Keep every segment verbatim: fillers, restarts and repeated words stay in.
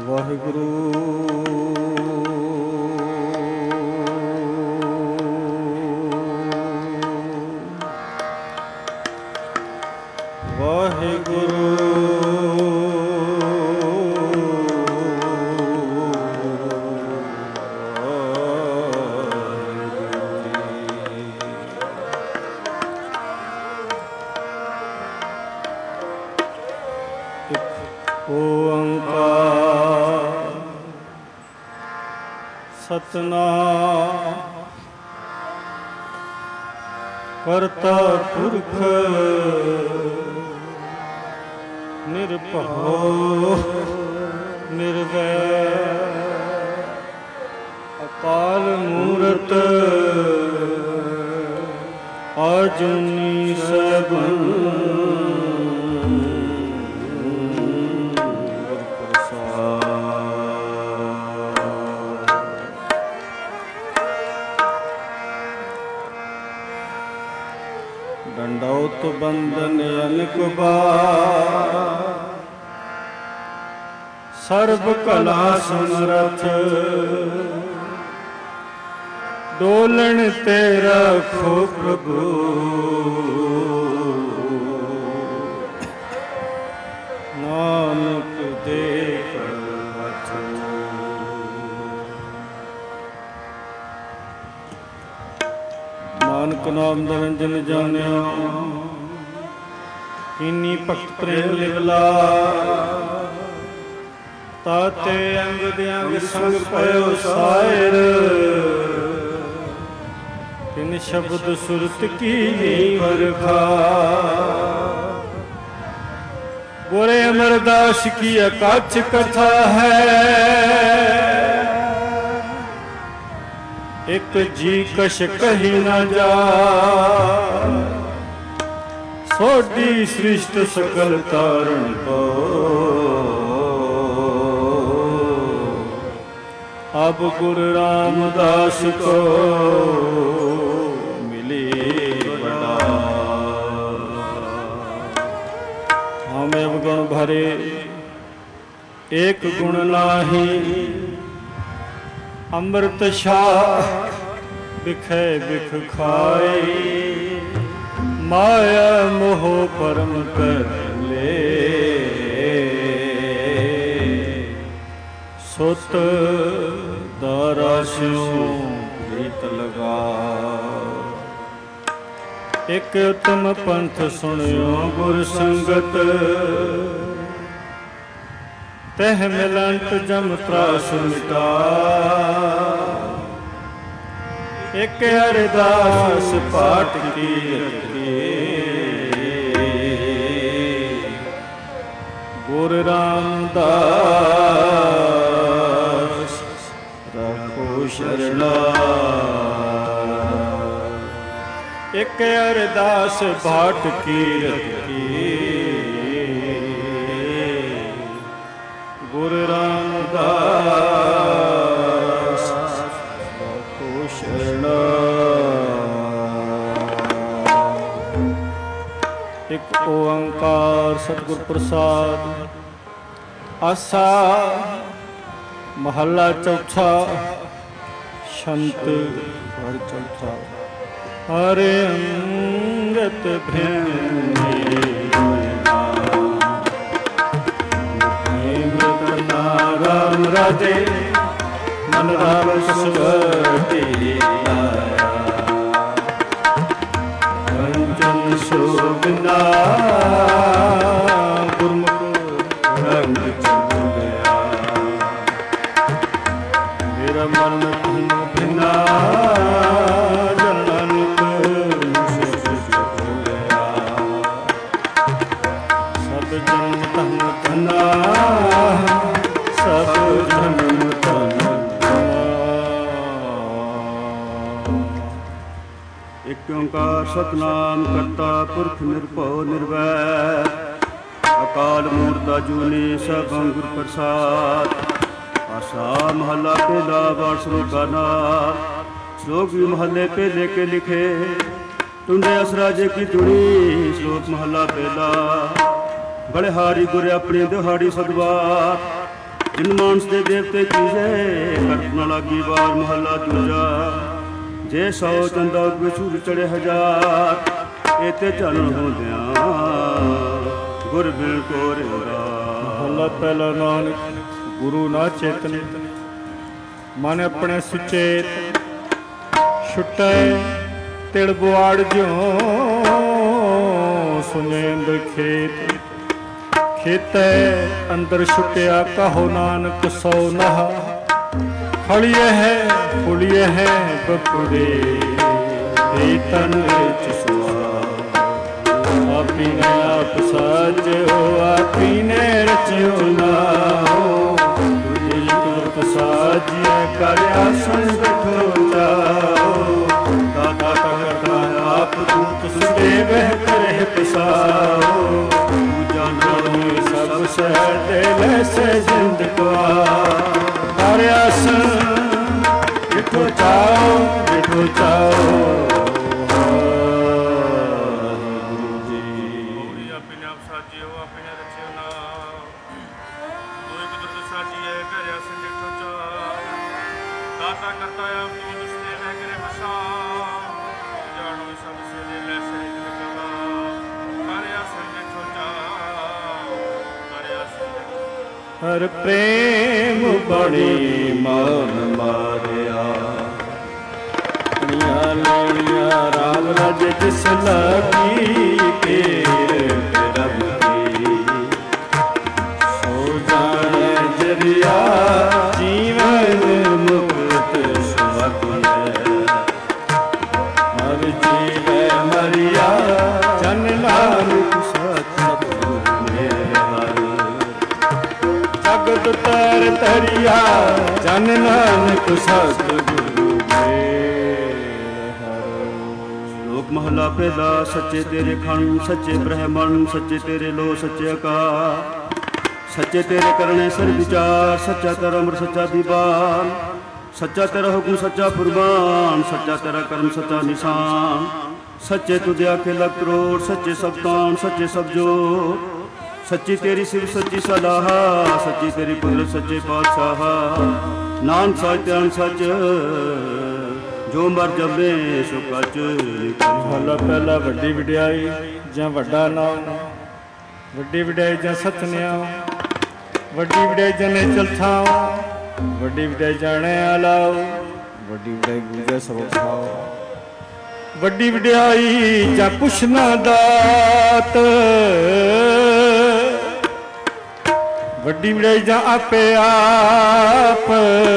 ਵਾਹਿਗੁਰੂ ਵਾਹਿਗੁਰੂ ਓੰਕਾਰ ਸਤਿਨਾਮ ਕਰਤਾ ਪੁਰਖ ਨਿਰਭਉ ਨਿਰਵੈਰ ਅਕਾਲ ਮੂਰਤ ਅਜੂਨੀ ਸੈਭੰ दंडौत बंदन अनक बार सर्व कला समरथ डोलन ते रखो प्रभु नानक दे नानक नाम निरंजन जानिया इन्नी भगत प्रेम लिवला ताते अंग दियांग संग पयो सायर तिन शब्द सुरत की वरखा गोरे अमरदास की अकाच कथा है एक जी कश कही न जा सोडी सृष्ट सकल तारण को अब गुरु रामदास को मिली बड़ा हमें अवगुण भरे एक गुण नाही अमृत शाह बिखे बिख खाए माया मोह परम कर ले सुत दारास्यों प्रीत लगा एक उत्तम पंथ सुनियो गुर संगत तह मिलंत जम त्रास मिटा एक अरदास पाठ की गुरु रामदास रखो शरणा एक अरदास पाठ की गुरु रामदास रखो शरणा एक ओंकार सतगुर प्रसाद आसा महला चौथा शंत हर चौथा हरे अंगत भ्रमि राम राजे मन राम सुवटी लाया कंचन शोभना गुरमुख रंग चल गया मेरा मन भिन्ना जननानक चल गया सब जन्म तन तना सब जन्म तन एक ओंकार सतनाम करता पुरख निरभਉ निर्वैर अकाल मूरत अजूनी सैभੰ गुर प्रसाद आसा महला पहला बार श्लोक का नाम श्लोक भी महले पहले के लिखे टुंडे असराजे की तुड़ी श्लोक महला पहला बड़े हारी गुरे अपनी दिहाड़ी सदवार ਜਿਨ ਮਾਨਸ ਦੇ ਦੇਵਤੇ ਕੀਜੇ ਕਰਤ ਨ ਲਾਗੀ ਵਾਰ ਮਹੱਲਾ ਦੂਜਾ। ਜੇ ਸੌ ਚੰਦਾ ਉਗੇ ਸੂਰ ਚੜੇ ਹਜ਼ਾਰ ਇਤੇ ਚਾਨਣ ਹੁੰਦਿਆਂ ਗੁਰ ਬਿਨ ਕੋ ਰਿੰਦਾ। ਮਹੱਲਾ ਪਹਿਲਾ। ਨਾਨਕ ਗੁਰੂ ਨਾ ਚੇਤਨ ਮਨ ਆਪਣੇ ਸੁਚੇਤ ਛੁਟੈ ਤਿਲ ਬੁਆੜ ਜਿਉ ਸੁਨੇਂਦ ਖੇਤ। ਖੇਤੈ ਅੰਦਰ ਛੁਟਿਆ ਕਹੋ ਨਾਨਕ ਸੋ ਨਹਾ। ਖੜੀਏ ਹੈ ਫੁਲੀਏ ਹੈ ਬਪੁਰੇ ਤੇ ਤਨ ਵਿੱਚ ਸੁਆ। ਆਪੀ ਨੇ ਆਪ ਸਾਜਿਓ ਆਪੀ ਨੇ ਰਚਿਓ ਨਾਉ। ਤੁਝੇ ਤੁਰਤ ਸਾਜਿਆ ਕਰ ਆਸਣ ਬੈਠੋ ਜਾਓ। ਦਾਤਾ ਕਰਤਾ ਆਪ ਦੂਤ ਸੁਦੇ ਬਹਿ ਕਰਹਿ ਪਸਾਓ। ਪੂਜਾ ਨਾਲੋਂ ਸਭ ਸਹਿ ਦੇ ਲੈ ਸੇ ਜਿੰਦ ਕਵਾ। ਕਰ ਆਸਣ ਬੈਠੋ ਜਾਓ ਬੈਠੋ ਜਾਓ। ਹਰ ਪ੍ਰੇਮ ਬੜੀ ਮਨ ਮਾਰਿਆ। ਕਣੀਆਂ ਲੈਣੀਆਂ ਰਾਮ ਰਾਜ ਜਿਸ ਲਾਗੀ ਕੇਰ ਰਬ ਕੀ। ਸੋ ਜਾਣੇ ਜਰਿਆ ਜੀਵਨ ਮੁਕਤ ਸੁਖ ਹੈ। ਮਰ ਜੀਵੇ ਮਰਿਆ ਜਨ ਨਾਨਕ ਸਤ ਮੇਰੇ ਹਰ। ਜਗਤ ਤਰ ਤਰਿਆ ਜਨ ਨਾਨਕ ਸਤਿਗੁਰੂ ਮੇਰੇ ਹਰਿ। ਸ਼ਲੋਕ ਮਹਲਾ ਪਹਿਲਾ। ਸੱਚੇ ਤੇਰੇ ਖੰਡ ਸੱਚੇ ਬ੍ਰਹਮੰਡ ਸੱਚੇ ਤੇਰੇ ਲੋ ਸੱਚੇ ਆਕਾਸ਼। ਸੱਚੇ ਤੇਰੇ ਕਰਨੇ ਸਰ ਵਿਚਾਰ ਸੱਚਾ ਤੇਰਾ ਅੰਮ੍ਰਿਤ ਸੱਚਾ ਦੀਵਾਨ। ਸੱਚਾ ਤੇਰਾ ਹੁਕਮ ਸੱਚਾ ਫੁਰਮਾਨ ਸੱਚਾ ਤੇਰਾ ਕਰਮ ਸੱਚਾ ਨਿਸ਼ਾਨ। ਸੱਚੇ ਤੁਝੇ ਆਖੇ ਲੱਖ ਕਰੋੜ ਸੱਚੇ ਸਭ ਕਾਨ ਸੱਚੇ ਸਭ ਜੋ। ਸੱਚੀ ਤੇਰੀ ਸਿਵ ਸੱਚੀ ਸਲਾਹ ਸੱਚੀ ਤੇਰੀ ਕੁਦਰਤ ਸੱਚੇ ਪਾਤਸ਼ਾਹ। ਨਾਨਕ ਸੱਚ ਅਨ ਸੱਚ ਜੋ ਮਰ ਜੰਮੇ ਸੋ ਕੱਚ। ਮਹਲਾ ਪਹਿਲਾ। ਵੱਡੀ ਵਡਿਆਈ ਜਾਂ ਵੱਡਾ ਨਾਮ। ਵੱਡੀ ਵਡਿਆਈ ਜਾਂ ਸਤਿਨਾਮ। ਵੱਡੀ ਵਡਿਆਈ ਜਾਂ ਨਿਚਲ ਥਾਂ। ਵੱਡੀ ਵਡਿਆਈ ਜਾਣੇ ਆਲਾਓ। ਵੱਡੀ ਵਡਿਆਈ ਗੁਰੂ ਸਬਕ ਖਾਓ। ਵੱਡੀ ਵਡਿਆਈ ਜਾਂ ਕੁਛ ਨਾ ਦਾਤ। ਵੱਡੀ ਵਡਿਆਈ ਜਾਂ ਆਪੇ ਆਪ।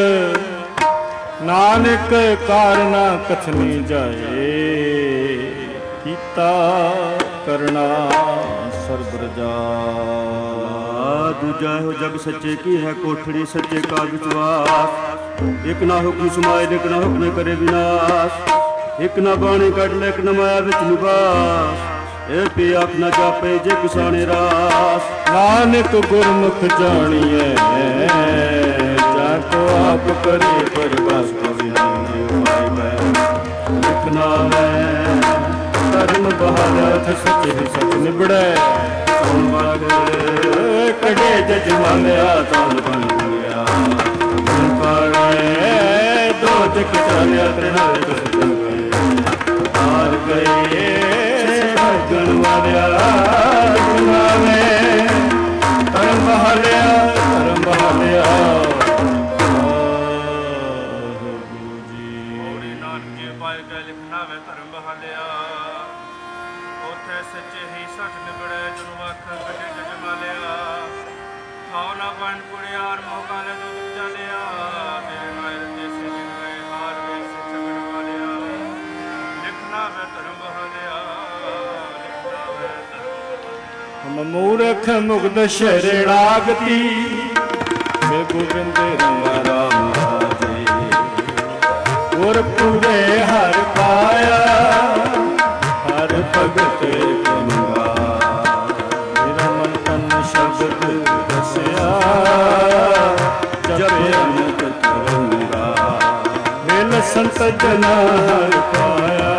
ਨਾਨਕ ਕਾਰਨਾ ਕਥਨੀ ਜਾਏ। ਕੀਤਾ ਕਰਨਾ ਸਰਬ ਰਜਾ। ਦੂਜਾ ਹੋ ਜਗ ਸੱਚੇ ਕੀ ਹੈ ਕੋਠੜੀ ਸੱਚੇ ਕਾ ਵਿਸ਼ਵਾਸ। ਇਕ ਨਾ ਹੁਕਮ ਸਮਾਏ ਇਕ ਨਾ ਹੁਕਮ ਕਰੇ ਵਿਨਾਸ਼। ਇਕ ਨਾ ਬਾਣੀ ਕੱਢ ਲੈ ਇਕ ਨਾ ਮਾਇਆ ਵਿੱਚ ਨਿਵਾਸ। ਇਹ ਪੀ ਆਖ ਨਾ ਜਾਪੇ ਜੇ ਕਿਸਾਨੇ ਰਾਸ। ਨਾਨਕ ਗੁਰਮੁਖ ਜਾਣੀਐ ਜਾ ਕੋ ਆਪ ਕਰੇ ਪਰਵਾਸ। ਕਵੀ ਨਾਮ ਮੈਂ ਲਿਖਣਾ ਮੈਂ ਧਰਮ ਬਹਾਦਰ ਸੱਚੇ ਸੱਚ ਨਿਬੜੈ। ਸੁਣ ਵਗ ਕਢੇ ਜਜ ਮਾਲਿਆ ਤਨ ਬਣ ਗਿਆ। ਮਨ ਪਾੜੇ ਦੋ ਜਗ ਚਾਲਿਆ ਤ੍ਰਿਨਾਇ ਕਸ ਹਾਰ ਗਏ ਭਜਣ ਵਾਲਿਆ। ਗੁਨਾਵੇ ਧਰਮ ਬਹਾਲਿਆ ਧਰਮ ਬਹਾਲਿਆ। ਮੋੜੀ ਨਾਨਕ ਜੀ ਪਾਏ ਗਏ ਲਿਖਣਾ ਵੇ ਧਰਮ ਬਹਾਲਿਆ। ਉਥੇ ਸੱਚੇ ਹੀ ਸੱਚ ਨਿਬੜੇ ਜਨੁ ਅੱਖ ਕੱਢੇ ਜਜ ਮਾਲਿਆ। ਖਾਓ ਨਾ ਬਣ ਕੁੜਿਆਰ ਮੋਗਾ ਲੈ ਦੁੱਧ ਚਾਲਿਆ। ਮੇਰੇ ਮਾਇਰ ਦੇਸੇ ਜਿਨ ਗਏ ਹਾਰ ਵੇ ਸੇ ਛਗਣ ਵਾਲਿਆ। ਲਿਖਣਾ ਵੇ ਧਰਮ ਬਹਾਲਿਆ ਲਿਖਣਾ ਵੇ ਧਰਮ। ਮੂਰਖ ਮੁਗਧ ਸ਼ਰਣਾਗਤੀ ਵੇ ਗੋਬਿੰਦ ਰੰਗਾ ਰਾਮ ਰਾਜੇ। ਗੁਰ ਪੂਰੇ ਹਰ ਪਾਇਆ ਹਰ ਭਗਤ ਕੰਗਾ। ਮੇਰਾ ਮਨ ਤਨ ਸ਼ਬਦ ਰਸਿਆ ਜਪੇ ਅਨੰਤ ਤਰੰਗਾ। ਵੇਲ ਸੰਤ ਜਨਾ ਹਰ ਪਾਇਆ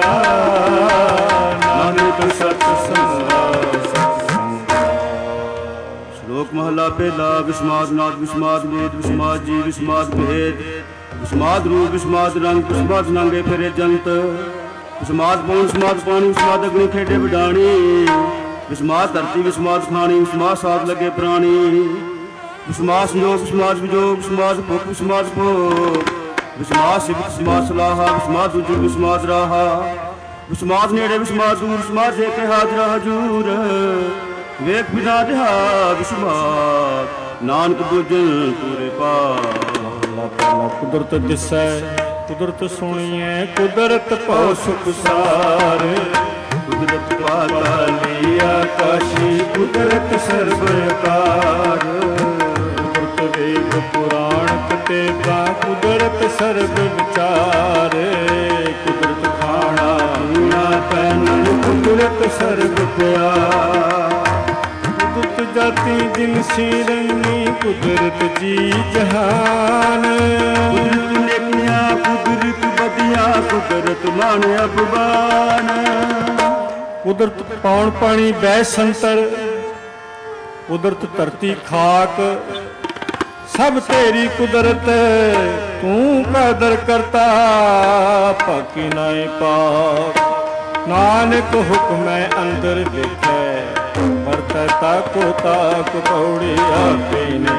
ਨਾਨਕ ਸਤ ਸੰਗਾ। ਸ਼ਲੋਕ ਮਹਲਾ ਪਹਿਲਾ। ਵਿਸਮਾਦ ਨਾਦ ਵਿਸਮਾਦ ਵੇਦ ਵਿਸਮਾਦ ਜੀ ਵਿਸਮਾਦ ਭੇਦ ਵਿਸਮਾਦ ਰੂਪ ਵਿਸਮਾਦ ਰੰਗ ਵਿਸਮਾਦ ਨਾਂਗੇ ਫਿਰੇ ਜੰਤ ਵਿਸਮਾਦ ਪੌਣ ਵਿਸਮਾਦ ਪਾਣੀ ਵਿਸਮਾਦ ਅਗਨੀ ਖੇਡੇ ਵਡਾਣੀ ਵਿਸਮਾਦ ਧਰਤੀ ਵਿਸਮਾਦ ਖਾਣੀ ਵਿਸਮਾਦ ਸਾਧ ਲੱਗੇ ਪ੍ਰਾਣੀ ਵਿਸਮਾਦ ਸੰਜੋਗ ਵਿਸਮਾਦ ਵਿਜੋਗ ਵਿਸਮਾਦ ਭੁੱਖ ਵਿਸਮਾਦ ਭੋਗ ਵਿਸਮਾਦ ਸਿਵ ਵਿਸਮਾਦ ਸਲਾਹਾ ਵਿਸਮਾਦ ਦੂਜੂ ਵਿਸਮਾਦ ਰਾਹਾ ਵਿਸਮਾਦ ਨੇੜੇ ਵਿਸਮਾਦ ਦੂਰ ਵਿਸਮਾਦ ਦੇ ਕੇ ਹਾਜ਼ਰ ਹਜੂਰ ਵੇਖ ਬਿਨਾ ਰਿਹਾ ਵਿਸਮਾਦ ਨਾਨਕ ਬੁਝਨ ਪੂਰੇ ਪਾ। ਕੁਦਰਤ ਦਿਸੈ ਕੁਦਰਤ ਸੁਣੀਐ ਕੁਦਰਤ ਭਉ ਸੁਖ ਸਾਰ ਕੁਦਰਤ ਪਾਤਾਲੀ ਆਕਾਸ਼ੀ ਕੁਦਰਤ ਸਰਬ ਅਕਾਰ ਕੁਦਰਤ ਵੇਦ ਪੁਰਾਣ ਕਤੇਬਾ ਕੁਦਰਤ ਸਰਬ ਵਿਚਾਰ ਕੁਦਰਤ ਖਾਣਾ ਪੀਣਾ ਪਹਿਨਣ ਕੁਦਰਤ ਸਰਬ ਪਿਆਰ ਕੁਦਰਤ ਜਾਤੀ ਜਿਨਸੀ ਰੰਗੀ ਕੁਦਰਤ ਜੀ ਜਹਾਨ ਕੁਦਰਤ ਨੇਕੀਆਂ ਕੁਦਰਤ ਬਦੀਆਂ ਕੁਦਰਤ ਮਾਣਿਆ ਭਗਵਾਨ ਕੁਦਰਤ ਪੌਣ ਪਾਣੀ ਬਹਿ ਸੰਤਰ ਕੁਦਰਤ ਧਰਤੀ ਖਾਕ ਸਭ ਤੇਰੀ ਕੁਦਰਤ ਤੂੰ ਕਦਰ ਕਰਤਾ ਬਾਕੀ ਨਾਏ ਪਾਕ ਨਾਨਕ ਹੁਕਮੈ ਅੰਦਰ ਦੇਖੈ ਵਰਤੈ ਤਾਕੋ ਤਾਕ ਪੌੜੀ ਆਪੇ ਨ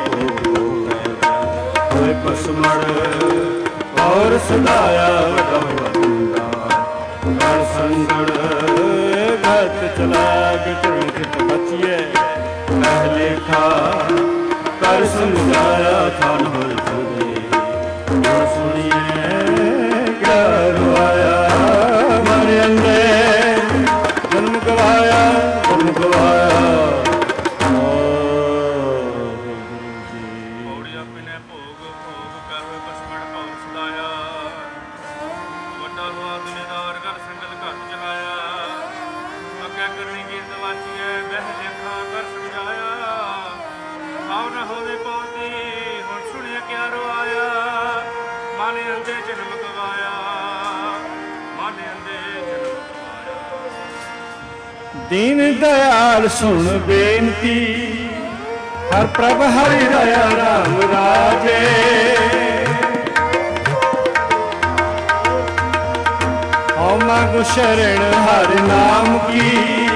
ਹੋਏ ਪਸਮੜ ਔਰ ਸਦਾਇਆ ਵਡਾਉਂਦਾ ਗੜ ਸੰਗੜ ਗਤ ਚਲਾ ਗਿਟਣ ਕਿਤ ਬਚੀਏ ਪਹਿਲੇ ਖਾ ਕਰ ਸਮਝਾਇਆ ਥਾਨ ਹੋਲ ਤੁਦੇ ਜੋ ਸੁਣੀਏ ਘਰ ਆਇਆ ਮਨ ਅੰਦਰ ਜਨਮ ਗਵਾਇਆ ਜਨਮ ਗਵਾਇਆ ਪੌੜੀ ਆਪਣੇ ਭੋਗ ਭੋਗ ਕਰ ਪਸਮੜ ਭਉ ਸਦਾਇਆ ਵੱਡਾ ਸੁਆਦ ਨਿਦਾਰ ਕਰ ਸੰਗਲ ਘਰ ਚਲਾਇਆ ਅੱਗੇ ਕਰਨੀ ਕੀਰਤ ਵਾਚੀਐ ਬਹਿ ਲੇਖਾ ਕਰ ਸਮਝਾਇਆ ਆਉ ਨਾ ਹੋਵੇ ਪੌਤੀ ਹੁਣ ਸੁਣਿਆ ਕਿਆ ਰਵਾਇਆ ਮਾਨੇ ਅੰਦੇ ਜਨਮ ਗਵਾਇਆ ਮਾਨੇ ਅੰਦੇ ਜਨਮ ਗਵਾਇਆ। ਦੀਨ ਦਇਆਲ ਸੁਣ ਬੇਨਤੀ ਹਰ ਪ੍ਰਭ ਹਰਿ ਦਇਆ ਰਾਮ ਰਾਜੇ ਹਉ ਮੰਗੁ ਸ਼ਰਨ ਹਰਿ ਨਾਮ ਕੀ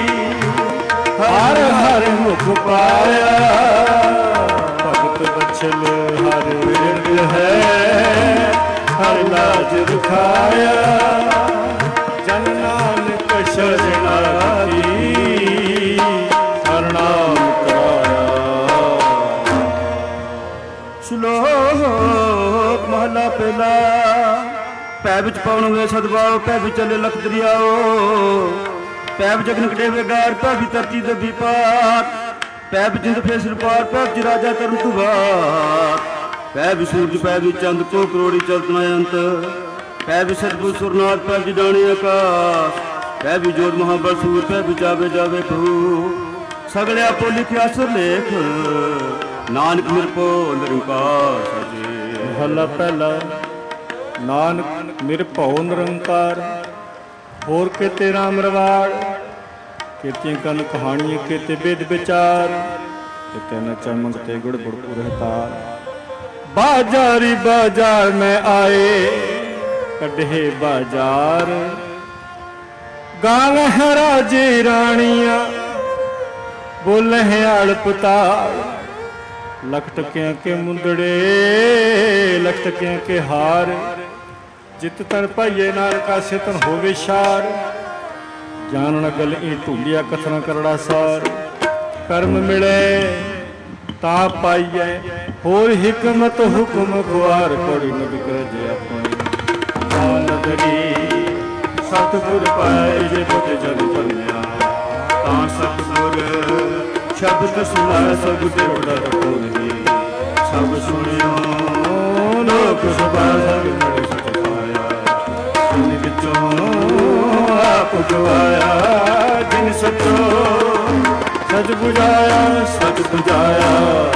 ਹਰ ਹਰਿ ਮੁਖ ਪਾਇਆ ਭਗਤ ਬਛਲ ਹਰਿ ਵਿਰਦ ਹੈ ਹਰਿ ਲਾਜ ਰਖਾਇਆ ਜਨ ਨਾਨਕ ਸ਼ਰਣਾ ਕੀ ਹਰਿ ਨਾਮ ਸ਼ਲੋਕ ਮਹਲਾ ਪਹਿਲਾ। ਪੈ ਵਿੱਚ ਪਵਨ ਵੇ ਸਦਭਾਵ ਪੈ ਵਿੱਚ ਚੱਲੇ ਲਖ ਦਰਿਆਓ ਪੈ ਵਿੱਚ ਅਗਨ ਕਟੇਵੇ ਗਾਰ ਪੈ ਵਿੱਚ ਧਰਤੀ ਦੱਬੀ ਪਾਰ ਪੈ ਵਿੱਚ ਜਿੰਦ ਫੇਸਰ ਪਾਰ ਪੈ ਵਿੱਚ ਰਾਜਾ ਕਰਨ ਤੁਵਾਰ ਪੈ ਵਿੱਚ ਸੂਰਜ ਪੈ ਵਿੱਚ ਚੰਦ ਕੋ ਕਰੋੜੀ ਚਲਤਨਾ ਅੰਤ ਪੈ ਵਿੱਚ ਸਤਿਗੁਰ ਸੁਰਨਾਥ ਪੈ ਵਿੱਚ ਡਾਣੀ ਆਕਾਸ਼ ਪੈ ਵਿੱਚ ਜੋਤ ਮਹਾਬਲ ਸੂਰ ਪੈ ਵਿੱਚ ਜਾਵੇ ਜਾਵੇ ਪ੍ਰਭੂ ਸਗਲੇ ਆਪੋ ਲਿਖਿਆ ਸੁਰਲੇਖ ਨਾਨਕ ਨਿਰਭਉ ਨਿਰੰਕਾਰ ਸਾਜੇ। ਮਹਲਾ ਪਹਿਲਾ। ਨਾਨਕ ਨਿਰਭਉ ਨਿਰੰਕਾਰ ਹੋਰ ਕਿਤੇ ਰਾਮ ਰਵਾੜ ਕੀਤੀਆਂ ਕਨ ਕਹਾਣੀਆਂ ਕੀਤੇ ਬੇਦ ਵਿਚਾਰ ਕਿਤੇ ਨ ਚਮਕ ਤੇ ਗੁੜ ਗੁੜ ਪੁਰਹਤਾਰ ਬਾਜ਼ਾਰੀ ਬਾਜ਼ਾਰ ਮੈਂ ਆਏ ਕੱਢੇ ਬਾਜ਼ਾਰ ਗਾਲ ਹੈ ਰਾਜੇ ਰਾਣੀਆਂ ਬੋਲੇ ਹੈ ਅਲਪਤਾਲ ਲਖ ਟਕਿਆਂ ਕੇ ਮੁੰਦੜੇ ਲਖ ਟਕਿਆਂ ਕੇ ਹਾਰ ਜਿਤ ਤਨ ਭਾਈਏ ਨਾਲ ਕਾਸੇ ਤਨ ਹੋਵੇ ਸ਼ਾਰ ਜਾਣਨ ਗਲ ਇਹ ਢੂਲਿਆ ਕਥਨਾ ਕਰੜਾ ਸਾਰ ਕਰਮ ਮਿਲੇ ਤਾਂ ਪਾਈਐ ਹੋਰ ਹਿਕਮਤ ਹੁਕਮ ਖੁਆਰ ਕੋੜੀ ਨ ਬਿਕਰ ਜੇ ਆਪਣੀ ਨਦਰੀ ਸਤਿਗੁਰ ਪਾਏ ਜੇ ਬੁੱਧ ਜਨ ਜਨਿਆ ਤਾਂ ਸਤਿਗੁਰ ਸ਼ਬਦ ਸੁਣਾ ਸਭ ਦੇਵੜਾ ਰਖੋਨੀ ਸਭ ਸੁਣਿਓ ਲੋਕ ਸਭਾ ਸਭ ਮੜੇ ਸਚ ਪਾਇਆ ਜਿਨ ਵਿੱਚੋਂ ਆਪ ਗਵਾਇਆ ਜਿਨ ਸਚੋ ਸਚ ਬੁਝਾਇਆ ਸਚ ਬੁਝਾਇਆ।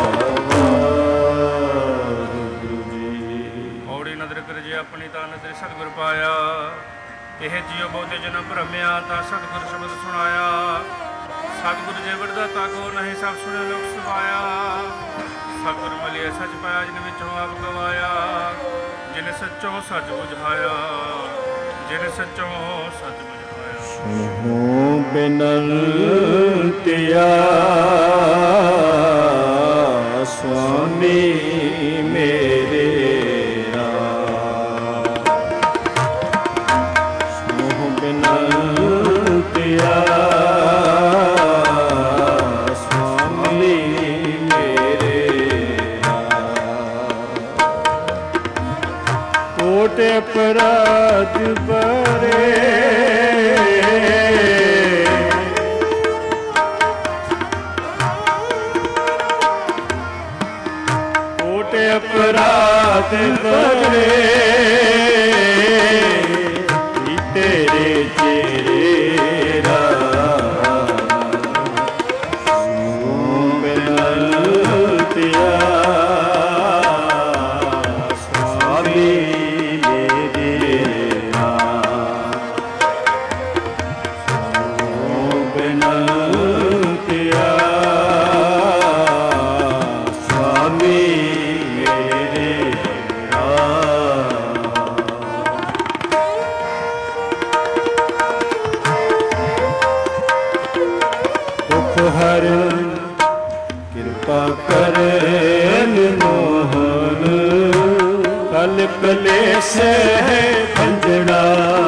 ਪੌੜੀ ਨਦਰ ਕਰ ਜੇ ਆਪਣੀ ਤਾਂ ਨਦਰ ਸਤਿਗੁਰ ਪਾਇਆ ਇਹ ਜਿਉ ਬਹੁਤੇ ਜਨ ਭਰਮਿਆ ਤਾਂ ਸਤਿਗੁਰ ਸ਼ਬਦ ਸੁਣਾਇਆ ਸਤਿਗੁਰ ਜੀਵਨ ਦਾਤਾ ਕੋ ਨਹੀਂ ਸਭ ਸੁਣੇ ਲੋਕ ਸੁਭਾਇਆ। ਸਤਿਗੁਰ ਮਿਲਿਆ ਸੱਚ ਪਾਇਆ ਜਿਨ ਵਿੱਚੋਂ ਆਪ ਗਵਾਇਆ। ਜਿਨ ਸੱਚੋਂ ਸੱਚ ਬੁਝਾਇਆ, ਜਿਨ ਸੱਚੋਂ ਸੱਚ ਬੁਝਾਇਆ। ਸੁਣੋ ਬਿਨੰਤਿਆ ਸੁਆਮੀ ਮੇਰੇ अपराध बरे कोटे अपराध बरे तेरे चेहरा बिनतिया स्वामी कृपा करन मोहन कल कलेस है भंजना।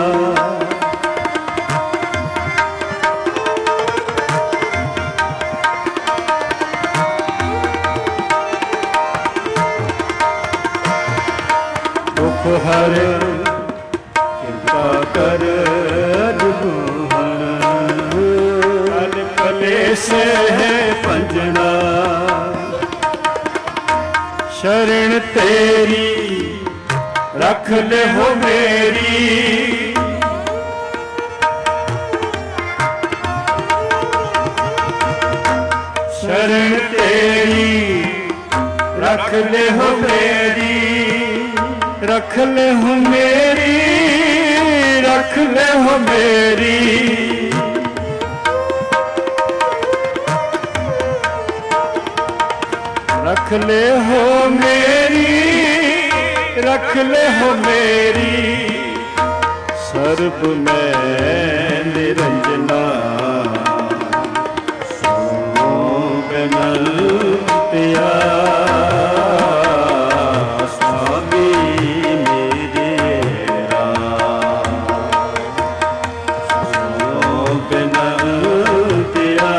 दुख हर कृपा करन मोहन कल कलेस है भंजना। शरण तेरी रख ले हो मेरी, शरण तेरी रख ले हो मेरी, रख ले हो मेरी, रख ले हो मेरी। रख ले हो मेरी, रख ले हो मेरी, सर्ब में निरंजना। सुनो बिनतिया स्वामी मेरे सुनो बिनतिया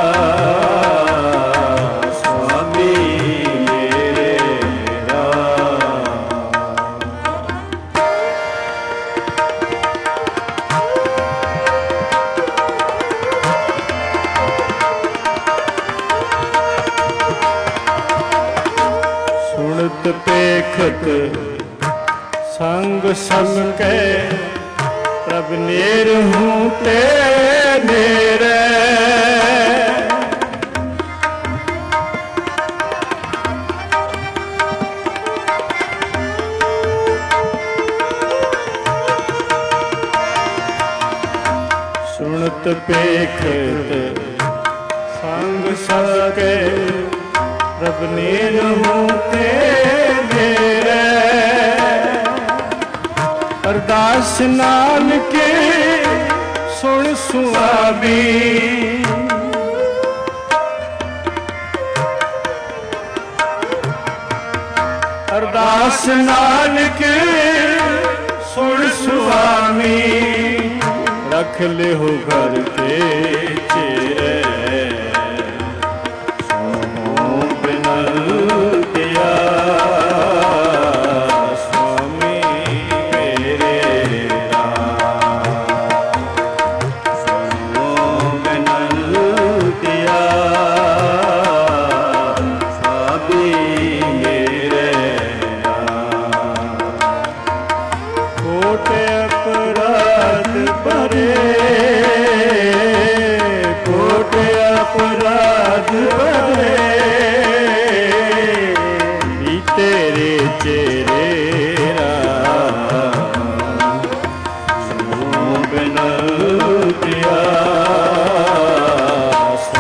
पेखत संग संग के प्रभ नेर हूँ ते नेरे। सुनत पेखत संग संग के प्रभ नेर हूँ ते मेरे। अरदास नानक सुन सुआमी, अरदास नानक सुन सुआमी। रख ले हो घर के चेरे अपराध बरे तेरे चेहरे सुनो बिनतिया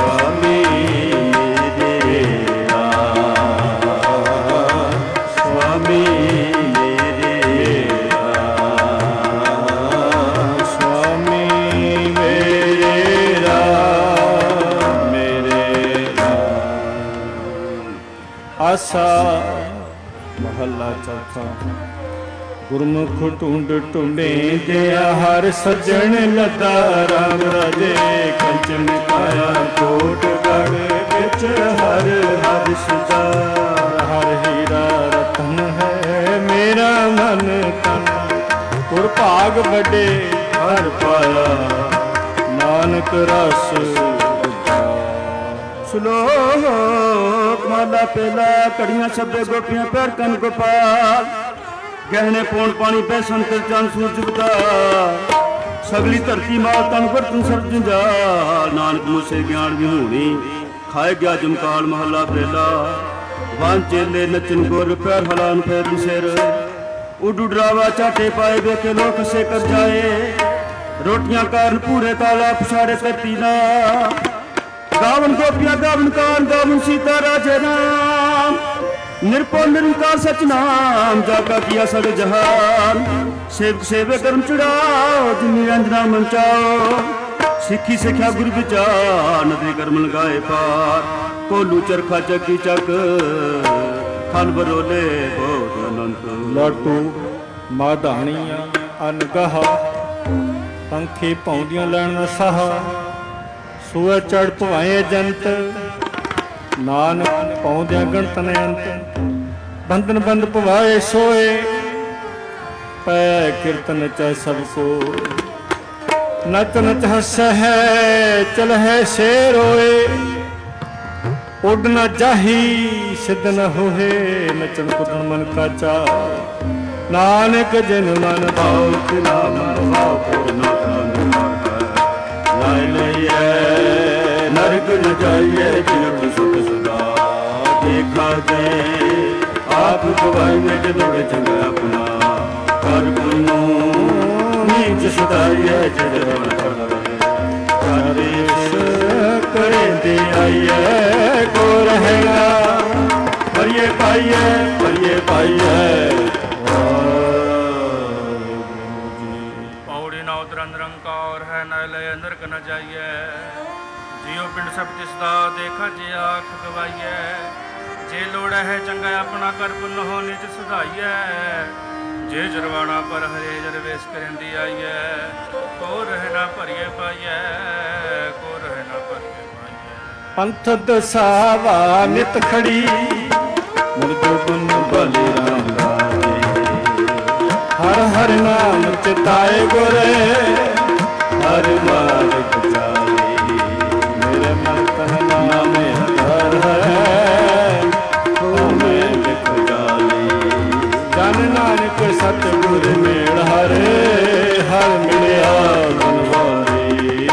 ਆਸਾ ਮਹੱਲਾ ਚੌਥਾ। ਗੁਰਮੁਖ ਢੂੰਡ ਢੂੰਡੇ ਦਿਆ ਹਰ ਸੱਜਣ ਲੱਦਾ ਰਾਮ ਰਾਜੇ ਕੰਚਨ ਕਾਇਆ ਕੋਟ ਗੜ ਵਿੱਚ ਹਰ ਹਰ ਸਦਾ ਹਰ ਹੀਰਾ ਰਤਨ ਹੈ ਮੇਰਾ ਮਨ ਤਨ ਗੁਰ ਭਾਗ ਵੱਡੇ ਹਰ ਪਾਇਆ ਨਾਨਕ ਰਸ ਸ਼ਲੋਕ ਮਹਲਾ ਪਹਿਲਾ। ਕੜੀਆਂ ਛੱਬੇ ਗੋਪੀਆਂ ਪੈਰ ਕੰਨ ਗੋਪਾਲ ਗਹਿਣੇ ਪੌਣ ਪਾਣੀ ਪੈਸਨ ਤੇ ਚੰਨ ਸੂਰਜ ਬਤਾ ਸਗਲੀ ਧਰਤੀ ਮਾਲ ਤਨ ਵਰਤਨ ਸਰਬ ਜੰਜਾਲ ਨਾਨਕ ਮੁਸੇ ਗਿਆਨ ਵਿਹੂਣੀ ਖਾਏ ਗਿਆ ਜਮਕਾਲ ਮਹਲਾ ਪਹਿਲਾ। ਵਨ ਚੇਲੇ ਨਚਨ ਗੁਰ ਪੈਰ ਹਲਾਨ ਫੇਰ ਸਿਰ ਉਡ ਡਰਾਵਾ ਚਾਟੇ ਪਾਏ ਵੇਖੇ ਲੋਕ ਸੇ ਕਰ ਜਾਏ ਰੋਟੀਆਂ ਕਾਰਨ ਪੂਰੇ ਤਾਲਾ ਪਛਾੜੇ ਧਰਤੀ ਨਾ गावन गोपिया गावन कान गावन सीता राजे नाम निरपो निरंकार सच नाम जाका किया सग जहान सेवक सेवे कर्म चढ़ाओ जिनी रंजना मंचाओ सिखी सिखा गुरु विचार नदी कर्म लगाए पार कोलू चरखा चकी चक खल बरोले बहुत अनंत ਲਾਟੂ ਮਾਧਾਣੀਆਂ ਅਨਗਹਾ ਪੰਖੀ ਪੌਂਦੀਆਂ ਲੈਣ ਸਾਹਾ ਸੂਏ ਚੜ ਭਵਾਏ ਜੰਤ ਨਾਨਕ ਪੌਂਦਿਆਂ ਗਣਤ ਨੇ ਅੰਤ ਬੰਧਨ ਬੰਦ ਭਵਾਏ ਸੋਏ ਪੈ ਕੀਰਤਨ ਚ ਸਭ ਕੋ ਨਚ ਨਚ ਹੱਸ ਹੈ ਚਲ ਹੈ ਸੇ ਰੋਏ ਉੱਡ ਨਾ ਜਾਹੀ ਸਿੱਧ ਨ ਹੋਏ ਨਚਨ ਕੁਦਨ ਮਨ ਕਾਚਾ ਨਾਨਕ ਜਿਨ ਮਨ ਭਾਉ ਤਿਨਾ ਮਨ ਭਾਉ ਪੂਰਨਾ ਲਾਇ ਲਈਐ ਨਰਕ ਨ ਜਾਈਐ ਜਿਨ ਸੁਖ ਸਦਾ ਦੇਖਾ ਜੇ ਆਪ ਗਵਾਈ ਨੇ ਜਦੋੜੇ ਚੰਗਾ ਆਪਣਾ ਕਰ ਪੁਨੋ ਨੀਚ ਸਦਾਈਐ ਜਦਨ ਕਰੇਸ਼ ਕਰੇ ਦੇ ਆਈਐ ਕੋ ਰਹੇਗਾ ਪਰਿਏ ਪਾਈਐ ਪਰਿਏ ਪਾਈਐ ਨਿਰੰਕਾਰ ਹੈ ਨਾ ਲੈ ਨਰਕ ਨ ਜਾਈਐ ਜਿਉ ਪਿੰਡ ਸਭ ਤਿਸ ਦਾ ਦੇਖਾ ਜੇ ਆਖ ਗਵਾਈਐ ਜੇ ਲੋੜ ਹੈ ਚੰਗਾ ਆਪਣਾ ਕਰ ਪੁੰਨ ਹੋ ਨਿਜ ਸੁਧਾਈਐ ਜੇ ਜਰਵਾਣਾ ਪਰ ਹਰੇ ਜਰਵੇਸ਼ ਕਰੰਦੀ ਆਈਐ ਕੋ ਰਹਿ ਨਾ ਭਰੀਏ ਪਾਈਐ ਕੋ ਰਹਿ ਨਾ ਭਰੀਏ ਪਾਈਐ ਪੰਥ ਦਸਾਵਾ ਨਿਤ ਖੜੀ ਮੁਰਦੋ ਬਨ ਭਲੇ ਰਾਮ ਹਰ ਹਰ ਨਾਮ ਚਿਤਾਏ ਗੁਰੇ ਹਰ ਮਾਰਗ ਚਾਲੇ ਮੇਰੇ ਮਨ ਤਨ ਨਾਮੇ ਹਰ ਹੈ ਹੋਵੇ ਲਿਖ ਜਾਲੇ ਜਨ ਨਾਨਕ ਸਤ ਗੁਰ ਮੇਲ ਹਰੇ ਹਰ ਮਿਲਿਆ ਮਨ ਵਾਰੇ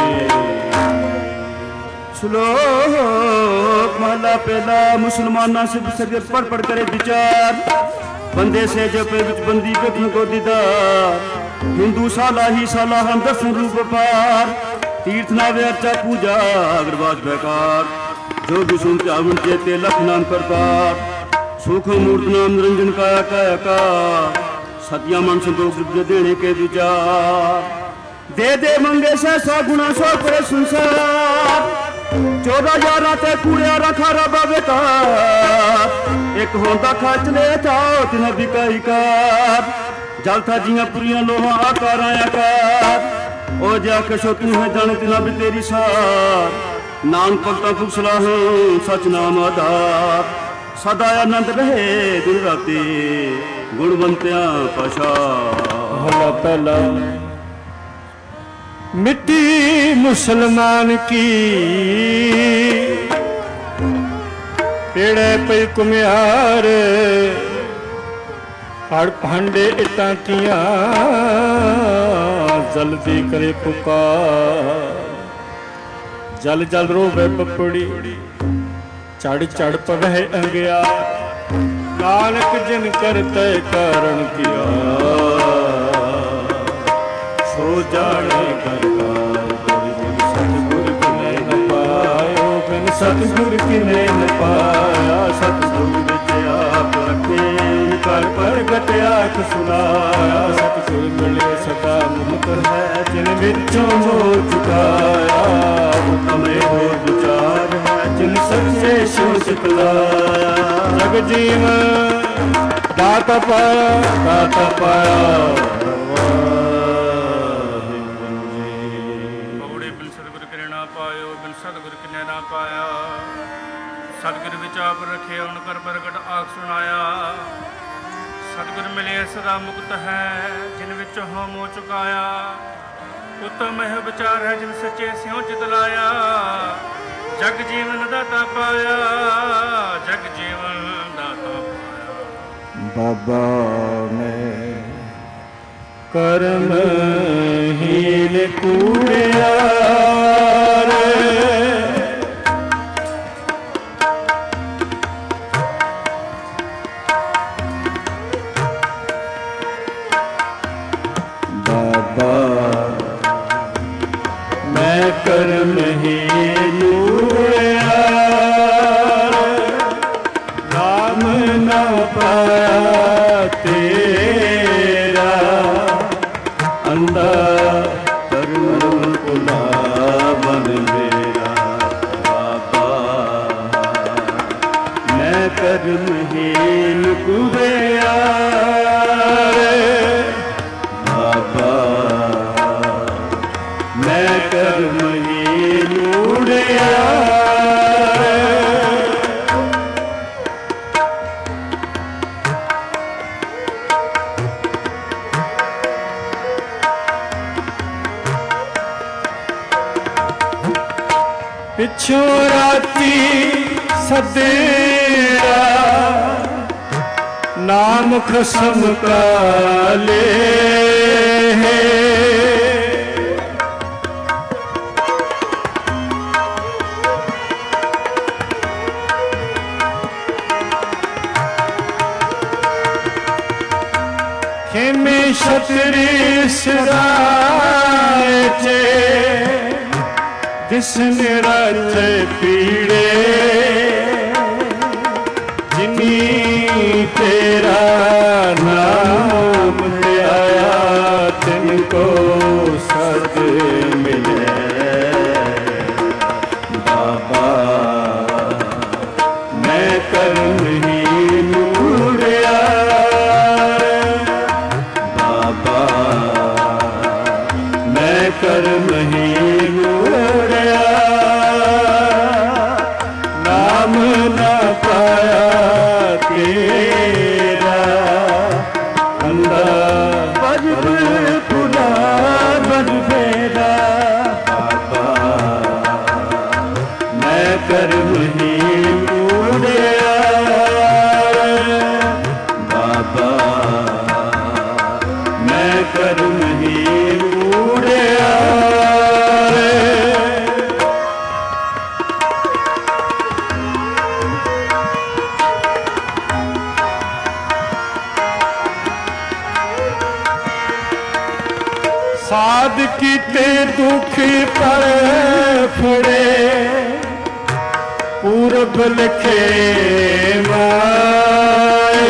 ਸ਼ਲੋਕ ਮਹਲਾ ਪਹਿਲਾ। ਮੁਸਲਮਾਨਾਂ ਸਿਰ ਸਗਰ ਪੜ ਪੜ ਕਰੇ ਵਿਚਾਰ ਬੰਦੇ ਸੇ ਜਪੇ ਵਿੱਚ ਬੰਦੀ ਵੇਖਣ ਕੋ ਦੀਦਾਰ ਹਿੰਦੂ ਸਾਲਾ ਹੀ ਸਾਲਾ ਹਨ ਦਸਨ ਰੂਪ ਪਾਰ ਤੀਰਥ ਨਾ ਵਿਅਰਚਾ ਪੂਜਾ ਅਗਰਵਾਜ ਬੇਕਾਰ ਜੋ ਵੀ ਸੁਨ ਚਾਵਨ ਚੇਤੇ ਲਖ ਨਾਮ ਕਰਤਾਰ ਸੁਖ ਮੂਰਤ ਨਾਮ ਨਿਰੰਜਨ ਕਾਇਆ ਕਾਇਆ ਕਾ ਸਤਿਆ ਮਨ ਸੰਤੋਖ ਵਿਦ ਦੇਣੇ ਕੇ ਵਿਚਾਰ ਦੇ ਦੇ ਮੰਗੇ ਸੇ ਸੋ ਗੁਣਾ ਸੋ ਪਰੇ ਸੰਸਾਰ ਚੌਦਾਂ ਯਾਰਾਂ ਤੇ ਕੂੜਿਆ ਰਖਾ ਰੱਬ ਬੇਕਾਰ ਇੱਕ ਹੁੰਦਾ ਖਰਚ ਲੈ ਜਾਓ ਤਿਨਾ ਵਿਕਾਈ ਕਾਰ ਜਲ ਥਾਜੀਆਂ ਪੁਰੀਆਂ ਲੋਹਾਂ ਆਕਾਰਾਂ ਆਕਾਰ ਉਹ ਜਾ ਕੇ ਸੋ ਤੂੰ ਹੈ ਜਾਣ ਤਿਨਾ ਵੀ ਤੇਰੀ ਸਾਰ ਨਾਮ ਭਗਤਾਂ ਪੁਖ ਸਲਾਹ ਸਚ ਨਾਮ ਆਧਾਰ ਸਦਾ ਆਨੰਦ ਰਹੇ ਦਿਨ ਰਾਤੀ ਗੁਣਵੰਤਿਆਂ ਪਛਾ ਹਲਾ ਪਹਿਲਾ। मिट्टी मुसलमान की पेड़े पे कुम्हार हड़ भांडे इटा किया जल्दी करे पुकार जल जल रोवे पपड़ी चढ़ चढ़ पवे अंगिया नानक जिन करते कारण किया सो जाने कर सतगुर बिन न पायो बिन सत ਸਤਿਗੁਰ ਕਿਨੇ ਨ ਪਾਇਆ, ਸਤਿਗੁਰ ਵਿੱਚ ਆਪ ਰੱਖੇ ਕਰ ਪ੍ਰਗਟ ਆਖ ਸੁਨਾਇਆ। ਸਤਿਗੁਰ ਮਿਲੇ ਸਦਾ ਮੁਕਤ ਹੈ ਜਿਨ ਵਿੱਚੋਂ ਮੋਹ ਚੁਕਾਇਆ, ਹੁਕਮ ਇਹੋ ਵਿਚਾਰ ਹੈ ਜਿਨ ਸੱਚੇ ਸ਼ਿਵ ਸਿਖਲਾਇਆ। ਜਗ ਜੀਵਨ ਦਾਤਾ ਪਾਇਆ, ਦਾਤਾ ਪਾਇਆ ਸਤਿਗੁਰ ਕਿਨੇ ਨਾ ਪਾਇਆ। ਸਤਿਗੁਰ ਵਿੱਚ ਆਪ ਰੱਖੇ ਹੁਣ ਕਰ ਪ੍ਰਗਟ ਆਖ ਸੁਣਾਇਆ। ਸਤਿਗੁਰ ਮਿਲੇ ਸਦਾ ਮੁਕਤ ਹੈ ਜਿਨ ਵਿੱਚ ਹੋ ਮੋਹ ਚੁਕਾਇਆ। ਉਤਮ ਇਹ ਵਿਚਾਰ ਹੈ ਜਿਨ ਸੱਚੇ ਸਿਉ ਚਿਤ ਲਾਇਆ। ਜਗ ਜੀਵਨ ਦਾਤਾ ਪਾਇਆ, ਜਗ ਜੀਵਨ ਦਾਤਾ ਪਾਇਆ। ਬਾਬਾ ਮੈਂ ਕਰਮ ਹੀਨ ਕੂੜਿਆ ਕਰਮ ਹੀਨ ਕੂੜਿਆ, ਨਾਮ ਨਾ ਪਾਇਆ ਤੇਰਾ। ਅੰਧਾ ਕਰਮ ਭੁਲਾ ਬਨ ਮੇਰਾ, ਬਾਬਾ ਮੈਂ ਕਰਮ ਹੀਨ ਕੂੜਿਆ। ਬਾਬਾ ਮੈਂ ਕਰਮ ਹੀਨ ਕੂੜਿਆ। ਪਿਛੋਂ ਰਾਤੀ ਸਦੇਰਾ, ਨਾਮ ਖਸਮ ਕਾਲੇ। ਖੇਮੇ ਛਤਰੀ ਸਰਾਏ ਚੇ, ਜਿਸ ਨਿਰਚ ਪੀੜੇ। ਜਿਨੀ ਤੇਰਾ ਨਾਮ ਧਿਆਇਆ, ਤਿਨ ਕੋ ਸਦ ਮਿਲੇ। ਬਾਬਾ ਮੈਂ ਕਰਮ ਹੀਨ ਕੂੜਿਆ। ਬਾਬਾ ਮੈਂ ਕਰਮ ਹੀਨ ਕੂੜਿਆ। ਨਾਮ ਨਾ ਪਾਇਆ ਤੇਰਾ। ਅੰਧਾ ਭਜਨ ਭੁਲਾ ਬਨ ਮੇਰਾ। ਬਾਬਾ ਮੈਂ ਕਰਮ ਹੀਨ ਕੂੜਿਆ। ਬਾਬਾ ਮੈਂ ਕਰਮ ਹੀਨ ਕੂੜਿਆ। ਸਾਧ ਕੀਤੇ ਦੁਖ ਪਰ ਫੜੇ, ਪੂਰਬ ਲਿਖੇ ਮਾਏ।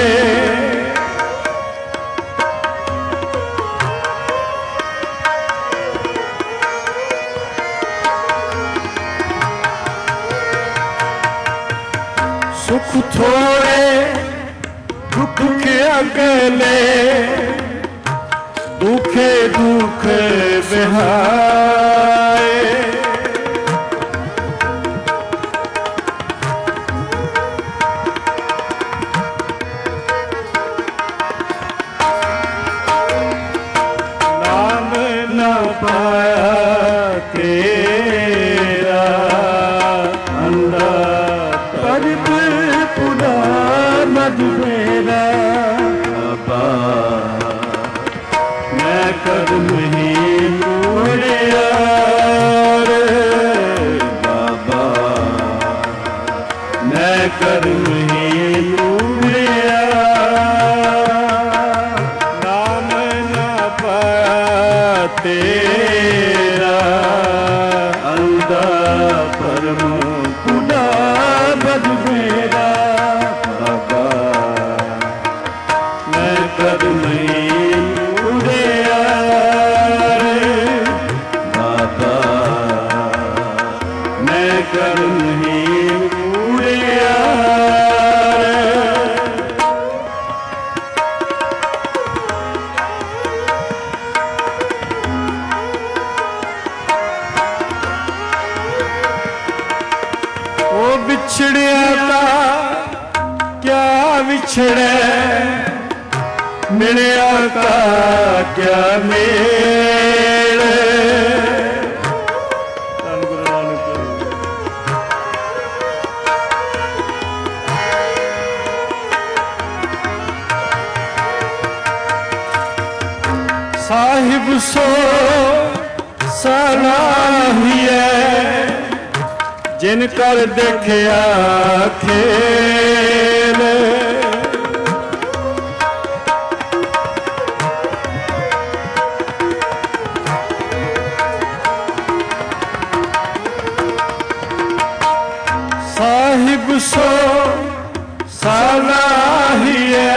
ਸੁਖ ਥੋੜੇ ਦੁੱਖ ਕੇ ਅਗਲੇ, ਦੁਖੇ ਦੁਖ ਵਿਹਾਏ। ਨਾਮ ਨਾ ਪਾਇਆ ਤੇਰਾ। ਅੰਧਾ ਪਰਬ ਪੁਨਾ ਮਦ ਮੇਰਾ। ਬਾਬਾ ਮੈਂ ਕਰਮ ਹੀਨ ਕੂੜਿਆ। ਬਾਬਾ ਮੈਂ ਕਰਮ ਹੀਨ ਕੂੜਿਆ। ਨਾਮ ਨਾ ਪਾਇਆ ਤੇਰਾ। ਅੰਧਾ ਪਰਮ ਪੁਨਾ ਬਦ ਮੇਰਾ ਬਾਬਾ ਮੈਂ ਕਰਮ ਹੀ ਉੜਿਆ ਰੇ ਬਾਬਾ ਮੈਂ ਕਰਮ ਹੀ ਉੜਿਆ ਵਿਛੜਿਆ ਤਾਂ ਕਿਆ ਵਿਛੜੈ ਮਿਲਿਆ ਤਾਂ ਕਿਆ ਮੇਲ ਧੰਨ ਗੁਰੂ ਨਾਨਕ ਸਾਹਿਬ ਸੋ ਸਲਾਹੀਐ ਜਿਨ ਕਰ ਦੇਖਿਆ ਖੇਲ ਸਾਹਿਬ ਸੋ ਸਲਾਹੀਐ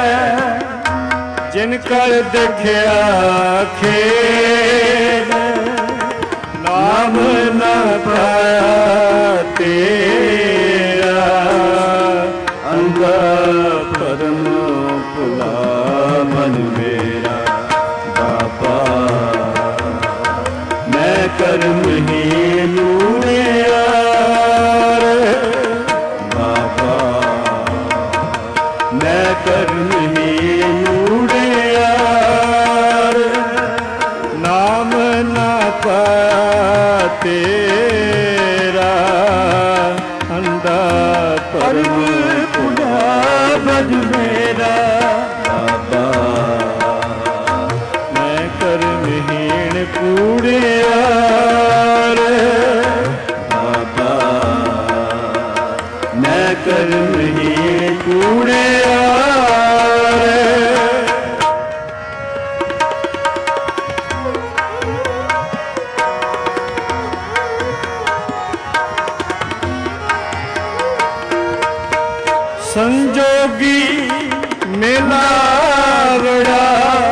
ਜਿਨ ਕਰ ਦੇਖਿਆ ਖੇਲ ਨਾਮ ਨਾ ਪਾਇਆ ਤੇਰਾ ਅੰਗਾ ਪਰਮ ਭੁਲਾ ਮਨ ਮੇਰਾ ਬਾਬਾ ਮੈਂ ਕਰਮਹੀਨ ਉੜਿਆ ਬਾਬਾ ਮੈਂ ਕਰਮਹੀਨ ਉੜਿਆ ਨਾਮ ਨਾ ਪਾਇਆ ਤੇਰਾ ਅੰਦਾ ਪਰਮ ਭੁਲਾ ਬਦ ਮੇਰਾ ਬਾਬਾ ਮੈਂ ਕਰਮਹੀਣ ਕੂੜਿਆ ਬਾਬਾ ਮੈਂ ਕਰਮਹੀਣ ਕੂੜਿਆ ਸੰਜੋਗੀ ਮਿਲਾਵੜਾ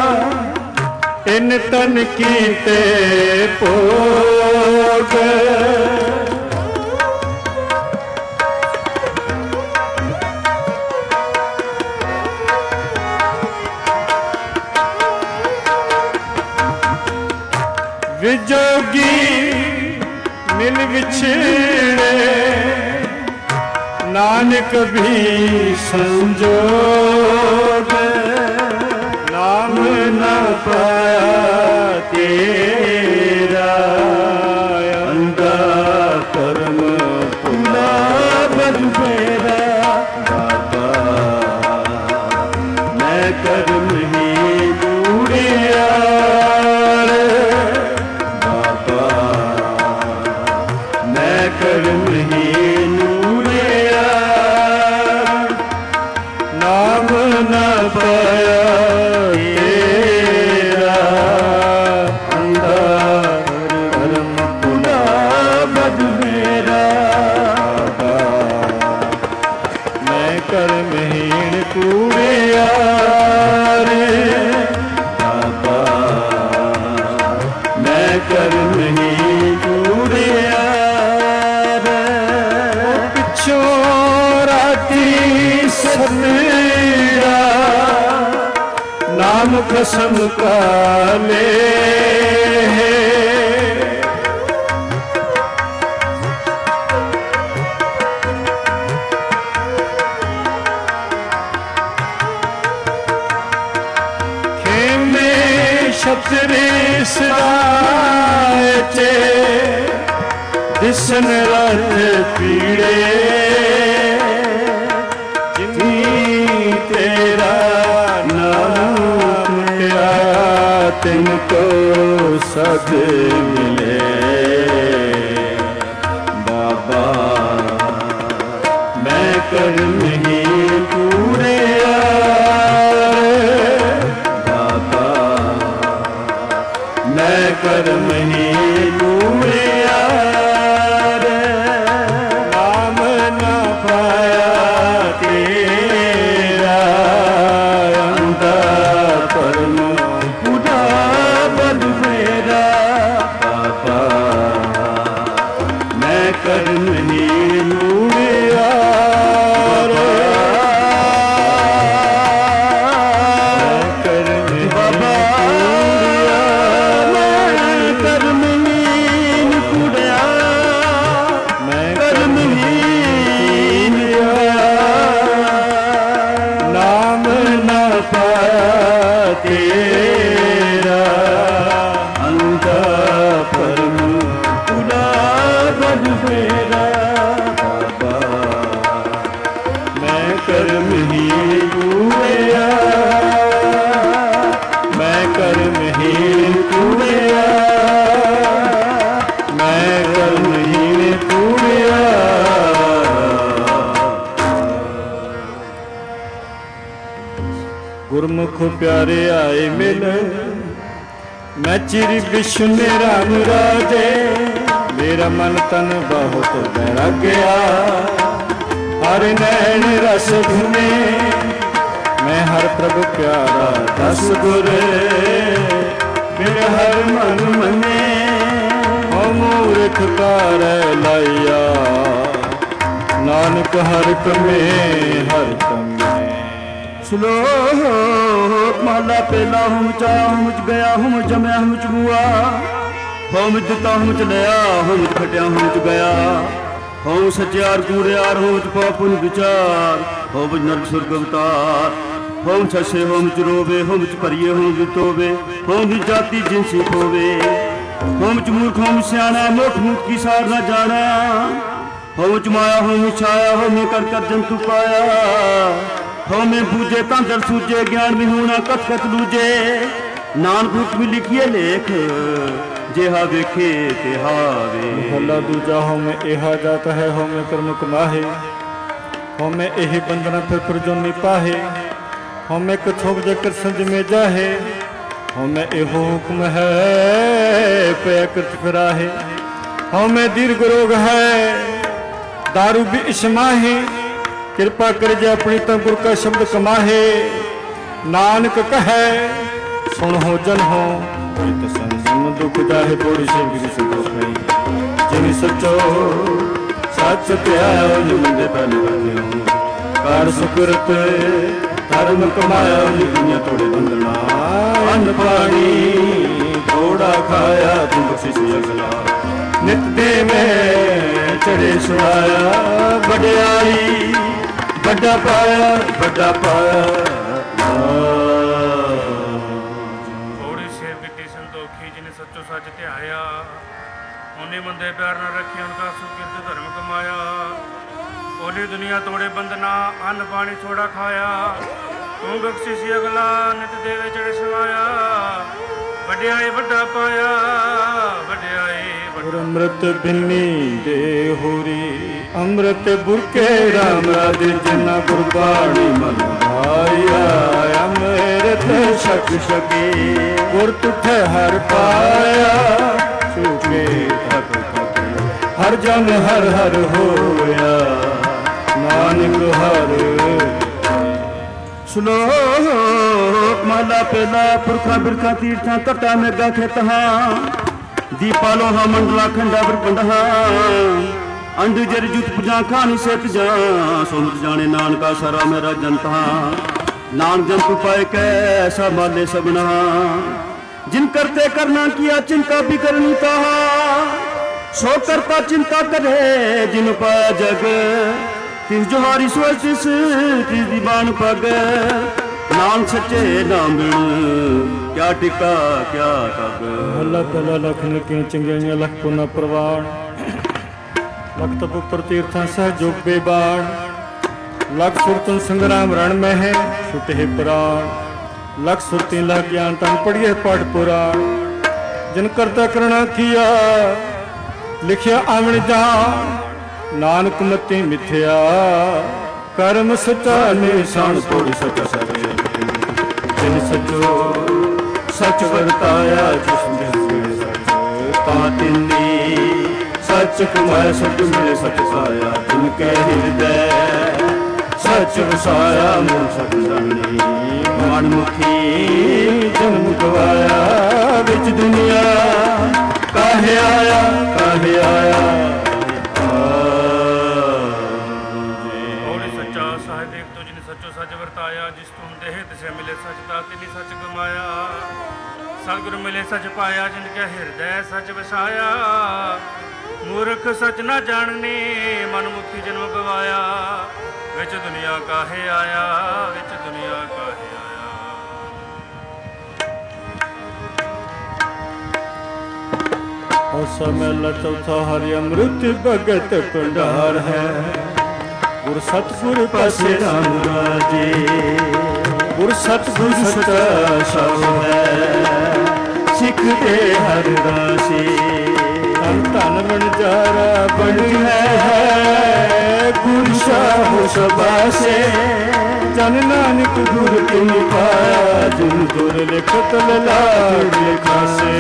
ਇਨ ਤਨ ਕੀਤੇ ਭੋਗ ਵਿਜੋਗੀ ਮਿਲ ਵਿਛੜੇ ਨਾਨਕ ਵੀ ਸੰਜੋਗ ਨਾਮ ਨਾ ਪਾਇਆ ਤੇਰਾ ਅੰਦਾ ਕਰਮ ਭੁਲਾ ਬਦ ਮੇਰਾ ਬਾਬਾ ਮੈਂ ਕਰਮ ਹੀ ਜੂੜਿਆ ਬਾਬਾ ਮੈਂ ਕਰਮ ਹੀ ਪਾਇਆ ਤੇਰਾ ਅੰਦਾ ਕਰਮ ਭੁਲਾ ਬਦ ਮੇਰਾ ਮੈਂ ਕਰਮਹੀਣ ਕੂੜਿਆ ਰੇ ਬਾਬਾ ਮੈਂ ਕਰਮਹੀਣ ਕੂੜਿਆ ਪਿੱਛੋਂ ਰਾਤੀ ਸਨੇੜਾ ਨਾਮ ਕਸਮ ਕਾਲੇ ਖੇਮੇ ਛਤਰੀ ਸਰਾਏ ਚੇ ਦਿਸਨ ਰਾਤ ਪੀੜੇ ਜਿਨੀ ਤੇਰਾ ਤਿनको सद मिले बाबा मैं कर्म ही पूरे बाबा मैं कर्म ही पूरे नाम ਨਾ ਪਾਇਆ ਤੇਰਾ ਅੰਦਾ ਪਰਮ ਪੁਰਾ ਬਦ ਮੇਰਾ ਬਾਬਾ ਮੈਂ ਕਰਮ ਹੀ ਨੂੜਿਆ ਗੁਰਮੁਖ ਪਿਆਰੇ ਆਏ ਮਿਲ ਮੈਂ ਚਿਰ ਵਿਸ਼ਨ ਰਾਮ ਰਾਜੇ ਮੇਰਾ ਮਨ ਤਨ ਬਹੁਤ ਬੈਰਾਗਿਆ ਹਰ ਨੈਣ ਰਸ ਧੁਨੇ ਮੈਂ ਹਰ ਪ੍ਰਭ ਪਿਆਰਾ ਦਸ ਗੁਰ ਬਿਨ ਹਰ ਮਨ ਮਨੇ ਹਉ ਮੂਰਖ ਕਾਰੈ ਲਾਇਆ ਨਾਨਕ ਹਰ ਕਮੇ ਹਰ ਕਮੇ ਸ਼ਲੋਕ ਮਹਲਾ ਪਹਿਲਾ ਹੁਮ ਚਾਇਆ ਹੁਮ ਚ ਗਿਆ ਹੁਮ ਜਮਿਆ ਹੁਮ ਚ ਮੁਆ ਹੁਮ ਦਿੱਤਾ ਹੁਮ ਚ ਲਿਆ ਹੁਮ ਚ ਖਟਿਆ ਹੁਮ ਚ ਗਿਆ ਹੁਮ ਸਚਿਆਰ ਕੂੜਿਆਰ ਹੁਮ ਚ ਪਾਪੁਨ ਵਿਚਾਰ ਹੁਮ ਨਰਕ ਸੁਰਗ ਅਵਤਾਰ ਹੁਮ ਛਸੇ ਹੁਮ ਚ ਰੋਵੇ ਹੁਮ ਚ ਭਰੀਏ ਹੁਮ ਚ ਤੋਵੇ ਹੁਮ ਦੀ ਜਾਤੀ ਜਿਨਸੀ ਹੋਵੇ ਹੁਮ ਚ ਮੂਰਖ ਹੁਮ ਸਿਆਣਾ ਮੁਖ ਮੁਖ ਕੀ ਸਾਰ ਨਾ ਜਾਣਾ ਹੁਮ ਚ ਮਾਇਆ ਹੁਮ ਛਾਇਆ ਹੁਮ ਕਰ ਕਰ ਜੰਤੂ ਪਾਇਆ ਹਉਮੈ ਬੂਝੇ ਤਾਂ ਦਰ ਸੂਝੇ ਗਿਆਨ ਵਿਹੂਣਾ ਕਥ ਕਥ ਲੂਝੇ ਨਾਨਕ ਹੁਕਮ ਲਿਖੀਏ ਲੇਖ ਜਿਹਾ ਵੇਖੇ ਤੇ ਹਾਵੇ ਮਹਲਾ ਦੂਜਾ ਹਉਮੈ ਇਹਾ ਜਾਤ ਹੈ ਹਉਮੈ ਕਰਮ ਕਮਾਹੇ ਹਉਮੈ ਇਹ ਬੰਧਨਾ ਫਿਰ ਫਿਰ ਜੋਨੀ ਪਾਹੇ ਹਉਮੈ ਕਥੋਕ ਜਕਰ ਸੰਜਮੇ ਜਾਹੇ ਹਉਮੈ ਇਹੋ ਹੁਕਮ ਹੈ ਪਿਆ ਕਰਤ ਫਿਰਾਹੇ ਹਉਮੈ ਦੀਰਘ ਰੋਗ ਹੈ दारू भी इशमाहे कृपा कर जे अपनी तो गुर का शब्द कमाहे नानक कहे सुन हो जन हो संसम दुख जाहे थोड़ी से गिरी संतोष नहीं जिन सचो सच प्यायो जिंदे पहले बने हो कार सुकृत धर्म कमाया दुनिया थोड़े बंदना अन्न पानी थोड़ा खाया तुम बख्शिश अगला नित दे में चढ़े सुनाया बड़ियाई बड़ा पाया बड़ा पाया थोड़ी सेव की संतोखी जिन्हें सच्चो सच ध्याया उन्हें बंदे प्यार न रखे उनका सुकृत धर्म कमाया ओली दुनिया तोड़े बंदना अन्न पानी थोड़ा खाया तू बख्शिश अगला नित देवे चढ़े सुनाया वड्याई वड्डा पाया वड्याई अमृत बिन्नी दे होरी अमृत बुरके राम राधे जिना गुरबाणी मन भाया अमृत शक शके गुर तुठे हर पाया चुके थक थक हर जन हर हर होया नानक हर श्लोक माला पेला पुरखा बिरखा तीर्थां तटा मेगा खेतहा दीपालो हा मंडला खंडा पर पंडहा अंड जर जुत पुजा खानी सेत जा सोमत जाने नानका सारा मेरा जनता नान जंतु पाए कैसा माले सबना जिन करते करना किया चिंता भी करनी ताहा सो करता चिंता करे जिन पाया जग तिस जोहारी सोच तिस तिस दीवान पग नाम सच्चे नाम क्या टिका क्या तब हला पहला लख निकियां चंगियां लख पुना प्रवाण लख तप उपर तीर्थां सहयोग बेबाण लख सुरतन संग्राम रण में है छुटे प्राण लख सुरती लख ज्ञान तन पढ़िए पाठ पुराण जिन करता करना किया लिखिया आवन जान नानक मति मिथ्या कर्म सच्चा निशान थोड़ी सच्चा सरे जिन सचो सच वर्ताया जिसने सच तातिनी सच कमाए सच मिले सच पाया जिनके हृदय सच वसाया मूल सच जानी मनमुखी जन्म गवाया विच दुनिया काहे आया काहे आया सचो सच वरताया जिस तुम देह तिसे मिले सच ता तिनी सच गमाया सतगुरु मिले सच पाया जिनके हृदय सच वसाया मूर्ख सच न जानने मनमुखी जन्म गवाया विच दुनिया काहे आया विच दुनिया काहे आया। आसा मेला चौथा हरि अमृत भगत भंडार है गुर सतगुर पासे राम राजे गुर सतगुर सचा सब है सिख दे हर राशि धन धन बनजारा बन है गुर शाह सबासे जन नानक गुर किन पाया जिन गुर लिखत लाड लिखासे।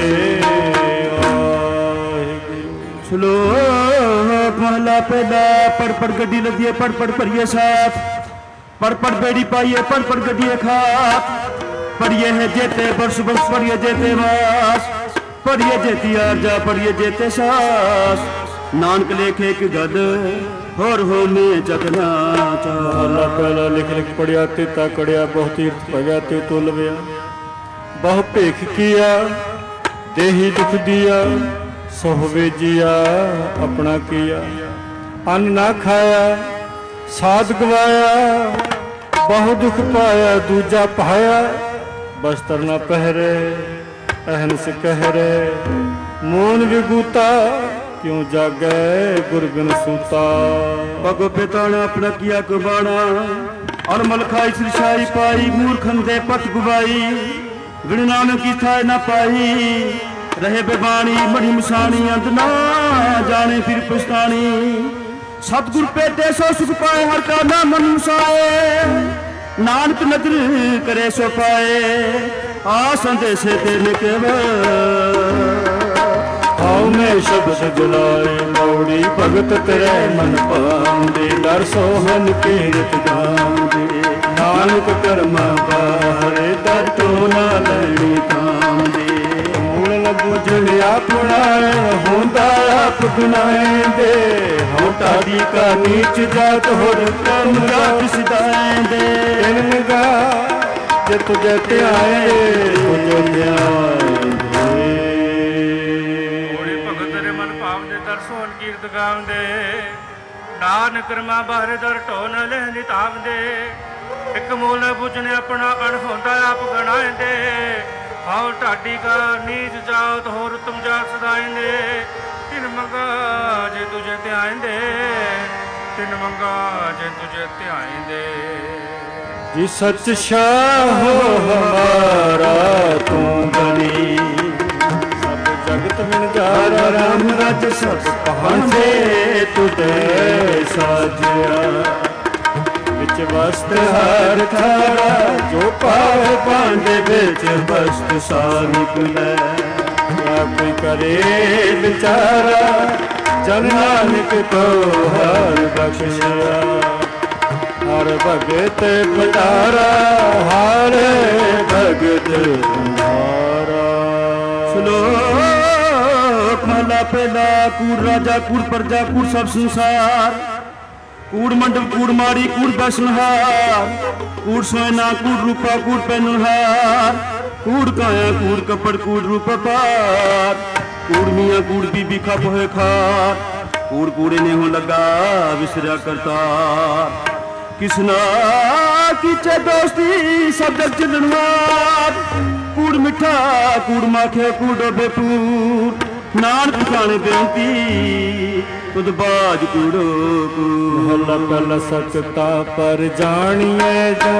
श्लोक महला पहला पढ़ पढ़ गड्डी लदिए पढ़ पढ़ भरिए साथ पढ़ पढ़ बेड़ी पाइए पढ़ पढ़ गड्डिए खात पढ़िए है जेते बरस बरस पढ़िए जेते मास पढ़िए जेती आरजा पढ़िए जेते सास नानक लेखे एक गद होर हो में जगना महला पहला लिख लिख पढ़िया तेता कड़िया बहुत तीर्थ भगया ते तुल गया बहु भेख किया देही दुख दिया सोहवे जिया अपना किया अन्न ना खाया साध गवाया बहु दुख पाया दूजा पाया बस्तर न पहरे अहन से कहरे मोन विगूता क्यों जागे गुरबिन सूता। भगो पिता ने अपना किया कुर्बाना और मलखाई सिरशाई पाई मूर्खन दे पथ गुबाई गिणना में की था न पाई रहे बेबानी मणि मसानी अंत ना जाने फिर पुस्तानी सतगुर पेटे सो सुख पाए हर का ना मन मुसाए नानक नजर करे सो पाए आ संदेशे तेने केवल आओ में शब्द जलाए मौड़ी भगत तेरे मन पांदे डर सोहन कीरत गांदे नानक कर्मा बाहरे दर तो ना लैनी तांदे बुझन अपनाए होंदा आप गुनाए दे होता दी का नीच जात होर कम जात सिदाए दे इनगा जे तुझे त्याए तुझे त्याए होरे भगत रे मन भाव दे दर सोहन कीरत गावंदे नानक कर्मा बाहर दर ढो न लहनी तावंदे एक मूल बुझने अपना अण होंदा आप गणाए दे हाउ ढाडी का नीच जात होर तुम जात सदाएंदे तिन मंगा जे तुझे ध्याएंदे तिन मंगा जे तुझे ध्याएंदे। जी सच शाह हमारा तू बनी सब जगत मिनजारा राम राज सब पहांदे तुझे साजिया वस्त हर थारा जो पाव पांडे बिच वस्त सा निकले आप करे बिचारा जन नानक को हर बख्शिया हर भगत भंडारा हर भगत भंडारा। श्लोक महला पहला कूड़ राजा कूड़ प्रजा कूड़ सब संसार कूड़ मंडल कूड़ मारी कूड़ बसनहार कूड़ सोयना कूड़ रूपा कूड़ पहनहार कूड़ काया कूड़ कपड़ कूड़ रूप पार कूड़ मियाँ कूड़ बीबी खा पोहे खार कूड़ कूड़े ने हो लगा विसरा करतार किसना कीचे दोस्ती सब जग चिलनवार कूड़ मिठा कूड़ माखे कूड़ बेपूर नानक खाने बेनती तुद बाज कूड़ो महला पहला सकता पर जानिए जा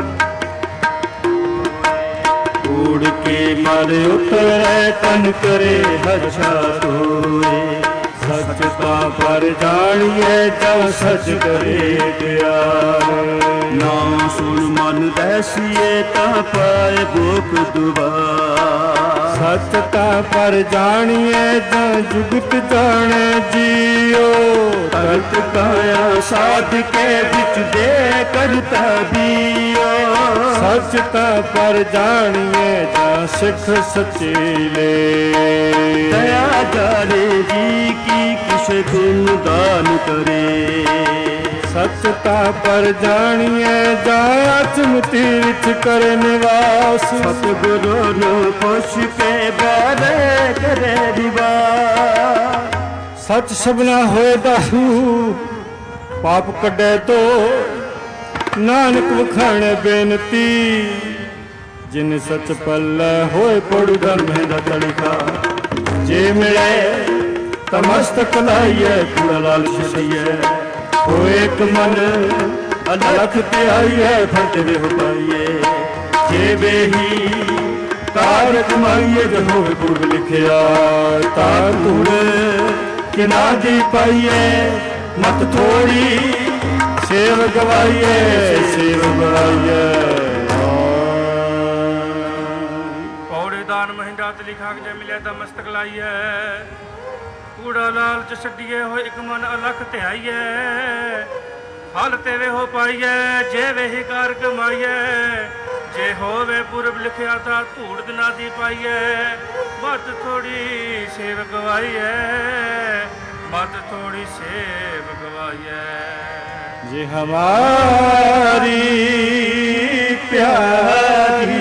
कूड़ के मारे उतरे तन करे हच्छा तोए सच तां पर जानिए जां सच करे प्यार। नाम सुन मन रहसिए तां पाए भूख दुबार। सच तां पर जानिए जां जुगत जाने जियो। तगत काया साध के बिच दे करता दियो। सच तां पर जानिए जां सिख सच्ची ले। दया जाने जी की किस गुण दान करे। सच तां पर जानिए जां अचम तीर्थ करे निवास। सतगुरु नु पुछ के बारे करे निवास। सच सबना होए दासू पाप कड्डे तो नानक वखाणे बेनती। जिन सच पल्ले होए पड़ू धर्मे दा तड़का। जे मिले तमस्तक लाइए कूड़ा लाल छड़िए। हो एक मन अलख ते आइए फट वे हो पाइए। जे बेही कार कमाइए जो होवे पूर्व लिखिया। तार धूड़ किना दी पाइए मत थोड़ी। Save गवाइए save गवाइए। पौड़े दान महिंदा ते लिखा के जे मिले ता मस्तक लाइए। कूड़ा लाल च छड्डिए हो एक मन अलख ते आइए। फल तेवे हो पाइए जे वेही कार कमाइए। जे होवे पूरब लिखिया था धूड़ दिना दी पाइए। मत थोड़ी सेव गवाइए मत थोड़ी सेव गवाइए। जे हमारी प्यारी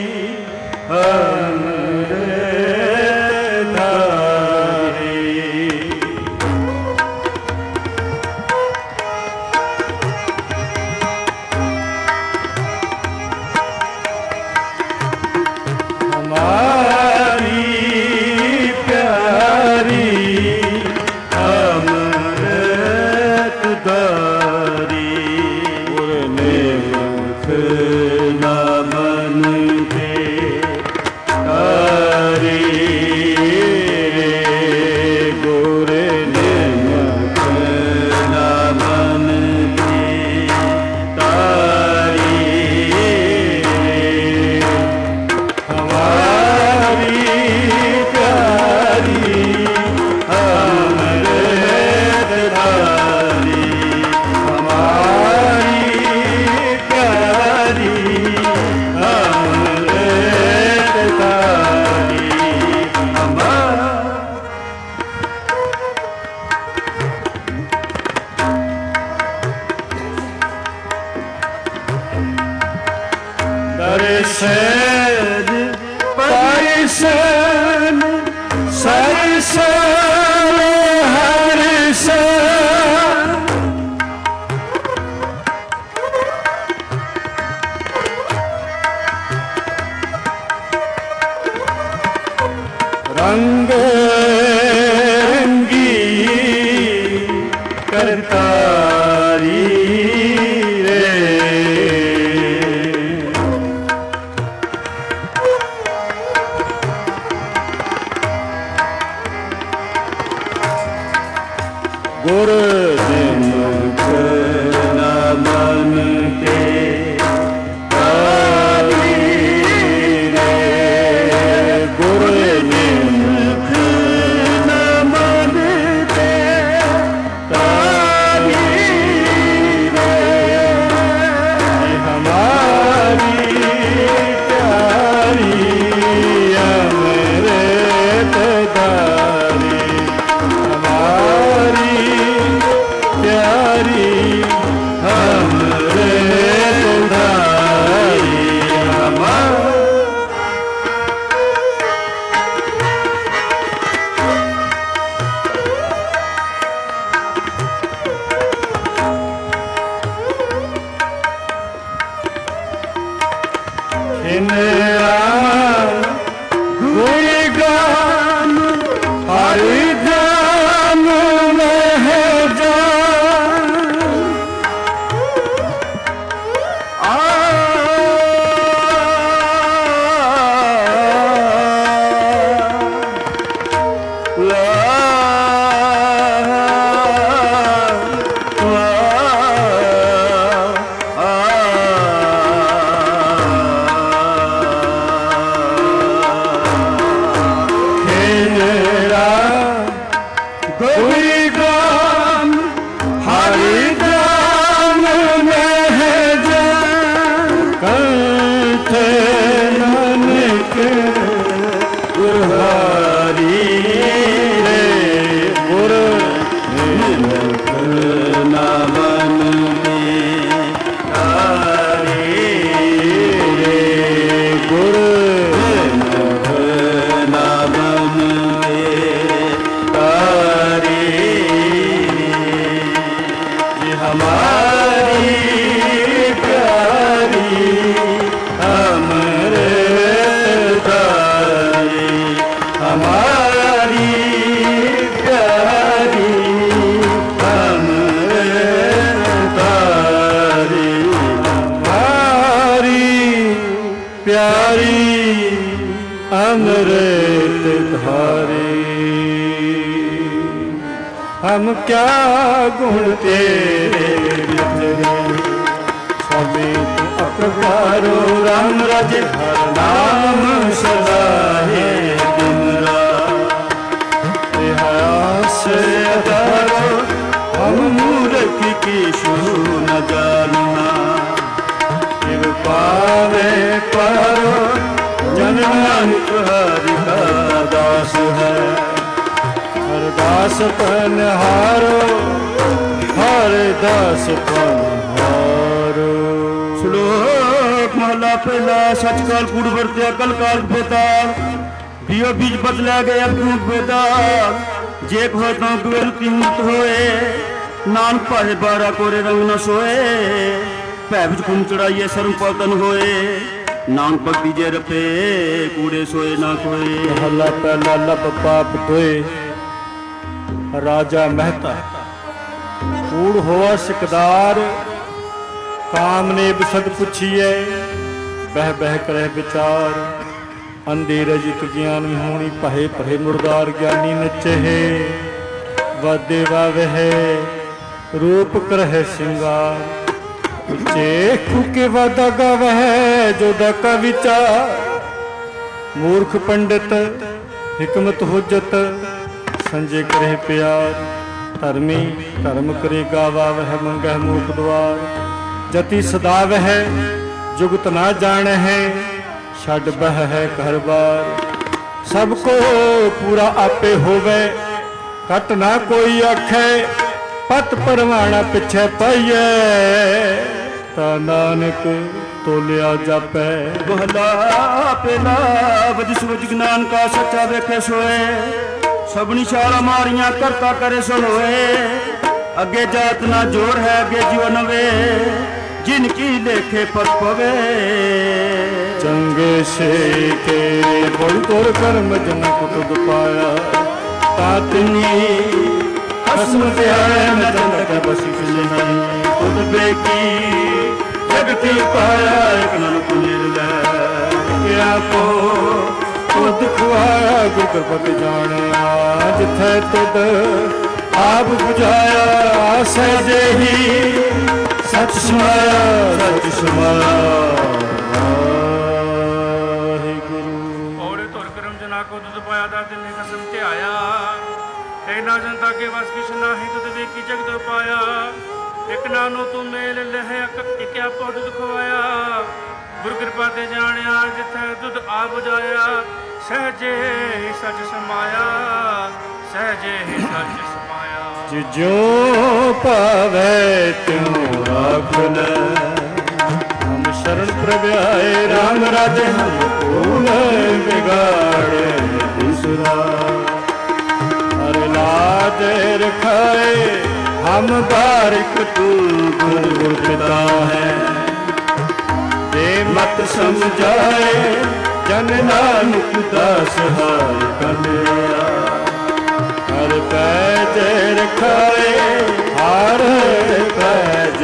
रंग रंगी करतारी रे। गुर जिनख न मनते मन रेत धारी। हम क्या गुण तेरे विचरे, स्वामी तू अपकारो राम राजे, हर नाम सदा है दिन रात। आस अदारो हम मूर्ख की शू न जानना, शिव पावे पारो जन नानक हरि का दास है। हर दास पनहारो, हर दास पनहारो। श्लोक महला पहला। सच काल कूड़ वरत्या कल काल बेताल, बियो बीज बदला गया क्यों बेताल। जे हो तो गुरुति मुक्त होए, नानक पाए बारा कोरे रंग न सोए। भै विच कुम चढ़ाइए सरम पतन होए, नानक भगती जे रपे कूड़े सोए ना कोए। महला पहला। लब पाप धोए राजा मेहता, कूड़ होआ सिकदार। काम ने बिसद पुछिए, बह बह करे विचार। अंधे रजित ज्ञान होनी, पहे पहे मुर्दार। ज्ञानी नचहे वादे वावह, रूप करह सिंगार। चेखू के वादा गावह, जोदा का विचार। मूर्ख पंडित हिकमत हुज्जत, संजय करे प्यार। धर्मी धर्म करे गावा, वह मंगह मूर्ख द्वार। जति सदा वह जुगत ना जान है, छड़ बह है घर बार। सबको पूरा आपे होवे, कट ना कोई आखे। पत परवाना पिछे पाइए, ता नानक तोलिया जापै। महला पहला। बज सूरज ज्ञान का सच्चा वेखे सोए, सबनी शाला मारियां करता करे सुनोए। अगे जात ना जोर है, अगे जीव नवे, जिनकी लेखे पत पवे। चंगे से के बोल तोर कर्म जनक तुद पाया। तातनी खस्म त्याए न जनक बसिस नहीं। तुद बेकी जगती पाया, एक ननक निर्लय। क्या को तुद खुआया, गुर कृपत जानिया। जिथे तुद आप बुझाया, सहजे ही सच समाया, सच समाया। ਔੜੇ ਧੁਰ ਕਰਮ ਜਨਾ ਕੋ ਦੁਧ ਪਾਇਆ, ਦਾ ਦਿਨ ਨੇ ਕਸਮ ਤੇ ਆਇਆ। ਐਨਾ ਜਨਤਾ ਕੇ ਵਸ ਕਿਛ ਨਾਹੀ, ਤੁਧ ਵੇਖੀ ਜਗਤ ਪਾਇਆ। ਇਕ ਨਾਨੋ ਤੂੰ ਮੇਲ ਲਹਿ, ਇਕ ਆਪੋ ਦੁਧ ਖਵਾਇਆ। ਗੁਰ ਕਿਰਪਾ ਤੇ ਜਾਣਿਆ, ਜਿੱਥੇ ਦੁਧ ਆ ਬੁਝਾਇਆ। ਸਹਜੇ ਹੀ ਸਚ ਸਮਾਇਆ, ਸਹਜੇ ਹੀ ਸਚ ਸਮਾਇਆ। जो पावे त्यों राख ले, हम शरण प्रभुआए राम राजे। हम कूल बिगाड़े दूसरा, हर लाज रखाए हम बारिक। तू गुर गुर पिता है, दे मत समझाए। जन नानक दास हार कन्या, हर पैज रखाए हार पैज।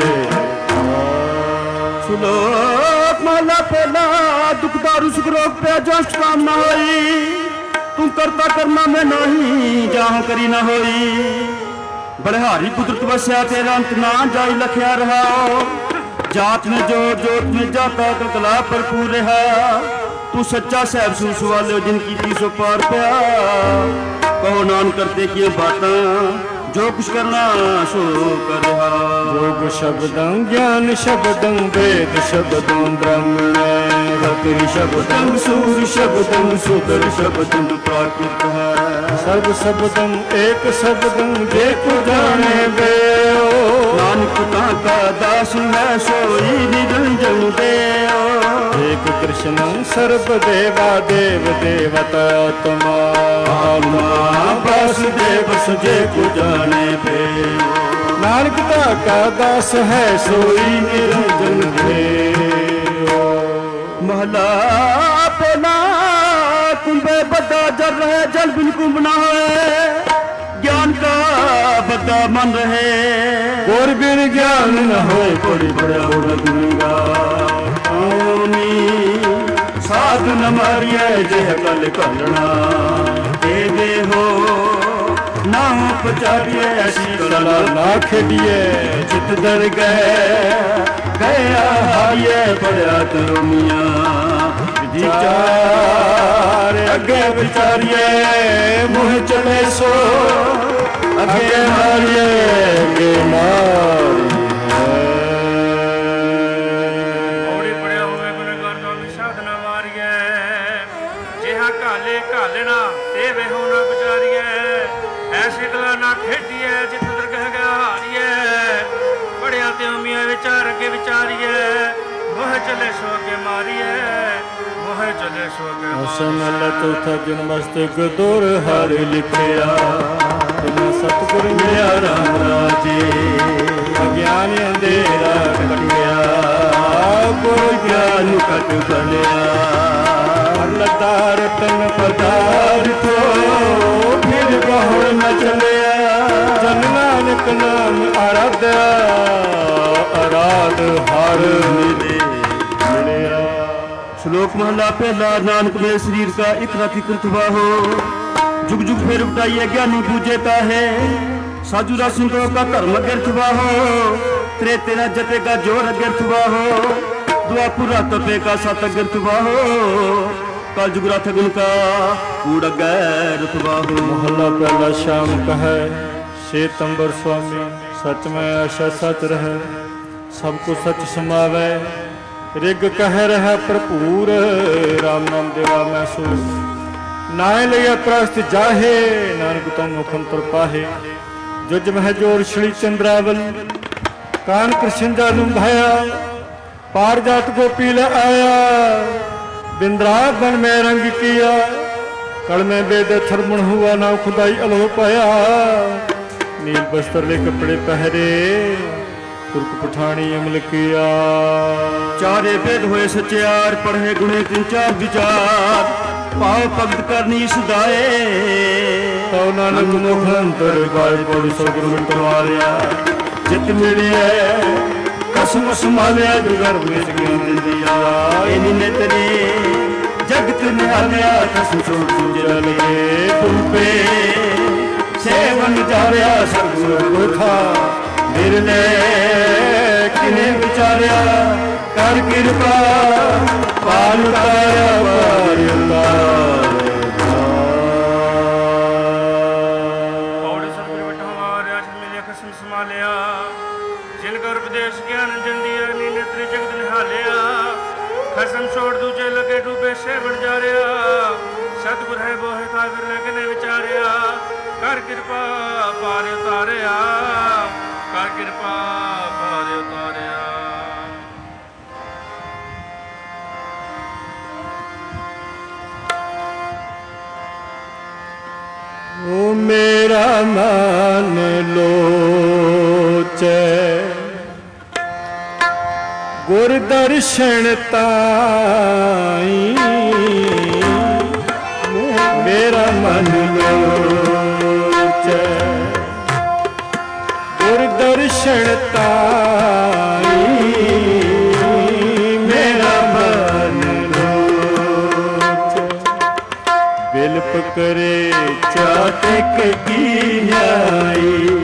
श्लोक महला पहला। दुख दारु सुख रोग पे जस्ट काम न होई, तू करता करना में नहीं, जहाँ करी न होई। बलिहारी कुदरत बसया, तेरा अंत ना जाई लखया रहा। जात में जोत जोत में जाता, कला भरपूर रहा। तू सच्चा सैब सूस वाले, जिनकी तीसो पार पया। कहो नान करते किए बातां, जो कुछ करना सो कर रहा। योग शब्दं ज्ञान शब्दं, वेद शब्दं ब्रह्मण। भक्ति शब्दं सूर शब्दं, सुंदर शब्दं प्राकृत है। सर्व शब्दं एक शब्दं, जे को जाने बेओ। नानक का दास है, सोई निरंजन देओ। एक कृष्ण सर्व देवा, देव देवता आत्मा। आत्मा वासुदेव सुजे को जाने पे। नानक का दास है, सोई निरंजन देओ। महला पहला। कुंभे बद्दा जल रहे, जल बिन कुंभ ना होए। ज्ञान का बद्दा मन रहे, और बिन ज्ञान न होए। बड़ी बड़ा बड़ा गुनगा ਸਾਧੂ ਨ ਮਾਰੀਐ ਜਿਹ ਕਲ ਘਲਣਾ ਦੇ ਦੇ ਹੋ ਨਾ ਪਚਾਰੀਐ ਐਸੀ ਕਲਾ ਨਾ ਖੇਡੀਏ ਚਿਤ ਦਰ ਗਏ ਗਿਆ ਹਾਰੀਏ ਪੜਿਆ ਤਰਮੀਆਂ ਵਿਚਾਰ ਅੱਗੇ ਵਿਚਾਰੀਏ ਮੂੰਹ ਚਲੇ ਸੋ ਅੱਗੇ ਮਾਰੀਏ ਅੱਗੇ ਮਾਰੀ ਔੜੀ ਪੜਿਆ ਹੋਵੇ ਗੁਨਹਗਾਰ ਨਾਮੀ ਸਾਧਨਾ ਮਾਰੀਏ ਜਿਹਾ ਘਾਲੇ ਘਾਲਣਾ ਤੇ ਵੇਹੋ ਨਾ ਵਿਚਾਰੀਏ ਐਸੀ ਕਲਾ ਨਾ ਖੇਡੀਏ ਜਿਤ ਦਰਗਹ ਗਿਆ ਹਾਰੀਏ ਪੜਿਆ ਤੇ ਉਮੀਆਂ ਵਿਚਾਰ ਅੱਗੇ ਵਿਚਾਰੀਏ ਮੋਹ ਚਲੇ ਸੋ ਅੱਗੇ ਮਾਰੀਏ ਮੋਹ ਚਲੇ ਸੋ ਅੱਗੇ ਅਸਮਲ ਚੌਥਾ ਜਨ ਮਸਤਕ ਦੁਰ ਹਰ ਲਿਖਿਆ ਤਿਨਾ ਸਤਿਗੁਰ ਮਿਲਿਆ ਰਾਮ ਰਾਜੇ ਅਗਿਆਨ ਅੰਧੇਰਾ ਕਟਿਆ ਗੁਰ ਗਿਆਨ ਕਟ ਬਣਿਆ ਲਤਾ ਰਤਨ ਪਦਾਰਥੋ ਫਿਰ ਬਹੁ ਨ ਚਲਿਆ ਜਨ ਨਾਨਕ ਨਾਮ ਆਰਾਧਿਆ ਆਰਾਧ ਹਰ ਮਿਲੇ ਮਿਲਿਆ। श्लोक महला पहला नानक में शरीर का इतना किकृत हुआ हो जुग जुग फिर उठाइए ज्ञानी पूजेता है साधु रासिंदों का धर्म व्यर्थ हुआ हो त्रे तेरा जते का जोर व्यर्थ हुआ हो दुआपुरा तपे का सत व्यर्थ हुआ हो कल जुग रथ गुण का कूड़ गैरथ हुआ हो। मोहल्ला पहला श्याम कहे श्वेतंबर स्वामी सच में आशा सच रहे सब कुछ सच समावे रिग कह रहा भरपूर राम नाम देवा महसूस नाय लिया त्रस्त जाहे नानक तो मुखंतर पाहे जुज मह जोर श्री चंद्रावल कान कृष्ण जानु भाया पार जात गोपी ल आया बिंद्रावन में रंग किया कल में बेद थरमण हुआ ना खुदाई अलो पाया नील बस्तर ले कपड़े पहरे तुर्क पठानी अमल किया चारे वेद होए सचियार पढ़े गुणे तीन चार विचार पाव भगत करनी सुदाए तो नानक मुख अंतर गाय बोल सगुरु मिटवालिया चित मिलिए कसम संभालिया जुगर में ज्ञान दिया इन्हीं ने तेरे जगत ने आलिया कसम छोड़ तुझे लगे तुम पे सेवन जारिया सगुरु था मिलने किने विचारिया कर कृपा पार उतारा पार उतारा ਔੜੇ ਸਤਿਗੁਰ ਬਿਠਾਵਾਰਿਆ ਜਿਨ ਮਿਲਿਆ ਖਸਮ ਸੰਭਾਲਿਆ ਜਿਨ ਕਰ ਉਪਦੇਸ਼ ਗਿਆਨ ਜੰਦੀਆ ਨੀ ਨੇਤਰੀ ਜਗਤ ਨਿਹਾਲਿਆ ਖਸਮ ਛੋੜ ਦੂਜੇ ਲਗੇ ਡੂਬੇ ਸੇਵਣ ਜਾ ਰਿਆ ਸਤਿਗੁਰ ਹੈ ਬੋਹਿ ਥਾ ਫਿਰ ਲੈ ਕਿਨੇ ਵਿਚਾਰਿਆ ਕਰ ਕਿਰਪਾ ਪਾਰ ਉਤਾਰਿਆ ਕਰ ਕਿਰਪਾ ਪਾਰ ਉਤਾਰਿਆ। ओ मेरा मान लोचे गुर दर्शन ताई मेरा मन लोचे गुर दर्शन ताई मेरा मन लोचे बिलप करे चाटक की आई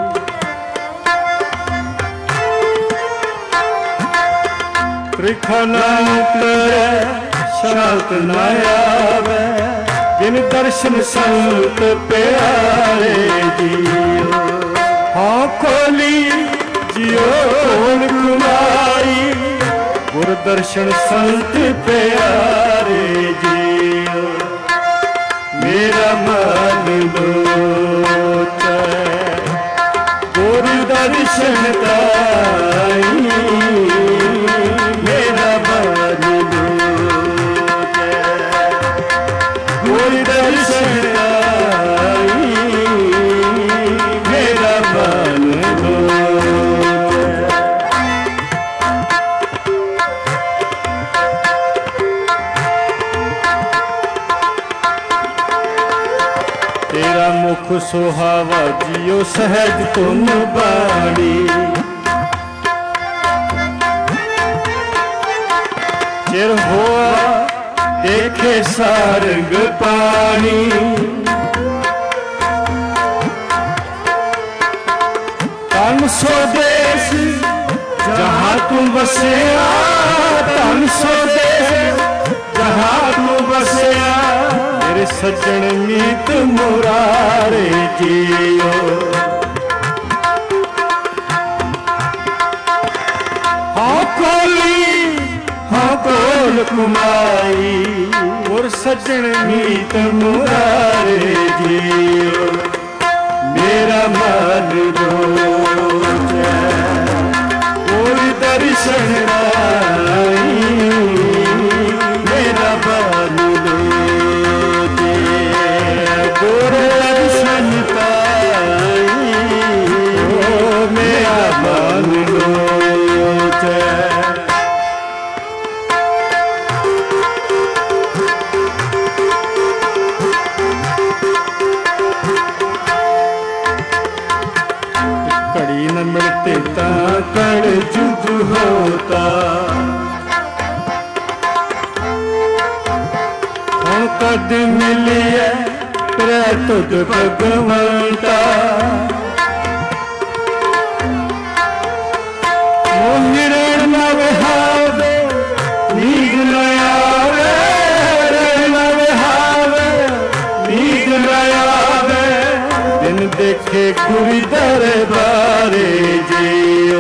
त्रिखना करे शांत न आवे बिन दर्शन संत प्यारे जियो हाँ खोली जियो कुमारी गुर दर्शन संत प्यारे जियो मेरा मन लोचे गुर दर्शन ताई मेरा मन लोचे गुर दर्शन ताई मेरा मन लोचे। तेरा मुख सुहावा जियो सहज तुम बाणी चिर होआ देखे सारंग पानी तन स्वदेश जहाँ तू बसया तन स्वदेश जहाँ तू बसया मेरे सज्जन मीत मुरारे जियो हाँ कोली हाँ कोल कुमाई और सज्जन मीत मुरारे जियो मेरा मन रोचे और दर्शन आई मेरा मन रोचे और दर्शन पाई मेरा मन रोचे घड़ी न मिलते ता कड़ जुग होता हुण कद मिलिए त्रै तुद भगवंता मोहिरण न विहावे नींद न आवे रण न विहावे नींद न आवे दिन देखे गुरु दरबारे जियो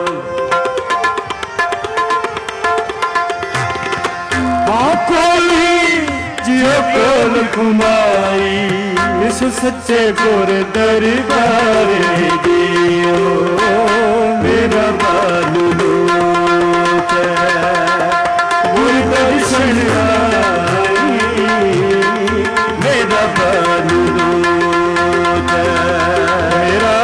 हाँ कोली जियो कोल कुमाई इस सच्चे गुर दरबारे जियो मेरा बालू लोचे गुर दर्शन आई मेरा बालू लोचे मेरा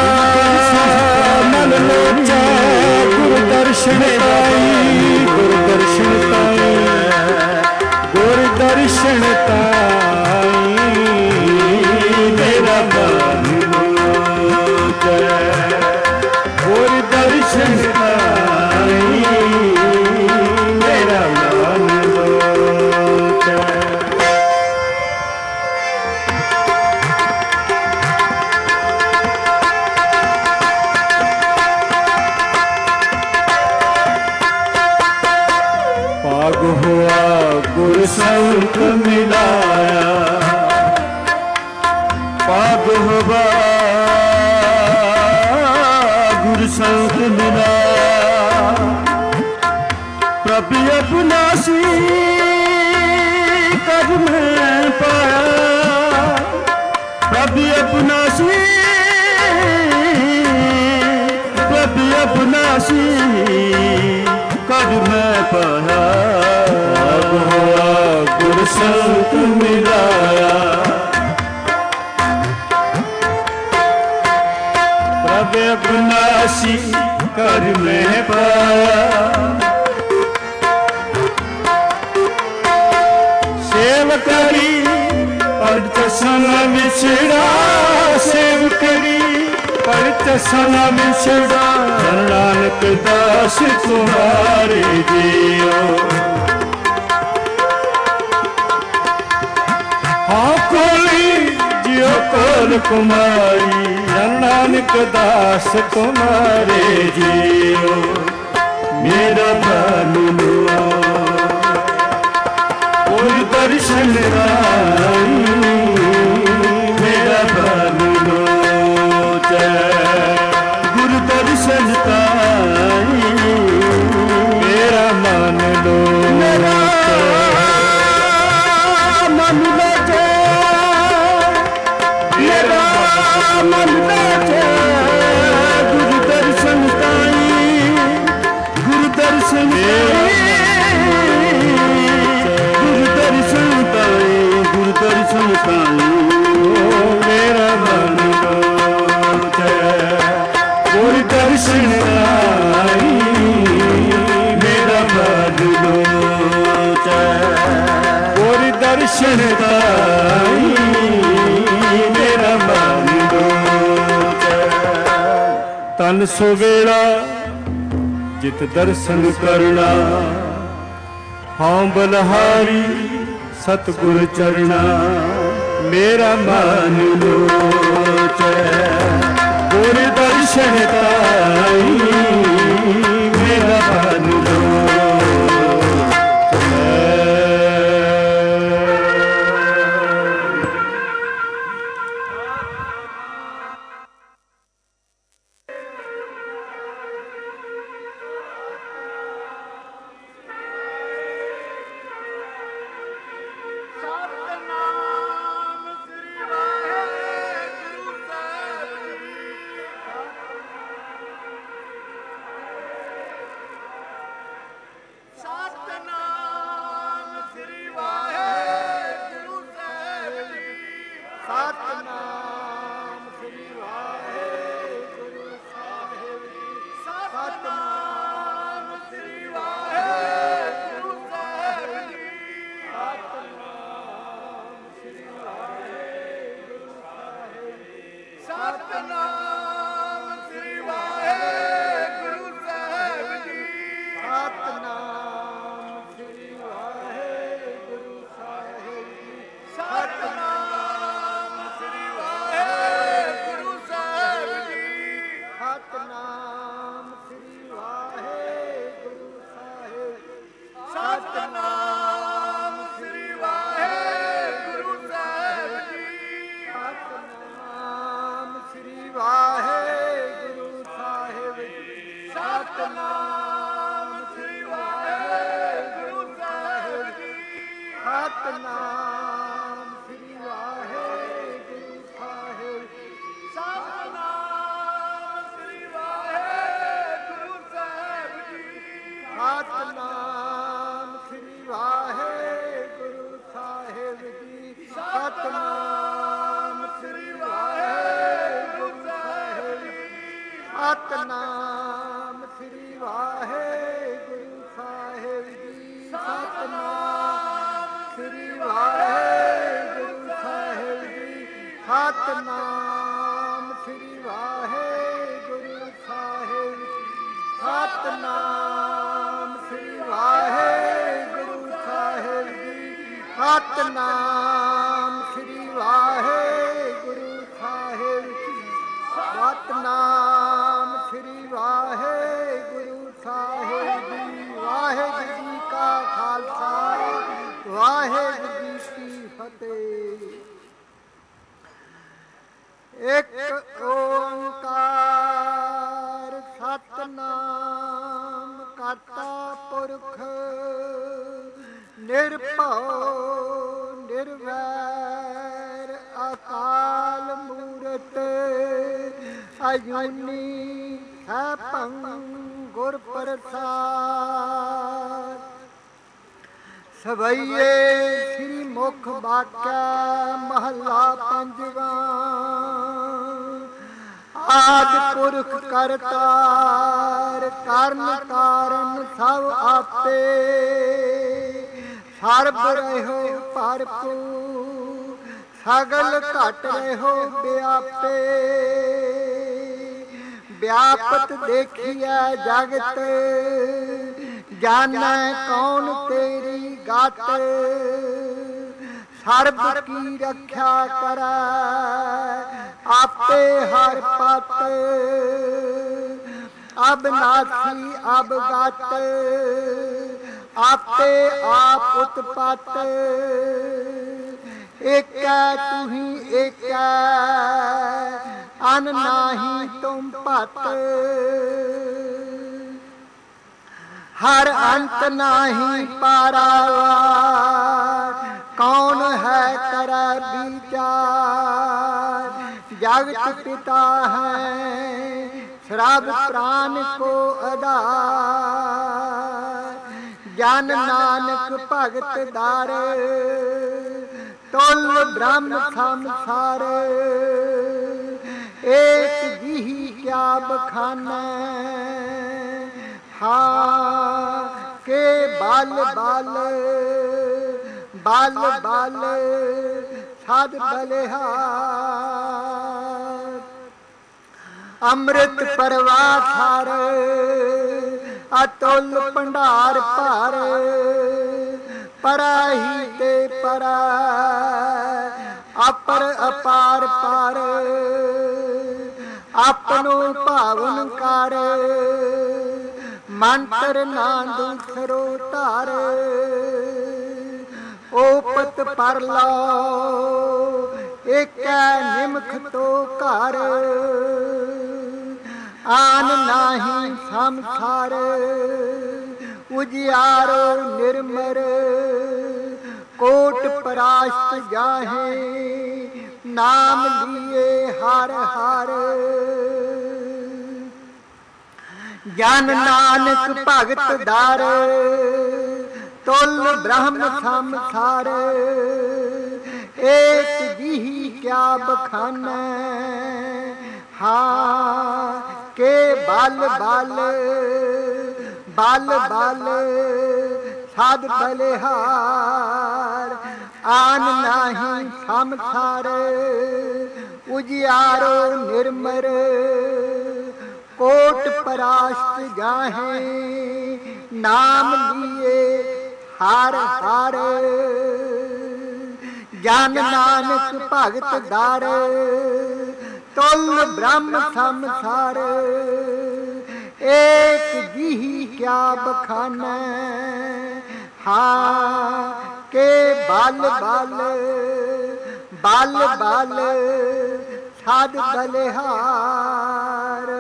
मन लोचा गुरु दर्शन पाई गुरु दर्शन पाई गुरु दर्शन पाई मेरा मन लोचा गुरु दर्शन पाई मेरा मन लोचा पाग हुआ गुरु संत मिलाया पाग हुआ गुरु संत मिलाया प्रभु अपनासी कर मैं पाया प्रभु अपनासी प्रभु अपनासी कर मैं पाया पाग हुआ गुरु संत मिलाया प्रभु अपनासी कर मैं पाया सेव करी पढ़त सन विछड़ा सेव करी पढ़त सन विछड़ा नानक दास तुम्हारे जियो हाँ कोली जियो कोल कुमारी नानक दास तुम्हारे जियो मेरा मन गुरु दर्शन आई मेरा मन लोचे गुरु दर्शन आई मेरा मन लोचे मन लोचे मेरा मन लोचे गुरु दर्शन आई गुरु दर्शन गुरु दर्शन पाई मेरा मन लोचे गुरु दर्शन आई मेरा मन लोचे गुरु दर्शन आई मेरा मन लोचे तन सुवेला जित दर्शन करना हाँ बलहारी ਸਤਿਗੁਰ ਚਰਣਾ ਮੇਰਾ ਮਨ ਲੋਚੈ। ਗੁਰ ਦਰਸ਼ਨ ਤਾਈ ਮੇਰਾ ਮਨ ਲੋਚੈ। ਅੰਮ੍ਰਿਤ ਪਰਵਾਰ ਅਤੁਲ ਭੰਡਾਰ ਭਰ ਪਰਾ ਹੀ ਤੇ ਪਰਾ, ਅਪਰ ਅਪਾਰ ਪਾਰ, ਆਪਨੋ ਭਾਵਨ ਕਰ, ਮੰਤਰ ਨਾ ਦੂਸਰੋ ਧਾਰ, ਓਪਤ ਪਰ ਲਓ ਏਕੈ ਨਿਮਖ ਤੋ ਘਰ, ਆਨ ਨਾਹੀ ਸੰਸਾਰ, ਉਜਿਆਰੋ ਨਿਰਮਰ, ਕੋਟ ਪਰਾਸ਼ਤ ਜਾਹੇ, ਨਾਮ ਲੀਏ ਹਰ ਹਰ, ਜਨ ਨਾਨਕ ਭਗਤ ਦਰ, ਤੁਲ ਬ੍ਰਹਮ ਸੰਸਾਰ, ਏਕ ਜੀਹੀ ਕਿਆ ਬਖਾਨੈ, ਹਾਂ ਕੇ ਬਲ ਬਲ, ਬਲ ਬਲ ਸਦ ਬਲਿਹਾਰ, ਆਨ ਨਾਹੀ ਸੰਸਾਰ, ਉਜਿਆਰੋ ਨਿਰਮਰ, ਕੋਟ ਪਰਾਸ਼ਤ ਜਾਹੇ, ਨਾਮ ਲੀਏ ਹਰ ਹਰ, ਜਨ ਨਾਨਕ ਭਗਤ ਦਰ, ਤੁਲ ਬ੍ਰਹਮ ਸੰਸਾਰ, ਏਕ ਜੀਹੀ ਕਿਆ ਬਖਾਨੈ, ਹਾਂ ਕੇ ਬਲ ਬਲ, ਬਲ ਬਲ ਸਦ ਬਲਿਹਾਰ।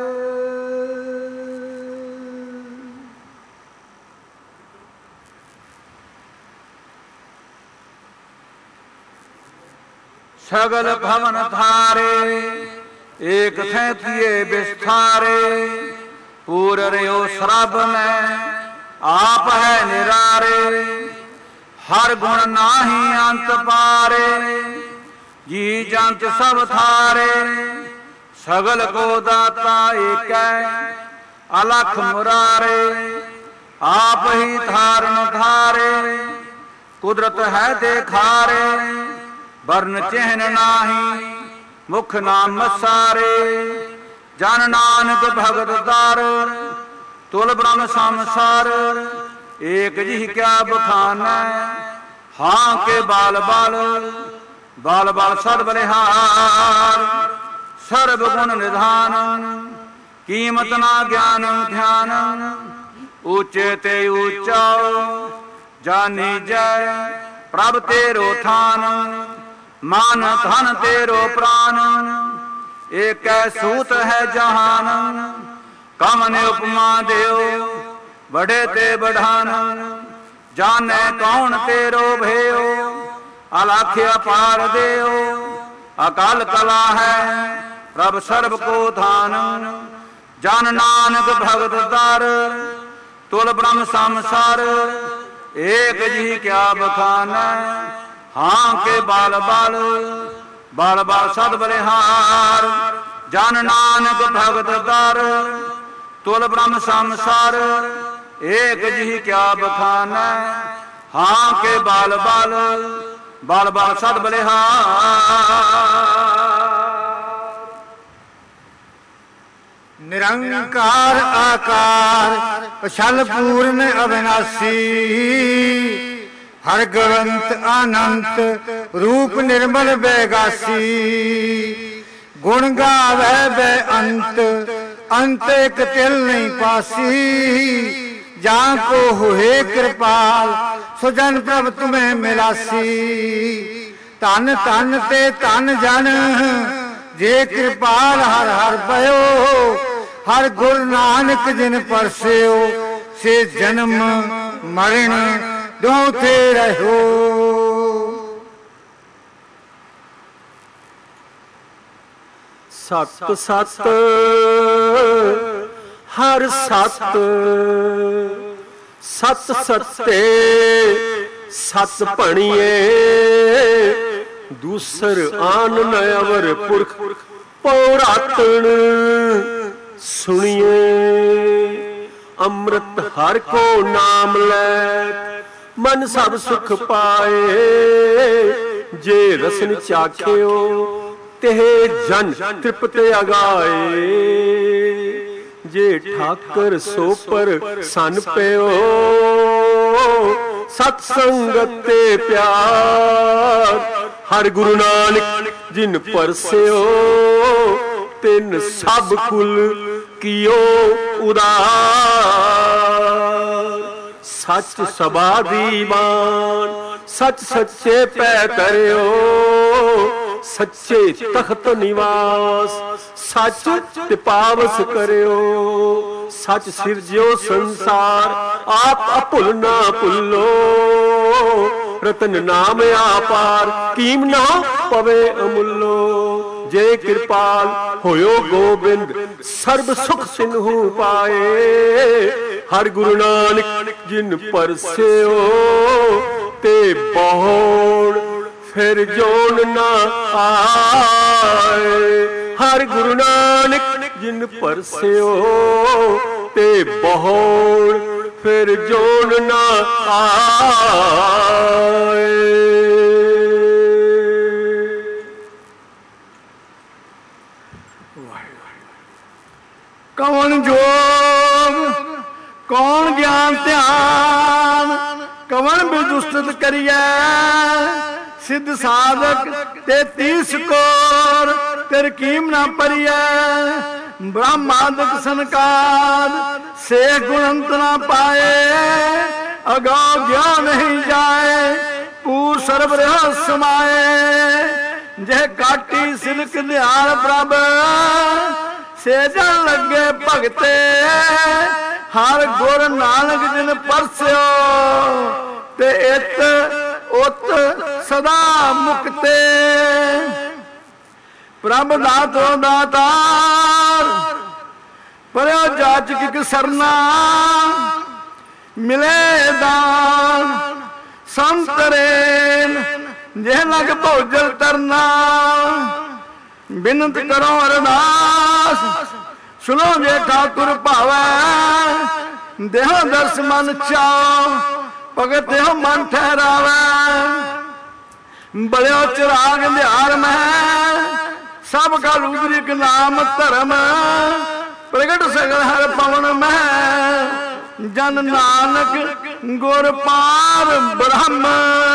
ਸਗਲ ਭਵਨ ਧਾਰੇ, ਏਕ ਥੈਂਤੀਏ ਬਿਸਥਾਰੇ, ਪੂਰ ਰਿਓ ਸਰਬ ਮੈਂ, ਆਪ ਹੈ ਨਿਰਾਰੇ, ਹਰ ਗੁਣ ਨਾਹੀ ਅੰਤ ਪਾਰੇ, ਜੀ ਜੰਤ ਸਭ ਥਾਰੇ, ਸਗਲ ਕੋ ਦਾਤਾ ਏਕੈ, ਅਲਖ ਮੁਰਾਰੇ, ਆਪ ਹੀ ਧਾਰਨ ਧਾਰੇ, ਕੁਦਰਤ ਹੈ ਦੇਖਾਰੇ, ਵਰਨ ਚਿਹਨ ਨਾਹੀ, ਮੁਖ ਨਾਮ ਸਾਰੇ, ਜਨ ਨਾਨਕ ਭਗਤ ਦਰ, ਤੁਲ ਬ੍ਰਹਮ ਸੰਸਾਰ, ਏਕ ਜਿਹ ਕਿਆ ਬਖਾਨੈ, ਹਾਂ ਕੇ ਬਾਲ ਬਾਲ, ਬਾਲ ਬਾਲ ਸਦ ਬਲਿਹਾਰ, ਸਰਬ ਗੁਣ ਨਿਧਾਨ, ਕੀਮਤ ਨਾ ਗਿਆਨ ਧਿਆਨ, ਉੱਚੇ ਤੇ ਉੱਚਾ ਜਾਨੀ ਜੈ, ਪ੍ਰਭ ਤੇਰੋ ਥਾਨ, ਮਾਨ ਧਨ ਤੇਰੋ ਪ੍ਰਾਨ, ਏਕੈ ਸੂਤ ਹੈ ਜਹਾਨ, ਕਮਨ ਉਪਮਾ ਦਿਓ, ਬੜੇ ਤੇ ਬਢਾਨ, ਜਾਣੈ ਕੌਣ ਤੇਰੋ ਭਇਓ, ਅਲਖ ਅਪਾਰ ਦਿਓ, ਅਕਾਲ ਕਲਾ ਹੈ ਪ੍ਰਭ ਸਰਬ ਕੋ ਧਾਨ, ਜਨ ਨਾਨਕ ਭਗਤ ਦਰ, ਤੁਲ ਬ੍ਰਹਮ ਸੰਸਾਰ, ਏਕ ਜੀ ਕਿਆ ਬਖਾਨੈ, ਹਾਂ ਕੇ ਬਾਲ ਬਾਲ, ਬਾਲ ਬਾਲ ਸਦ ਬਲਿਹਾਰ, ਜਨ ਨਾਨਕ ਭਗਤ ਦਰ, ਤੁਲ ਬ੍ਰਹਮ ਸੰਸਾਰ, ਏਕ ਜੀ ਕਿਆ ਬਖਾਨੈ, ਹਾਂ ਕੇ ਬਾਲ ਬਾਲ, ਬਾਲ ਬਾਲ ਸਦ ਬਲਿਹਾਰ। ਨਿਰੰਕਾਰ ਆਕਾਰ, ਅਛਲ ਪੂਰਨ ਅਵਿਨਾਸੀ, ਹਰ ਗਵੰਤ ਅਨੰਤ, ਰੂਪ ਨਿਰਮਲ ਬੈਗਾਸੀ, ਗੁਣ ਗਾਵੈ ਬੈ ਅੰਤ, ਅੰਤ ਇਕ ਤਿਲ ਨਹੀਂ ਪਾਸੀ, ਜਾਂ ਕੋ ਹੋਏ ਕਿਰਪਾਲ, ਸੋ ਜਨ ਪ੍ਰਭ ਤੁਮੈ ਮਿਲਾਸੀ, ਧਨ ਧਨ ਤੇ ਧਨ ਜਨ, ਜੇ ਕਿਰਪਾਲ ਹਰ ਹਰ ਪਇਓ, ਹਰ ਗੁਰੂ ਨਾਨਕ ਜਿਨ ਪਰਸਿਓ, ਸੇ ਜਨਮ ਮਰਨ ਦੋ ਤੇ ਰਹੋ। ਸਤ ਸਤ ਹਰ ਸਤ, ਸਤ ਸਤੇ ਸਤ ਭਣੀਏ, ਦੂਸਰ ਆਨ ਨ ਅਵਰ ਪੁਰਖ, ਪੌਰਾਤਣ ਸੁਣੀਏ। ਅੰਮ੍ਰਿਤ ਹਰ ਕੋ ਨਾਮ ਲੈ, ਮਨ ਸਭ ਸੁਖ ਪਾਏ, ਜੇ ਰਸਨ ਚਾਖਿਓ ਤੇ ਜਨ ਤ੍ਰਿਪਤ ਅਗਾਏ, ਜੇ ਠਾਕਰ ਸੋ ਪਰ ਸੰਨ ਪਿਓ, सत संगत ते प्यार। हर गुरु नानक जिन परस्यो तिन सब कुल कियो उदार। सच सभा दीवान सच सच्चे पै करियो, सच्चे तख्त निवास सच ते पावस करियो। सच सिरजियो संसार आप अभुल ना भुलो, रतन नाम आपार कीम ना पवे अमुलो। जे कृपाल होयो गोबिंद सर्ब सुख सिन्हू पाए। हर गुरु नानक जिन परस्यो ते बहुड़ फिर जोन ना आए। हर गुरु नानक जिन परस्यो ते बहुड़ फिर जोन ना आए। कौन जोग कौन ज्ञान ध्यान, कौन विदुष्ट करिए। सिद्ध साधक तेतीस कोर तेर कीम ना परिए। ब्रह्मादक सनकाद से गुणंत ना पाए। अगाव ज्ञान नहीं जाए पूर सर्व रहस्य समाए। जय काटी सिलक ध्यान प्रभ से जन लगे भगते। हर गुर नानक जिन परस्यो ते इत उत सदा मुक्ते। प्रभ दातो दातार पर्यो जाचक सरना। मिले दान संतरेन जे लग भोजल तरना। बिनत करो अरदास सुनो जे ठाकुर भावै। देहो दर्श मन चाओ भगत देहो मन ठहरावै। बड़ो चिराग निहार में सब का लूदरिक नाम धर्म। प्रगट सगल हर पवन में जन नानक गुर पार ब्रह्म।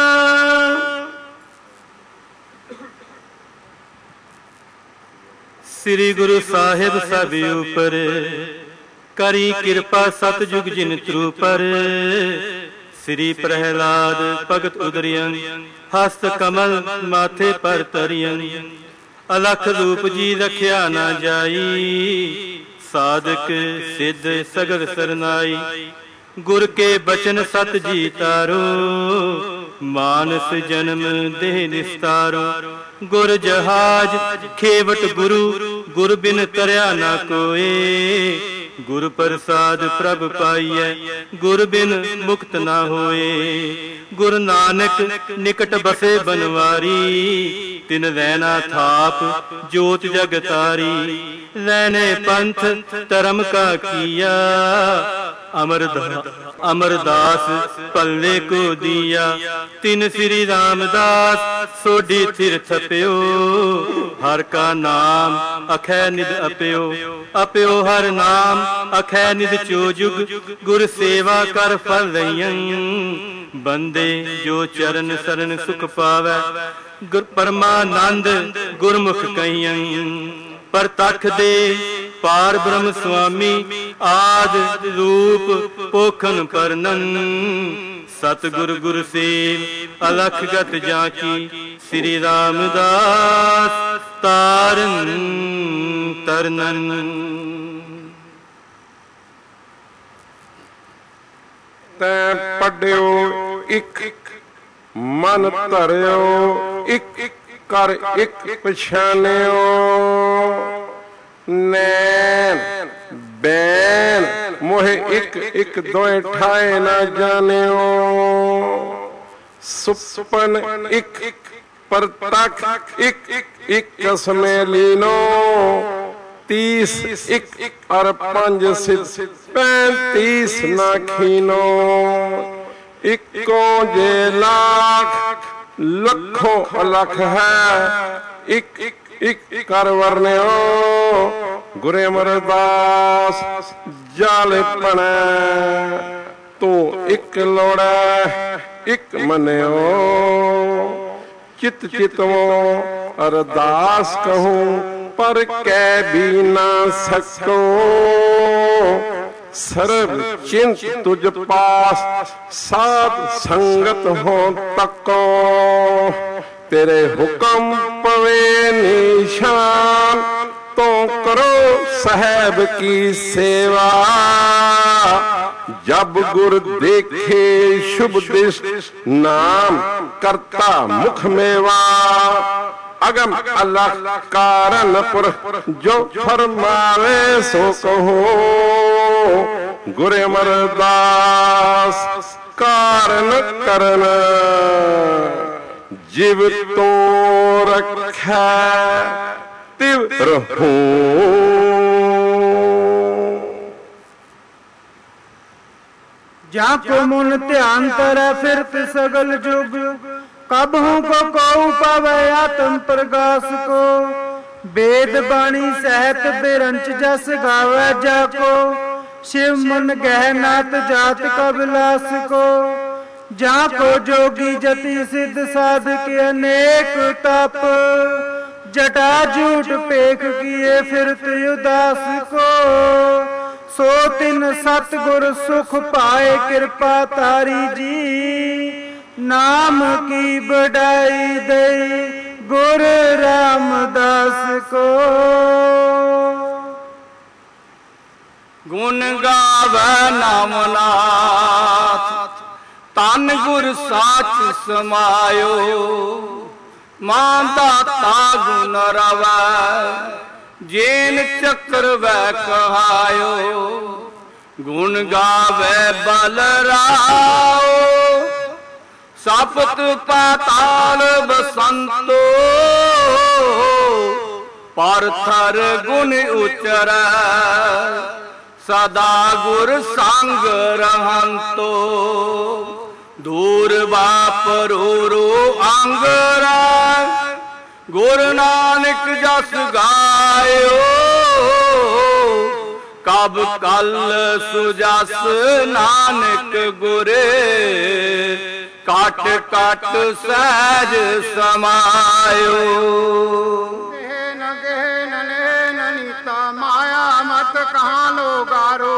श्री गुरु साहिब सब ऊपर करी कृपा सतयुग जिन त्रुपर। श्री प्रहलाद भगत उदरियन हस्त कमल माथे पर तरियन। अलख रूप जी रखिया ना जाई, साधक सिद्ध सगल सरनाई। गुर के बचन सत जी तारो, मानस जन्म देह निस्तारो। गुर जहाज खेवट गुरु, गुर बिन तरया ना कोए। गुर प्रसाद प्रभ पाइयै, गुर बिन मुक्त ना होए। गुर नानक निकट बसे बनवारी, तिन रैना थाप जोत जग तारी। रैने पंथ धर्म का किया, अमरदास अमरदास पल्ले को दिया। तिन श्री रामदास सोडी थिर थप्यो, हर का नाम अखै निध अप्यो। अप्यो हर नाम अखै निध चोजुग, गुर सेवा कर फल रहियन। बंदे जो चरण शरण सुख पावै, गुर परमानंद गुरमुख कहियन। परतख दे पार ब्रह्म स्वामी, आद रूप पोखन परनन। सतगुर गुर सेव अलख गत जाकी, श्री रामदास तारन तरनन। तै पढ़ियो इक मन धरियो, इक कर इक पछानियो। नैन बैन मोहे इक इक दोए ठाए ना जानियो। सुपन इक परतख इक इक कसमे लीनो। तीस इक और पंज सिद्ध पैंतीस ना खीनो। इको जे लाख लखों अलख है, इक इक कर वर्ण्यो। गुरे अमरदास जाल पणे तो ਇੱਕ ਲੋੜੈ ਇੱਕ ਮਨਿਓ ਚਿਤ ਚਿਤਵੋ ਅਰਦਾਸ ਕਹੂੰ ਪਰ ਕਹਿ ਵੀ ਨਾ ਸਕੋ ਸਰਬ ਚਿੰਤ ਤੁਝ ਪਾਸ ਸਾਧ ਸੰਗਤ ਹੋ ਤੱਕੋ ਤੇਰੇ ਹੁਕਮ ਪਵੇ ਨਿਸ਼ਾਨ ਤੋ ਕਰੋ ਸਾਹਿਬ ਕੀ ਸੇਵਾ ਜਬ ਗੁਰ ਦੇਖੇ ਸ਼ੁਭ ਦਿਸ਼ ਨਾਮ ਕਰਤਾ ਮੁਖ ਮੇਵਾ ਅਗਮ ਅਲਖ ਕਾਰਨ ਪੁਰ ਜੋ ਫਰਮਾਵੇ ਸੋ ਕਹੋ ਗੁਰ ਅਮਰਦਾਸ ਕਾਰਨ ਕਰਨ ਜਿਵ ਤੋ ਰੱਖੈ ਤਿਵ ਰਹੂੰ। जाको मुन ध्यान तरह फिरत सगल जुग कबहू को कौ पावे आत्म प्रकाश को वेद बाणी सहत बिरंच जस गावे जाको शिव मन गहनात जात कबिलास को जाको जोगी जति सिद्ध साधक अनेक तप जटा झूठ पेख किए फिरत उदास को सो तिन सतगुर सुख पाए कृपा तारी जी नाम की बढ़ाई दे गुर रामदास को। गुण गावे नामनाथ तन गुर साच समायो मां दाता गुण रवै जेन चक्र वै कहायो गुण गावे बलराओ सपत पाताल बसंतो पारथर गुण उचरै सदा गुर संग रहंतो दूर बापरो अंगरा गुर नानक जस गायो कब कल सुजस नानक गुरे काट काट सहज समायो। न गहन न नीता माया मत कहाँ लो गारो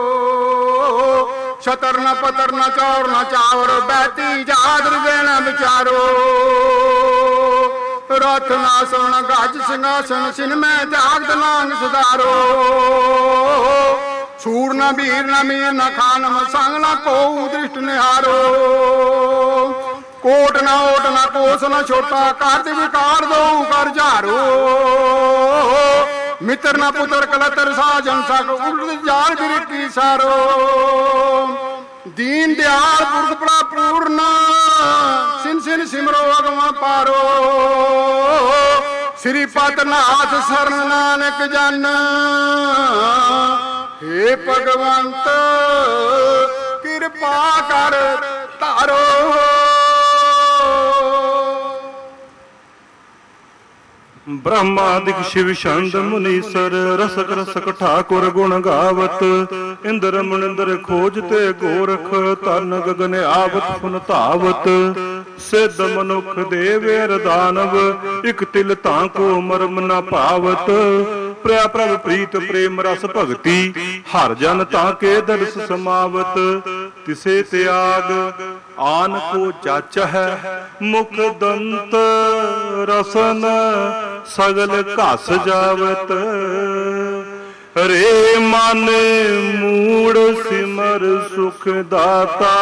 छतर न पतर न चौर न चावर बैती जादर देना विचारो रथ नासन गज सिंहासन सिन में जागद लांग सुधारो सूर न वीर न मीर न खानम संग न को दृष्ट निहारो कोट न ओट न कोस न छोटा कर विकार दो कर जारो मित्र न पुत्र कलतर साजन सक उल्ट जाल गिरती सारो दीन दयाल पुरख बड़ा पूर्ण सिन सिन सिमरो अगवा पारो श्रीपद नाथ शरण नानक जन हे भगवंत कृपा कर तारो। ब्रह्मादिक शिव छंद मुनीसर रसक रसक ठाकुर गुण गावत इंद्र मुनिंद्र खोजते गोरख तन गगन आवत फुन धावत सिद्ध मनुख देव दानव इक तिल ताको मरम न पावत प्रिया प्रभ प्रीत प्रेम रस भगति हर जन ताके दर्श समावत तिसे त्याग आन को चाच है मुख दंत रसन सगल घस जावत रे मन मूड सिमर सुख दाता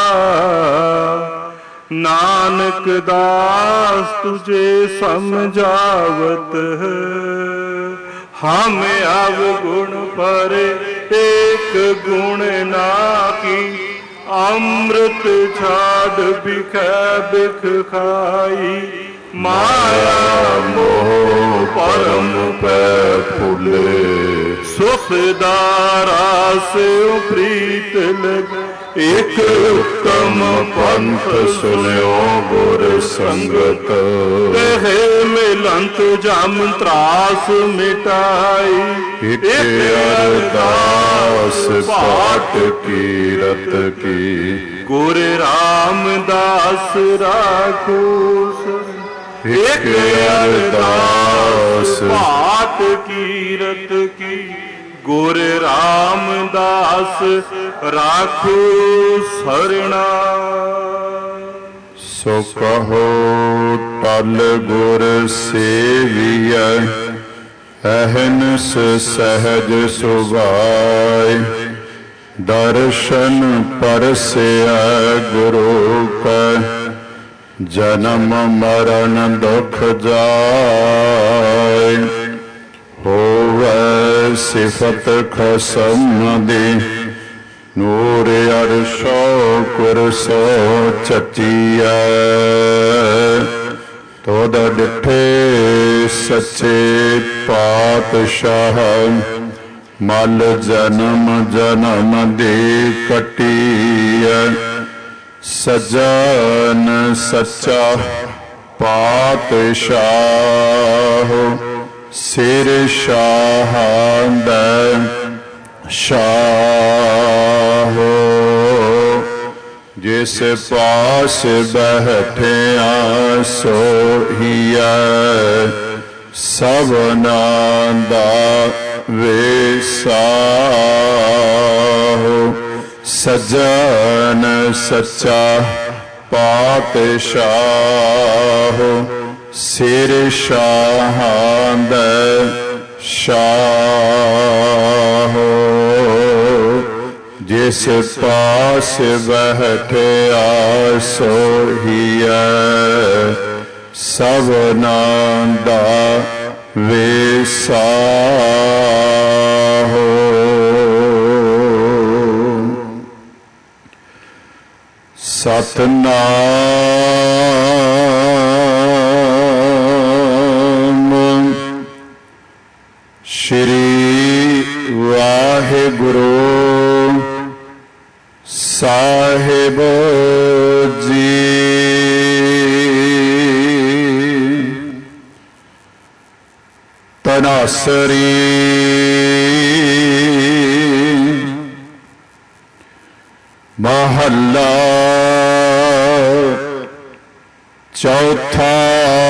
नानक दास तुझे समझावत हम अवगुण पर एक गुण ना की अमृत छाड़ बिख बिख खाई माया मोह परम पे फूले सुख दारा से प्रीत लग ਇੱਕ ਉਤਮ ਪੰਥ ਸੁਨਿਓ ਗੁਰ ਸੰਗਤ। ਕਹੇ ਮਿਲੰਤ ਜਮ ਤਰਾਸ ਮਿਟਾਈ, ਇੱਕ ਅਰਦਾਸ ਪਾਠ ਕੀਰਤ ਕੀ, ਗੁਰ ਰਾਮਦਾਸ ਰਾਖੂਸ। ਇੱਕ ਅਰਦਾਸ ਪਾਠ ਕੀਰਤ ਕੀ, ਗੁਰ ਰਾਮਦਾਸ ਰਾਖੂ ਸਰਣਾ। ਸੋ ਕਹੋ ਟਲ ਗੁਰ ਸੇਵੀਐ, ਅਹਨਿਸ ਸਹਿਜ ਸੁਭਾਇ। ਦਰਸ਼ਨ ਪਰਸਿਐ ਗੁਰੂ ਕੈ, ਜਨਮ ਮਰਨ ਦੁਖ ਜਾਇ। ਹੋਵੈ ਸਿਫਤ ਖਸਮ ਦੀ, ਨੂਰ ਅਰਸ਼ੋ ਕੁਰਸੋ ਚੱਚੀਐ। ਤੋਦ ਡਿਠੇ ਸੱਚੇ ਪਾਤਸ਼ਾਹ, ਮਲ ਜਨਮ ਜਨਮ ਦੀ ਕਟੀਐ। ਸਜਣ ਸੱਚਾ ਪਾਤਸ਼ਾਹ, ਸਿਰ ਸ਼ਾਹਾਂ ਦਾ ਸ਼ਾਹ। ਜਿਸ ਪਾਸ ਬੈਠਿਆ ਸੋਹੀਐ, ਸਭਨਾਂ ਦਾ ਵੇਸਾਹ। ਸਜਣ ਸੱਚਾ ਪਾਤਸ਼ਾਹ, ਸਿਰ ਸ਼ਾਹਾਂ ਦਾ ਸ਼ਾਹ। ਜਿਸ ਪਾਸ ਬੈਠਿਆ ਸੋਹੀਐ, ਸਭਨਾਂ ਦਾ ਵੇਸਾਹ। ਸਤਿਨਾਮ ਸ਼੍ਰੀ ਵਾਹਿਗੁਰੂ ਸਾਹਿਬ ਜੀ। ਤਨਾਸਰੀ ਮਹੱਲਾ ਚੌਥਾ।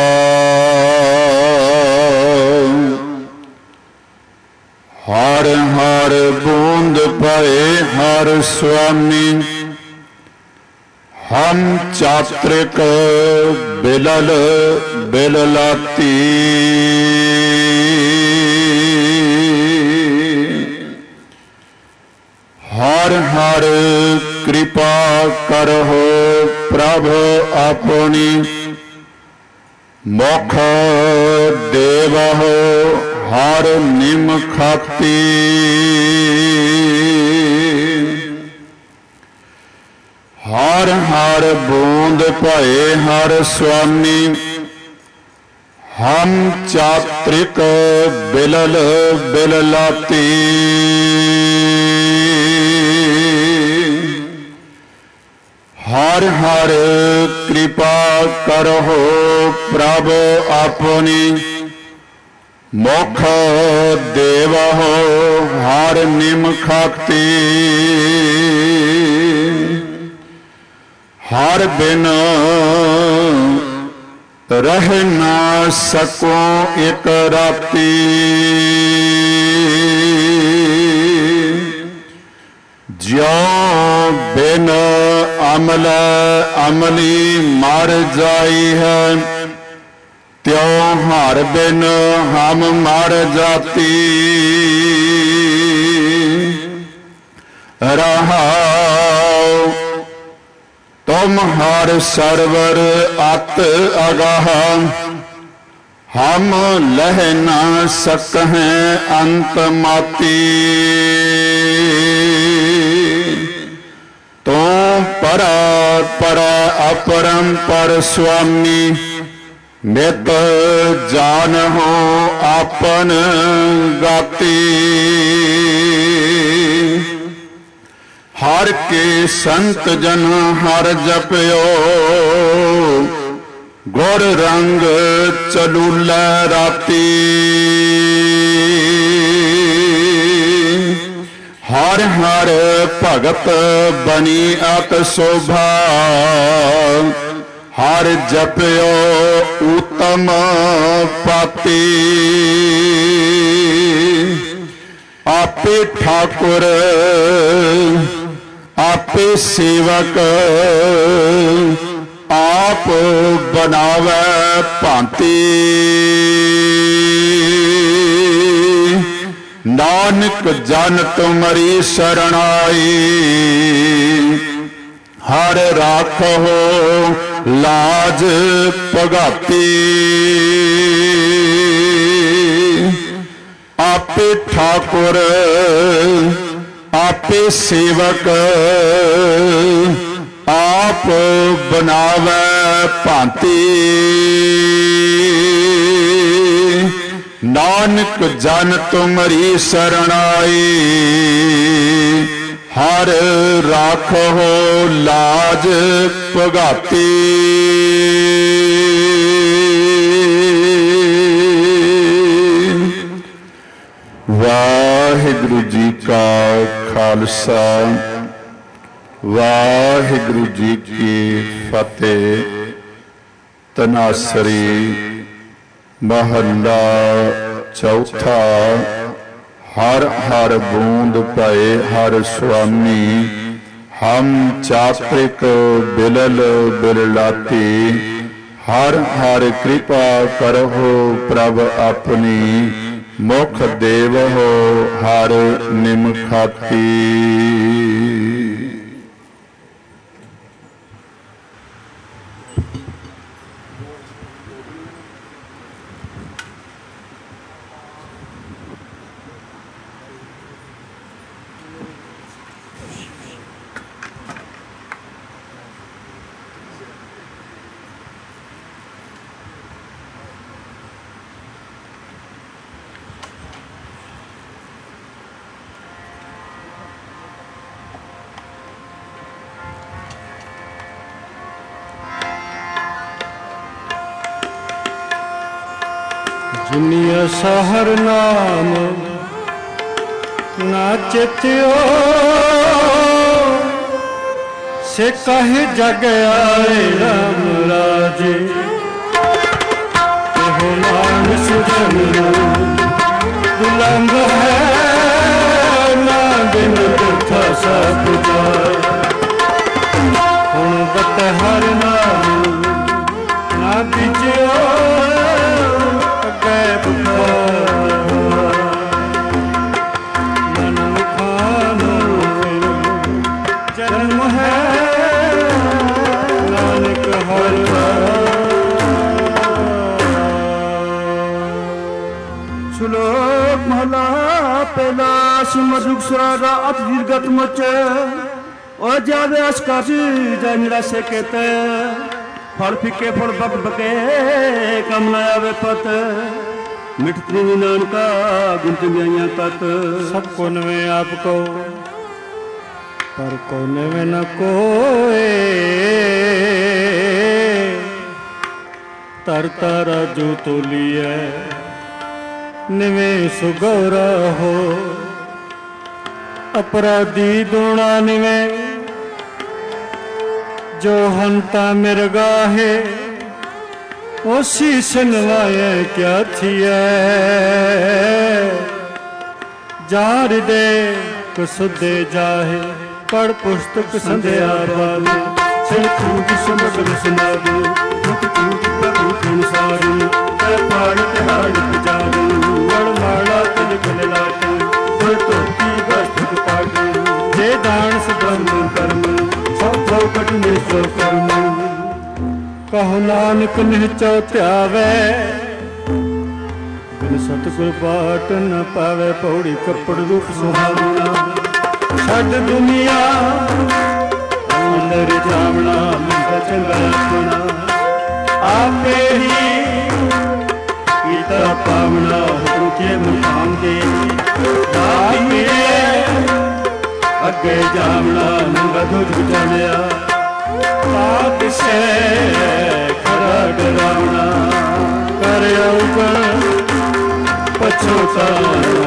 ਹਰ ਹਰ ਬੂੰਦ ਪਏ ਹਰ ਸੁਆਮੀ, ਹਮ ਚਾਤ੍ਰਿਕ ਬਿਲਲ ਬਿਲਲਾਤੀ। ਹਰ ਹਰ ਕਿਰਪਾ ਕਰਹੁ ਪ੍ਰਭ ਆਪਣੀ, ਮੁਖ ਦੇਵਹੁ ਹਰ ਨਿਮ ਖਾਤੀ। ਹਰ ਹਰ ਬੂੰਦ ਭਏ ਹਰ ਸੁਆਮੀ, ਹਮ ਚਾਤ੍ਰਿਕ ਬਿਲਲ ਬਿਲਲਾਤੀ। ਹਰ ਹਰ ਕਿਰਪਾ ਕਰਹੁ ਪ੍ਰਭ ਆਪਣੀ, ਮੁਖ ਦੇਵਹੁ ਹਰ ਨਿਮ ਖਾਤੀ। ਹਰ ਬਿਨ ਰਹਿ ਨਾ ਸਕੋ ਇਕ ਰਾਤੀ। ਜਿਉ ਬਿਨ ਅਮਲ ਅਮਲੀ ਮਰ ਜਾਈ ਹੈ, ਤਿਉ ਹਰ ਬਿਨ ਹਮ ਮਰ ਜਾਤੀ। ਰਹਾਉ ਤੁਮ ਹਰ ਸਰਵਰ ਅਤ ਅਗਾਹ, ਹਮ ਲਹ ਨਾ ਸਕਹਿ ਅੰਤ ਮਾਤੀ। ਤੂੰ ਪਰਾ ਪਰਾ ਅਪਰੰਪਰ ਸੁਆਮੀ, ਨਿਤ ਜਾਨਹੁ ਆਪਨ ਗਾਤੀ। हर के संत जन हर जपियो गुर रंग चलूल राती हर हर भगत बनी अत शोभा हर जपियो उत्तम पाती आपे ठाकुर आपे सेवक आप बनावे भांति नानक जन तुमरी शरणाई हर राखो लाज पगाती आपे ठाकुर आपे सेवक आप बनावे भांति नानक जन तुमरी शरणाई हर राखो लाज पगाती वाहिगुरु जी का खालसा वाहिगुरु जी की फतेह। तनासरी महला चौथा। हर हर बूंद पाए हर स्वामी हम चात्रिक बिलल बिललाती हर हर कृपा करहो प्रभ अपनी मुख देव हो हर निमखाती। जिनिया सहर नाम ना चित्यो से कहे जग आए राम राजे हो मानस जन दुलंग है ना बिन दुखा सब जाए हुण बत हर नाम ना बिजो जन्म है नानक हर श्लोक महला पहला श्रीमद रुखसरा अति दीर्घत मुच और जावे अस्काशी जानिरा से कहते फल फिके फल बक बके कम न आवे पत मिठतरी नानका गुंत गया तत। सबको नवे आपको पर को नवे न कोए तरता राजू तो लिया निवे सुगौरा हो अपराधी दोना निवे जो हंता मिर्गा है ओ शीसन वाये क्या थिए जार दे कुसुदे जाहे पढ़ पुस्तक संध्या बाबे सिर खूब समग्र सुनावे मुख खूब प्रभु संसारी है पाड़ तिहाड़ जावे वड़ माला तिलक लाटे तो टोपी वस्त्र पाटे जे दान ब्रह्म कर्म सब चौकट में सो कर्म कहो नानक निहचो त्यावे बिन सतगुर पाट न पावे पौड़ी कपड़ रूप सुहावना छड़ दुनिया अंदर जावना मिलता चंगा सुना आपे ही गीता पावना हुक्म के मुकाम दे आपे ਅੱਗੇ ਜਾਵਣਾ ਨੰਗਾ ਦੁੱਧ ਚਲਿਆ ਤਾਤ ਸੇ ਖੜਾ ਡਰਾਵਣਾ ਕਰ ਉਗਣ ਪਛੋਤਾਣਾ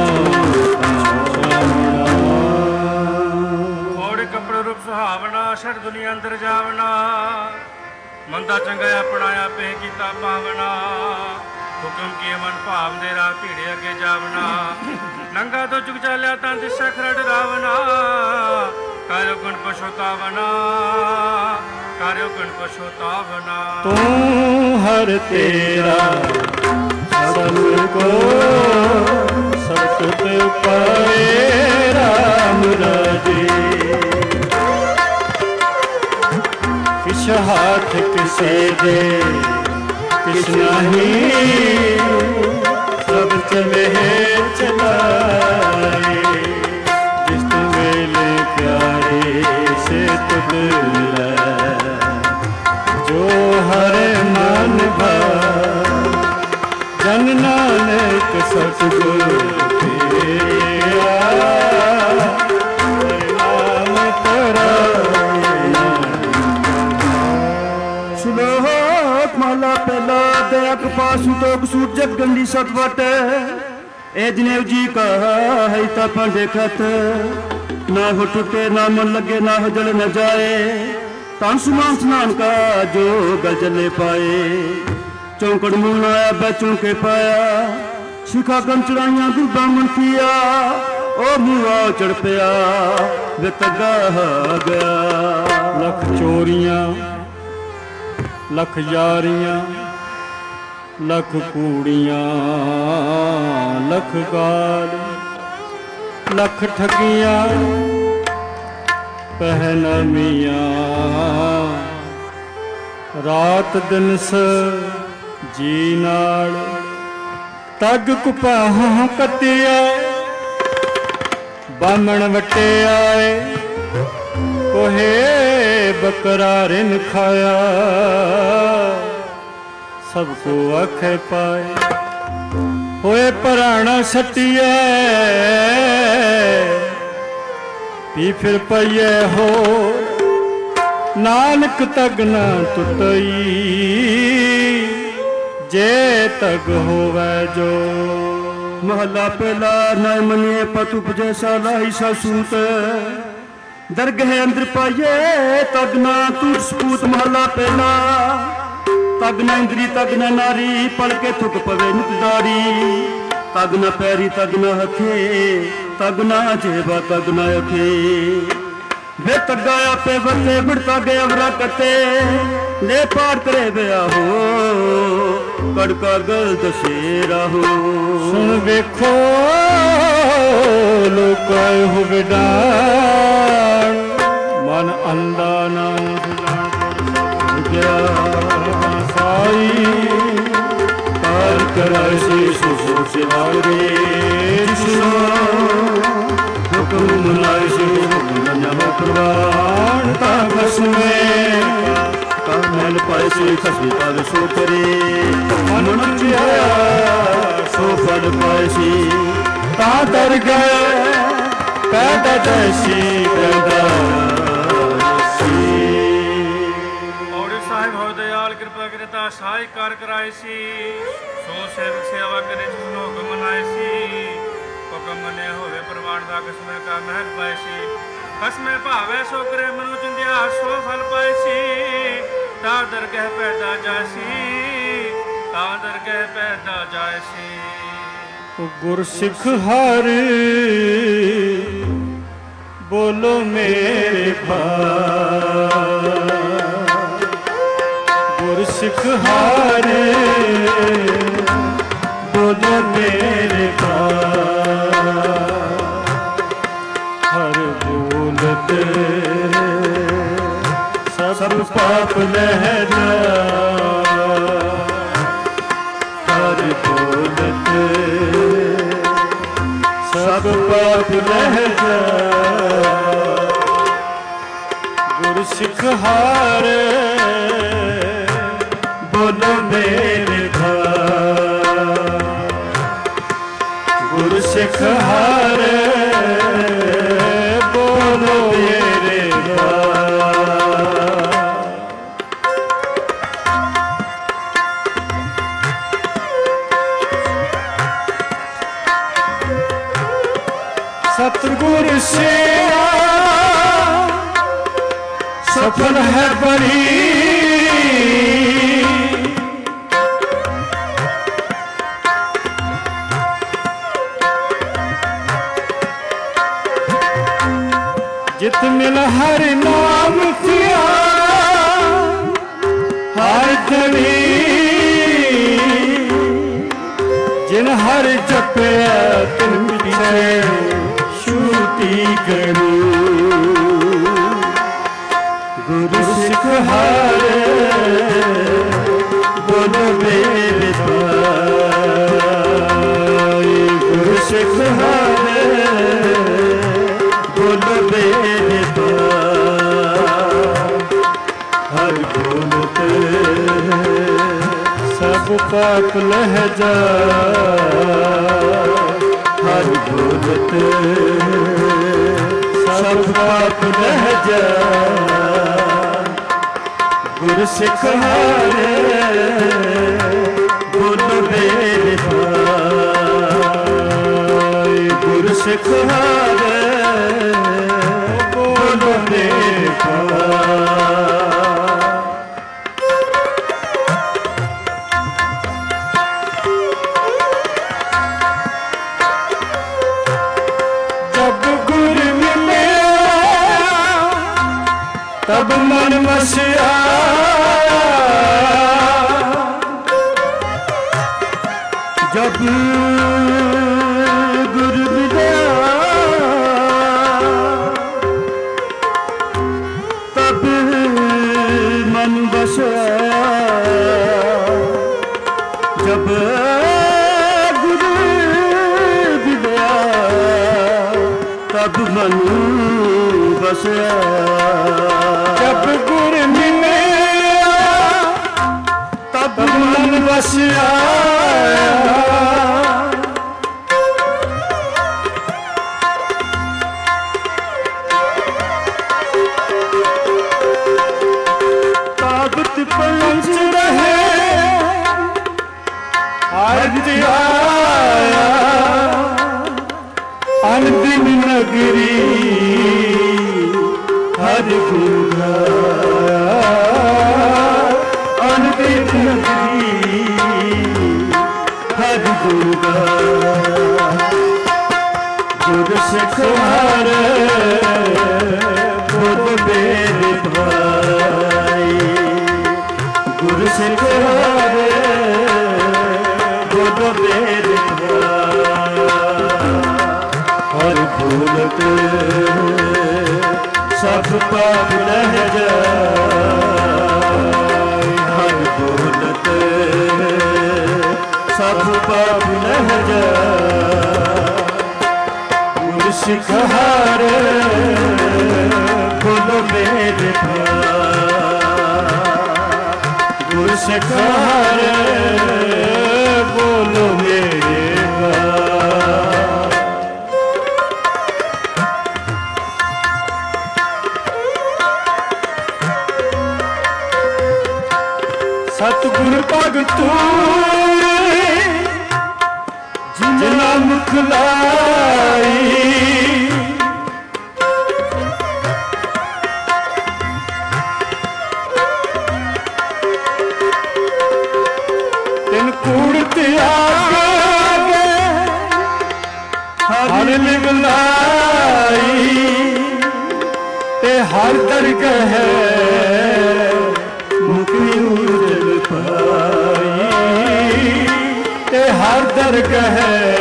ਥੋੜੇ ਕੱਪੜੇ ਰੂਪ ਸੁਹਾਵਣਾ ਛੜ ਦੁਨੀਆ ਅੰਦਰ ਜਾਵਣਾ ਮੰਦਾ ਚੰਗਾ ਆਪਣਾ ਆਪੇ ਕੀਤਾ ਪਾਵਣਾ ਹੁਕਮ ਕੀ ਮਨ ਭਾਵ ਦੇ ਰਾਹ ਭੀੜੇ ਅੱਗੇ ਜਾਵਣਾ ਨੰਗਾ ਤੋਂ ਚੁਕ ਚਾਲਿਆ ਤਾਂ ਦਿਸ਼ਾ ਖਰਾ ਡਰਾਵਣਾ ਕਾਰਿਓ ਗੁਣ ਪਛੋਤਾਵਣਾ ਕਾਰਿਓ ਗੁਣ ਪਛੋਤਾਵਣਾ ਤੂੰ ਹਰ ਤੇਰਾ ਸਭ ਕੋ ਸਭ ਤੁਧ ਪਾਏ ਰਾਮ ਰਾਜੇ ਕਿਛ ਹਾਥ ਕਿਸੇ ਦੇ ਕਿਛ ਨਹੀਂ ਸਭ ਚਲੇ ਚਲਾਏ ਜਿਸ ਵੇਲੇ ਪਿਆਰੇ ਸੇ ਤੁਧ ਲੈ ਜੋ ਹਰ ਮਨ ਭਾਏ ਜਨ ਨਾਨਕ ਸਤਿਗੁਰ ਤੇਰਾ ਨਾਮ ਸ਼ਲੋਕ ਮਹਲਾ ਪਹਿਲਾ ਦਇਆ ਕਪਾ ਸੁਤੋਖ ਸੂਟ ਜਗ ਗੰਦੀ ਸਤ ਵਟ ਇਹ ਜਨੇਵ ਜੀ ਕਹਾ ਹੈ ਤਾਂ ਭਾਂਡੇ ਖਤ ਨਾ ਹੋ ਟੁੱਟੇ ਨਾ ਮਨ ਲੱਗੇ ਨਾ ਹੋ ਜਲ ਨ ਜਾਏ ਤਾਂ ਸੁਮਾਨ ਸਨਾਨ ਕਾ ਜੋ ਗਲ ਜਲੇ ਪਾਏ ਚੌਂਕੜ ਮੂਲ ਆਇਆ ਬੈ ਚੌਂਕੇ ਪਾਇਆ ਸਿਖਾ ਗੰ ਚੜਾਈਆਂ ਦੁੱਬਾ ਮਨਖੀਆ ਉਹ ਮੂਆ ਚੜ ਪਿਆ ਵੇ ਤੱਗਾ ਗਿਆ ਲੱਖ ਚੋਰੀਆਂ ਲੱਖ ਯਾਰੀਆਂ ਲੱਖ ਕੂੜੀਆਂ ਲੱਖ ਗਾਲ ਲੱਖ ਠੱਗੀਆਂ ਪਹਿਨਾਮੀਆਂ ਰਾਤ ਦਿਨ ਸ ਜੀ ਨਾਲ ਤੱਗ ਕੁਪਾਹਾਂ ਕੱਤਿਆ ਬਾਮਣ ਵਟਿਆਏ ਕੋਹੇ ਬਕਰਾ ਰਿਨ ਖਾਇਆ ਸਭ ਕੋ ਆਖੇ ਪਾਏ ਹੋਏ ਪਰਾਣਾ ਸੱਟੀਏ ਪੀ ਫਿਰ ਪਈਏ ਹੋ ਨਾਨਕ ਤਗ ਨਾ ਟੁੱਟਈ ਜੇ ਤਗ ਹੋਵੇ ਜੋ ਮਹੱਲਾ ਪਹਿਲਾ ਨਾ ਮਨੀਏ ਪਤ ਉਪਜੈ ਸਾਲਾਹੀ ਸੂਤ ਦਰਗਹਿ ਅੰਦਰ ਪਾਈਏ ਤਗ ਨਾ ਟੁੱਟ ਸਪੂਤ ਮਹੱਲਾ ਪਹਿਲਾ ਤਗ ਨਾ ਇੰਦਰੀ ਤਗ ਨਾ ਨਾਰੀ ਪਲ ਕੇ ਥੁਕ ਪਵੇ ਨਿਤਦਾਰੀ ਤਗ ਨਾ ਪੈਰੀ ਤਗ ਨਾ ਹੱਥੇ ਤਗ ਨਾ ਜੇਬਾ ਤਗ ਨਾ ਅਖੇ ਵੇ ਤੱਗਾ ਆਪੇ ਵਰਤੇ ਬਿੜਤਾ ਗਏ ਅਵਰਾ ਕਤੇ ਲੈ ਪਾਰ ਕਰੇ ਬਿਆ ਹੋ ਕੜਕਾ ਗਲ ਦਸ਼ੇਰਾ ਹੋ ਸੁਣ ਵੇਖੋ ਲੋਕਾਏ ਹੋ ਵਿਡਾਣ ਮਨ ਅੰਦਾ ਨਾ ਗਿਆ ਸਾਈ ਪਾਰ ਕਰਾਇ ਸੀ ਸੁਸੋ ਸਿਵਾਰੇ ਸੁਨੋ ਹੁਕਮ ਮਨਾਇ ਸੀ ਹੁਕਮ ਨਾ ਪ੍ਰਵਾਨ ਤਾ ਬਸਮੇ ਕਾਮਲ ਪਾਇ ਸੀ ਖਸੀ ਪਾਵੇ ਸੋ ਕਰੇ ਮਨ ਚਿਆ ਸੋ ਫਲ ਪਾਇ ਸੀ ਤਾ ਦਰ ਗਏ ਪੈਦਾ ਜੈਸੀ ਪੈਦਾ ਔੜੇ ਸਾਹਿਬ ਹੋ ਦਇਆਲ ਕਿਰਪਾ ਕਰਤਾ ਸਹਾਇ ਕਰ ਕਰਾਏ ਸੀ ਸੋ ਸੇਵਕ ਸੇਵਾ ਕਰੇ ਜਿਸਨੂੰ ਹੁਕਮ ਮਨਾਏ ਸੀ ਹੁਕਮ ਮੰਨਿਆ ਹੋਵੇ ਪ੍ਰਮਾਣ ਦਾ ਕਿਸਮੇ ਕਾ ਮਹਿਲ ਪਾਏ ਸੀ ਖਸਮੇ ਭਾਵੇ ਸੋ ਕਰੇ ਮਨੁ ਚਿੰਦਿਆ ਸੋ ਫਲ ਪਾਏ ਸੀ ਤਾਂ ਦਰਗਹਿ ਪੈਦਾ ਜਾਸੀ ਤਾਂ ਦਰਗਹਿ ਪੈਦਾ ਜਾਸੀ ਗੁਰਸਿੱਖ ਹਰ ਬੋਲੋ ਮੇਰੇ ਭਾਈ ਗੁਰਸਿੱਖ ਹਰ ਬੋਲੋ ਮੇਰੇ ਭਾਈ ਹਰ ਬੋਲਤ ਸਭ ਪਾਪ ਲਹਿ ਜਾ ਹਰ ਬੋਲਤ ਸਭ ਪਾਪ ਲਹਿ ਜਾ ਗੁਰਸਿੱਖ ਹਾਰ ਬੋਲੋ ਮੇਰੇ ਭਾਈ ਗੁਰਸਿੱਖ ਹਾਰ ਬੋਲੋ सफल है बड़ी जित मिल हर नाम सिया हर धनी जिन हर जपया तिन पीछे छूटी गणी गुरु सिख हर बोलो मेरे भाई गुरु सिख हर बोलो मेरे हर बोलत सब पाप लह जा हर बोलत सब पाप लह जा गुरु सिख हर बोलो मेरे भाई गुरु सिख हर बोलो मेरे जब गुरु मिले तब मन मसिया जब गुरु मिले तब मन बसा जब गुरु मिले तब मन बसा जब गुरु मिले तब मन बसा ताकत पंच रहे आज आया अंतिम नगरी हर गुरु अंतिम नगरी हर गुरु गुरु सिख हर बोलो मेरे भाई गुरु सिख हर बोलो मेरे हर बोलत सब पाप लह जा हर बोलत सब पाप लह जा गुरु सिख हर बोलो मेरे गुरु सिख हर बोलो मेरे सतगुर भगतू जिना मुख लाई तिन कूड़ त्यागे हर लिवलाई ते हर दरगह है मुक्ति उजल पाई ते हर दरगह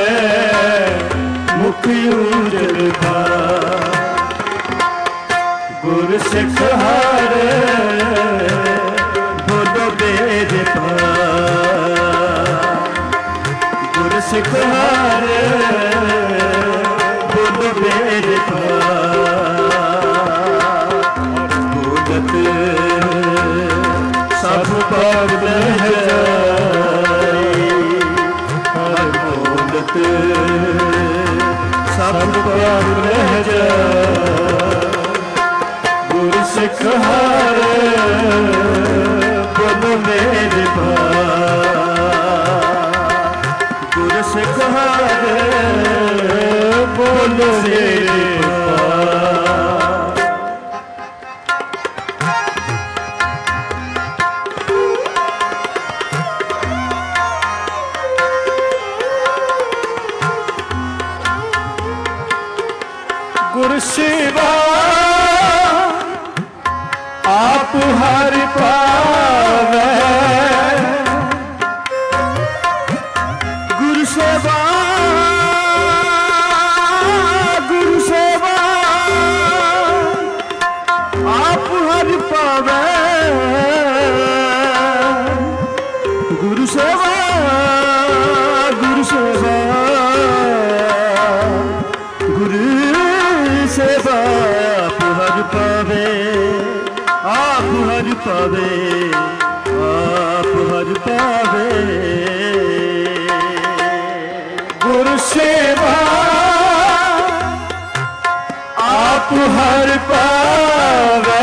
मुक्ति उजल पाई गुरु सिख हर बोलो मेरे गुरु सिख हर बोलो मेरे बोलत सब पाप लह जाई हर बोलत सब पाप लह जाई गुरु सिख हर बोलो मेरे गुरु सिख हर बोलो मेरे सेवा आप हर पावे गुरु सेवा गुरु सेवा आप हर पावे गुरु सेवा गुरु सेवा गुरु सेवा आप हर पावे आप हर पावे आप हर पावे गुरु सेवा आप हर पावे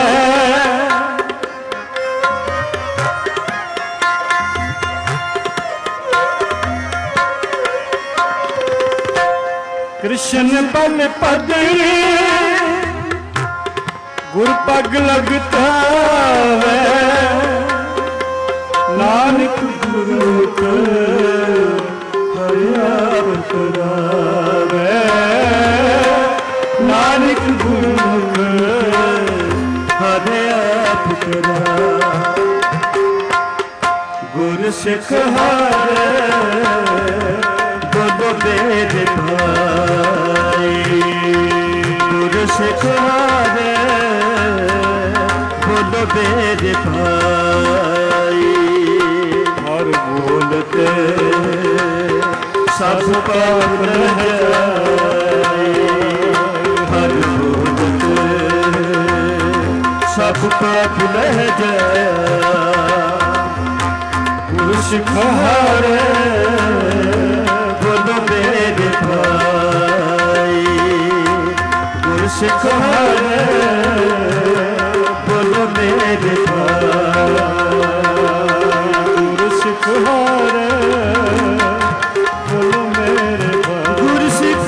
कृष्ण बल पद गुर पग लगता वे नानक गुरु हरिया करावे नानक गुरु हरिया करा गुर सिख हारे बोलो मेरे भाई गुर सिख हारे बोलो मेरे भाई हर बोलते सब पाप रह जाए हर बोलते सब पाप रह जाए गुरु सिख हारे बोलो मेरे भाई गुरु सिख हारे बोलो मेरे भाई गुरु सिख हारे बोलो मेरे भाई गुरु सिख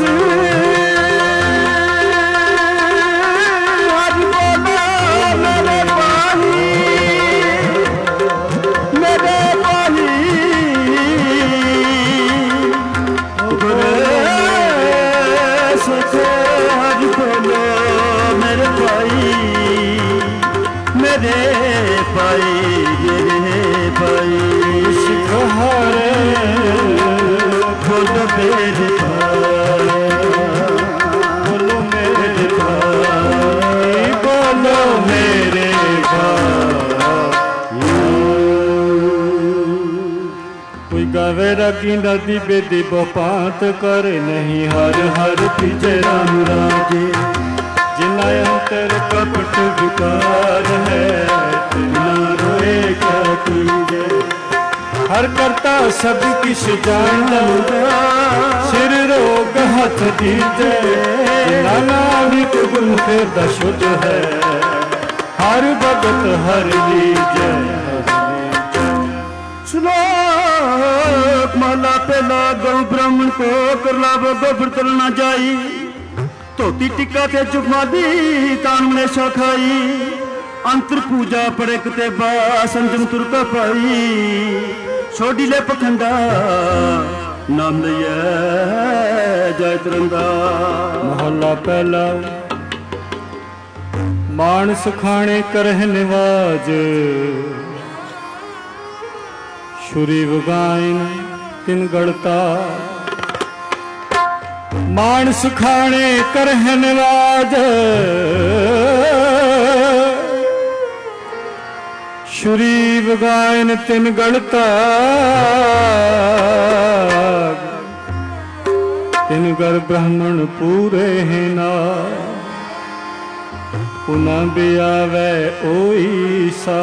हर बोलो मेरे भाई मेरे भाई गुरु सिख हर बोलो मेरे भाई मेरे भाई मेरे भाई सिख हारे बोलो मेरे भाई बोलो मेरे भाई बोलो मेरे भाई कोई गावे रागी नदी बेदी बपात करे नहीं हर हर पीछे राम राजे जिना अंतर कपट विकार है तिना रोए क्या कीजे हर करता सब किस जाना सिर रोग हाथ दीजे नानाविक गुण फिर शुद्ध है हर भगत हर लीजे श्लोक माला पहला गौ ब्राह्मण को कर लाभ गोबर तलना जाई धोती टिक्का ते चुमादी तान मलेशा खाई अंतर पूजा पड़े कते बा संजम तुरका पाई छोड़ी ले पखंडा नाम लिया जाय तरंदा मोहल्ला पहला मान सुखाने करह निवाज छुरी वगाइन तिन गड़ता मान सुखाने करह निवाज छुरी वगाइन तिन गड़ता तिन गर ब्राह्मण पूरे हैं ना पुनः बियावे ओई सा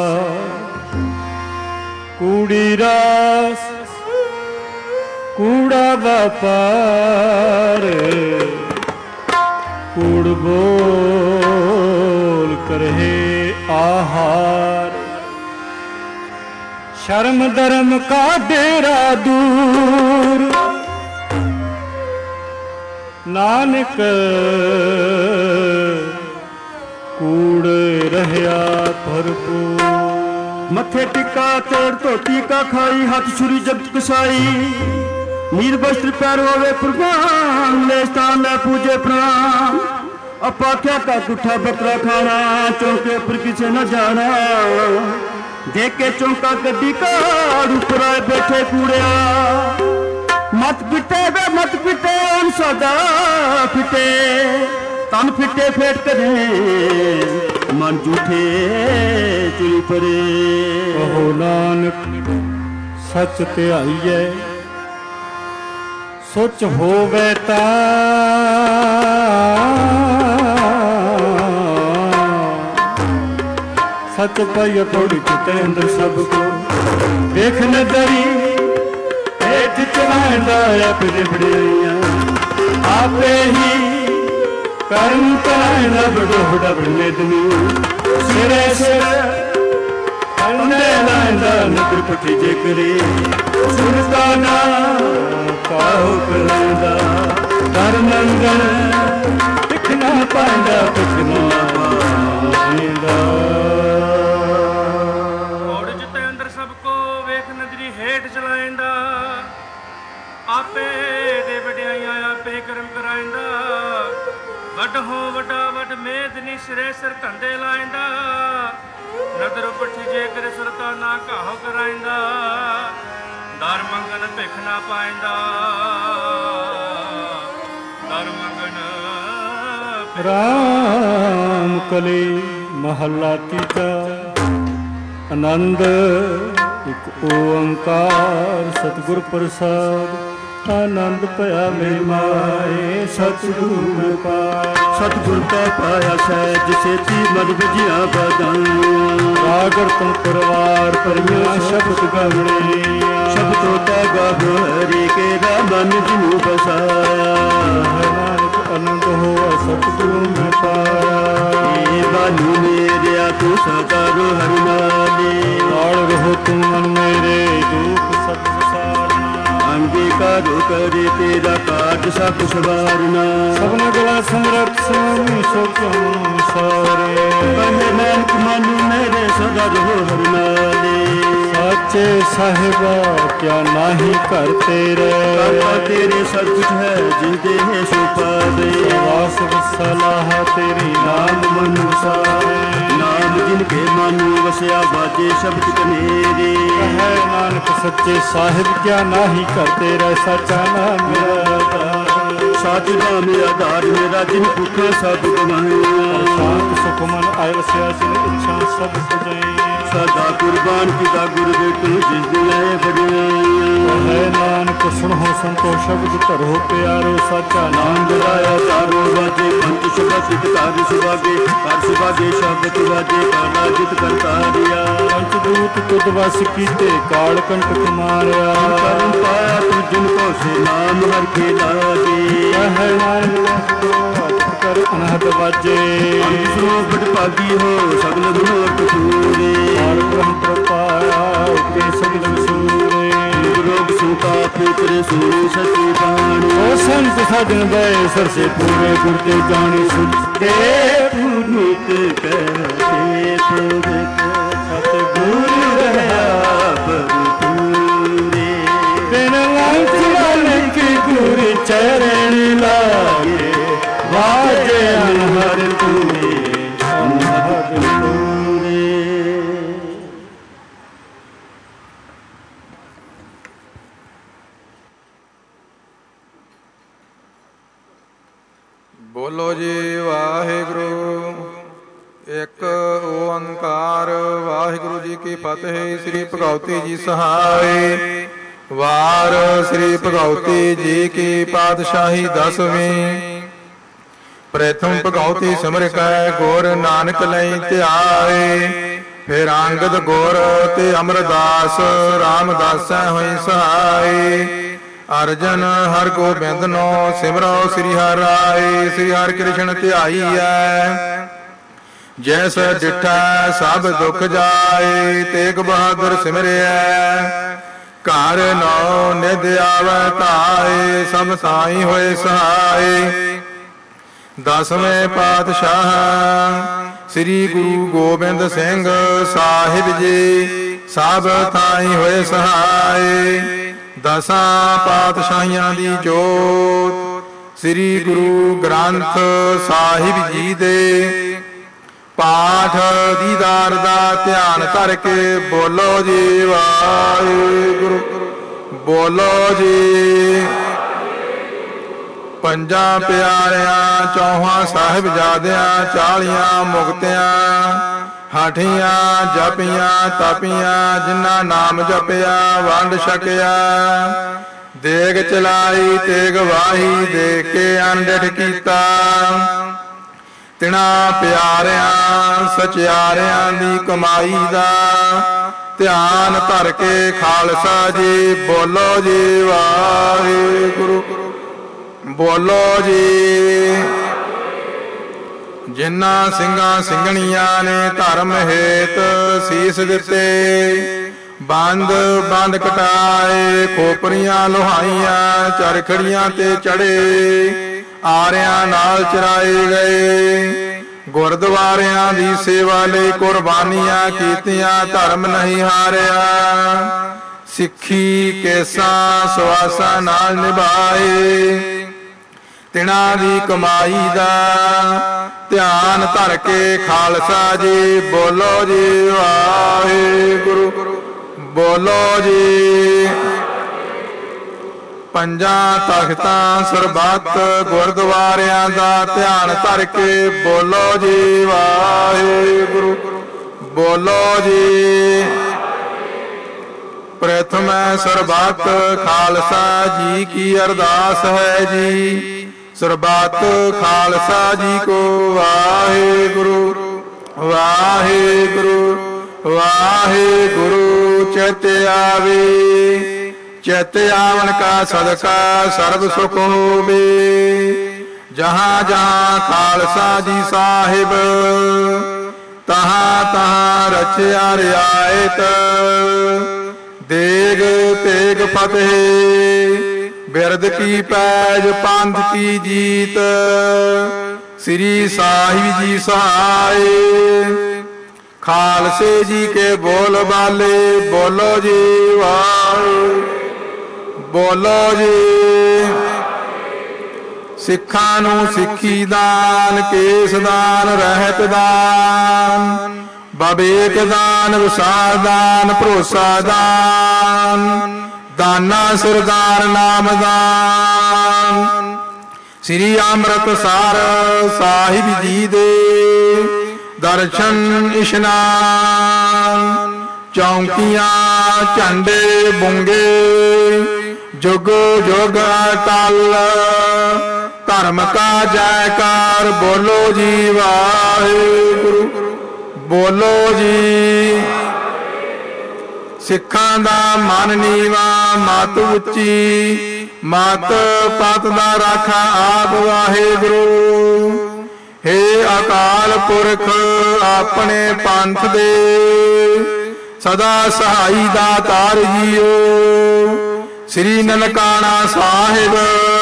कूड़ी रास कूड़ा व्यापार कूड़ बोल करहे आहार शर्म धर्म का डेरा दूर नानक कूड़ रहया भरपूर मथे टिक्का तेर धोती का खाई हाथ छुरी जब कसाई नीर वस्त्र पैर होवे कुर्बान ले स्थान ले पूजे प्राण अपाख्या का गुठा बकरा खाना, चौके पर किसे न जाना। देखे चौका गड्डी काड़ ऊपर आए बैठे कूड़िया। मत पिटे वे मत पिटे उन सदा पिटे, तन फिटे फेट करे मन झूठे चुरी परे। कहो नानक सच ध्याईए सुच होवे ता। सच पाइया थोड़ी चिते अंदर सबको देख नजरी हेठ चलांदा अपने बड़िया। आपे ही कर्म करांदा बड़ो बड़ा बड़ने दनी। सिरे सिर अंदे लांदा नगर पठी जे करे। सुरता ना काहो करांदा कर मंगल दिखना पांदा दिखना पांदा। ਔੜ ਜਿਤੇ ਅੰਦਰ ਸਭ ਕੋ ਵੇਖ ਨਜ਼ਰੀ ਹੇਠ ਚਲਾਇੰਦਾ। ਆਪੇ ਦੇ ਵਡਿਆਈਆਂ ਆਪੇ ਕਰਮ ਕਰਾਇੰਦਾ। ਵੱਡ ਹੋ ਵੱਡਾ ਵੱਡ ਮੇਦ ਨੀ ਸਿਰੇ ਸਿਰ ਧੰਦੇ ਲਾਇੰਦਾ। ਨਦਰ ਪੱਠੀ ਜੇ ਕਰੇ ਸੁਰਤਾ ਨਾ ਕਾਹੋ ਕਰਾਇੰਦਾ। ਦਰ ਮੰਗਣ ਭਿਖ ਨਾ ਪਾਇੰਦਾ। ਦਰ ਮੰਗਣ ਰਾਮ ਕਲੀ ਮਹੱਲਾ ਤੀਜਾ। ਆਨੰਦ ਇੱਕ ਓੰਕਾਰ ਸਤਿਗੁਰ ਪ੍ਰਸਾਦ। आनंद पया मेरी माए सतगुर का। सतगुर का पाया सहज सेती मद बजिया बदन। रागर तुम परिवार परिया शब्द गवणे। शब्दों का गाहो हरि के मन जिनु बसाया। नानक आनंद हो सतगुरु में पाया। ये बालू मेरे तू सदा रो हरि नाले। लाड़ रहो तुम मन मेरे दुख सब सारना। अंगीकारो करे तेरा काज सब सवारना। सबने गला समरथ स्वामी सो क्यों सारे। कहे नानक मानू मेरे सदा रहो हर नाले। साचे साहिबा क्या नाही कर तेरे। करता तेरे सब कुछ है जिंदे है सो पावे। वास सलाह तेरी नाम मनु सारे। नाम जिनके मानू वसया बाजे शब्द कनेरे। है नानक सच्चे साहिब क्या नाही कर तेरा। सचा नाम मेरा साच नाम आधार मेरा जिन भूखा सब गवाया। शांत सुख मन आय वसया जिन इच्छा सब सजाई। सदा कुर्बान किता गुरु बेटू जिस दिल बड़िया। है नानक सुनो संतो शब्द करो प्यारो। सचा नाम गलाया चारों बाजे पंच शब्द सिद्ध कार्य सुभागे। कर सुभागे शब्द बाजे काला जित करता रिया। पंचदूत तुद वस कीते काल कंटक मारिया। करम पाया तू जिनको से नाम हर के लागे। है नानक कर अनहद बाजे। सुनो बड़ पागी हो सगल मनोरथ पूरे। और ब्रह्म प्रपाया के सगल सूरे। रोग सुता फिक्र सुनी सती बाणी। ओ संत साधन गए सर से पूरे गुरते जानी सुनते। पुनित कहते पुरख सतगुरु रहा पूरे। बिन लांच नानक गुरु चरण लागे। वाजे अनहद पूरे अनहद पूरे। बोलो जी वाहिगुरु। एक ओंकार वाहिगुरु जी की फतेह। श्री भगवती जी सहाय। वार श्री भगवती जी की पातशाही दसवीं। प्रथम भगवती सिमर कै गुर नानक लई ध्याए। फिर अंगद गुर ते अमरदास रामदासै होई सहाय। अर्जन हर गोबिंद नो सिमरो श्री हर राय। श्री हर कृष्ण ध्याईऐ जैसे डिठा सब दुख जाए। तेग बहादुर सिमरिਐ घर नौ निध आवे धाए। सब साई होए सहाय। दसवें पातशाह श्री गुरु गोबिंद सिंह साहिब जी सब थाई होए सहाय। दसां पातशाहियां दी जोत ਸ੍ਰੀ ਗੁਰੂ ਗ੍ਰੰਥ ਸਾਹਿਬ ਜੀ ਦੇ ਪਾਠ ਦੀਦਾਰ ਦਾ ਧਿਆਨ ਧਰ ਕੇ ਬੋਲੋ ਜੀ ਵਾਹਿਗੁਰੂ। ਬੋਲੋ ਜੀ। ਪੰਜਾਂ ਪਿਆਰਿਆਂ ਚੌਹਾਂ ਸਾਹਿਬਜ਼ਾਦਿਆਂ ਚਾਲੀਆਂ ਮੁਕਤਿਆਂ ਹਾਠੀਆਂ ਜਪੀਆਂ ਤਪੀਆਂ ਜਿਨ੍ਹਾਂ ਨਾਮ ਜਪਿਆ ਵੰਡ ਛਕਿਆ ਦੇਗ ਚਲਾਈ ਤੇਗ ਵਾਹੀ ਦੇ ਕੇ ਅਣਡਿਠ ਕੀਤਾ ਤਿਨਾ ਪਿਆਰਿਆਂ ਸਚਿਆਰਿਆਂ ਦੀ ਕਮਾਈ ਦਾ ਧਿਆਨ ਧਰ ਕੇ ਖਾਲਸਾ ਜੀ ਬੋਲੋ ਜੀ ਵਾਹਿਗੁਰੂ। ਬੋਲੋ ਜੀ। ਜਿਨ੍ਹਾਂ ਸਿੰਘਾਂ ਸਿੰਘਣੀਆਂ ਨੇ ਧਰਮ ਹੇਤ ਸੀਸ ਦਿੱਤੇ ਬੰਦ ਬੰਦ ਕਟਾਏ ਖੋਪਰੀਆਂ ਲੋਹਾਈਆਂ ਚਰਖੜੀਆਂ ਤੇ ਚੜੇ ਆਰਿਆਂ ਨਾਲ ਚਰਾਏ ਗਏ ਗੁਰਦੁਆਰਿਆਂ ਦੀ ਸੇਵਾ ਲਈ ਕੁਰਬਾਨੀਆਂ ਕੀਤੀਆਂ ਧਰਮ ਨਹੀਂ ਹਾਰਿਆ ਸਿੱਖੀ ਕੇਸਾਂ ਸਵਾਸਾਂ ਨਾਲ ਨਿਭਾਏ ਤਿਨਾਂ ਦੀ ਕਮਾਈ ਦਾ ਧਿਆਨ ਧਰ ਕੇ ਖਾਲਸਾ ਜੀ ਬੋਲੋ ਜੀ ਵਾਹਿਗੁਰੂ। ਬੋਲੋ ਜੀ। ਪੰਜਾਂ ਤਖਤਾਂ ਸਰਬੱਤ ਗੁਰਦੁਆਰਿਆਂ ਦਾ ਧਿਆਨ ਧਰ ਕੇ ਬੋਲੋ ਜੀ ਵਾਹਿਗੁਰੂ। ਬੋਲੋ ਜੀ। ਪ੍ਰਥਮੈ ਸਰਬੱਤ ਖਾਲਸਾ ਜੀ ਕੀ ਅਰਦਾਸ ਹੈ ਜੀ ਸਰਬੱਤ ਖਾਲਸਾ ਜੀ ਕੋ ਵਾਹਿਗੁਰੂ ਵਾਹਿਗੁਰੂ ਵਾਹਿਗੁਰੂ। ਚਿਤ ਆਵੇ ਚਿਤ ਆਵਣ ਕਾ ਸਦਕਾ ਸਰਬ ਸੁਖ ਹੋਵੇ ਜਹਾਂ ਜਹਾਂ ਖਾਲਸਾ ਜੀ ਸਾਹਿਬ ਤਹਾਂ ਤਹਾਂ ਰਚਿਆ ਰਿਆਇਤ ਦੇਗ ਤੇਗ ਫਤਿਹ ਬਿਰਦ ਕੀ ਪੈਜ ਪੰਥ ਕੀ ਜੀਤ ਸ੍ਰੀ ਸਾਹਿਬ ਜੀ ਸਹਾਏ ਖਾਲਸੇ ਜੀ ਕੇ ਬੋਲ ਬਾਲੇ ਬੋਲੋ ਜੀ ਵਾਹਿਗੁਰੂ। ਬੋਲੋ ਜੀ। ਸਿੱਖਾਂ ਨੂੰ ਸਿੱਖੀ ਦਾਨ ਕੇਸ ਦਾਨ ਰਹਿਤ ਦਾਨ ਬਵੇਕ ਦਾਨ ਵਿਸਾਰ ਦਾਨ ਭਰੋਸਾ ਦਾਨ ਦਾਨਾ ਸਰਦਾਰ ਨਾਮ ਦਾਨ ਸ੍ਰੀ ਅੰਮ੍ਰਿਤਸਰ ਸਾਹਿਬ ਜੀ ਦੇ ਦਰਸ਼ਨ ਇਸ਼ਨਾਨ ਚੌਂਕੀਆਂ ਝੰਡੇ ਬੁੰਗੇ ਜੁਗ ਜੁਗ ਅਟਲ ਧਰਮ ਕਾ ਜੈਕਾਰ ਬੋਲੋ ਜੀ ਵਾਹਿਗੁਰੂ। ਬੋਲੋ ਜੀ। ਸਿੱਖਾਂ ਦਾ ਮਨ ਨੀਵਾ ਮਤ ਉੱਚੀ ਮਤ ਪਤ ਦਾ ਰਾਖਾ ਆਪ ਵਾਹਿਗੁਰੂ। ਹੇ ਅਕਾਲ ਪੁਰਖ ਆਪਣੇ ਪੰਥ ਦੇ ਸਦਾ ਸਹਾਈ ਦਾਤਾਰ ਜੀਓ ਸ੍ਰੀ ਨਨਕਾਣਾ ਸਾਹਿਬ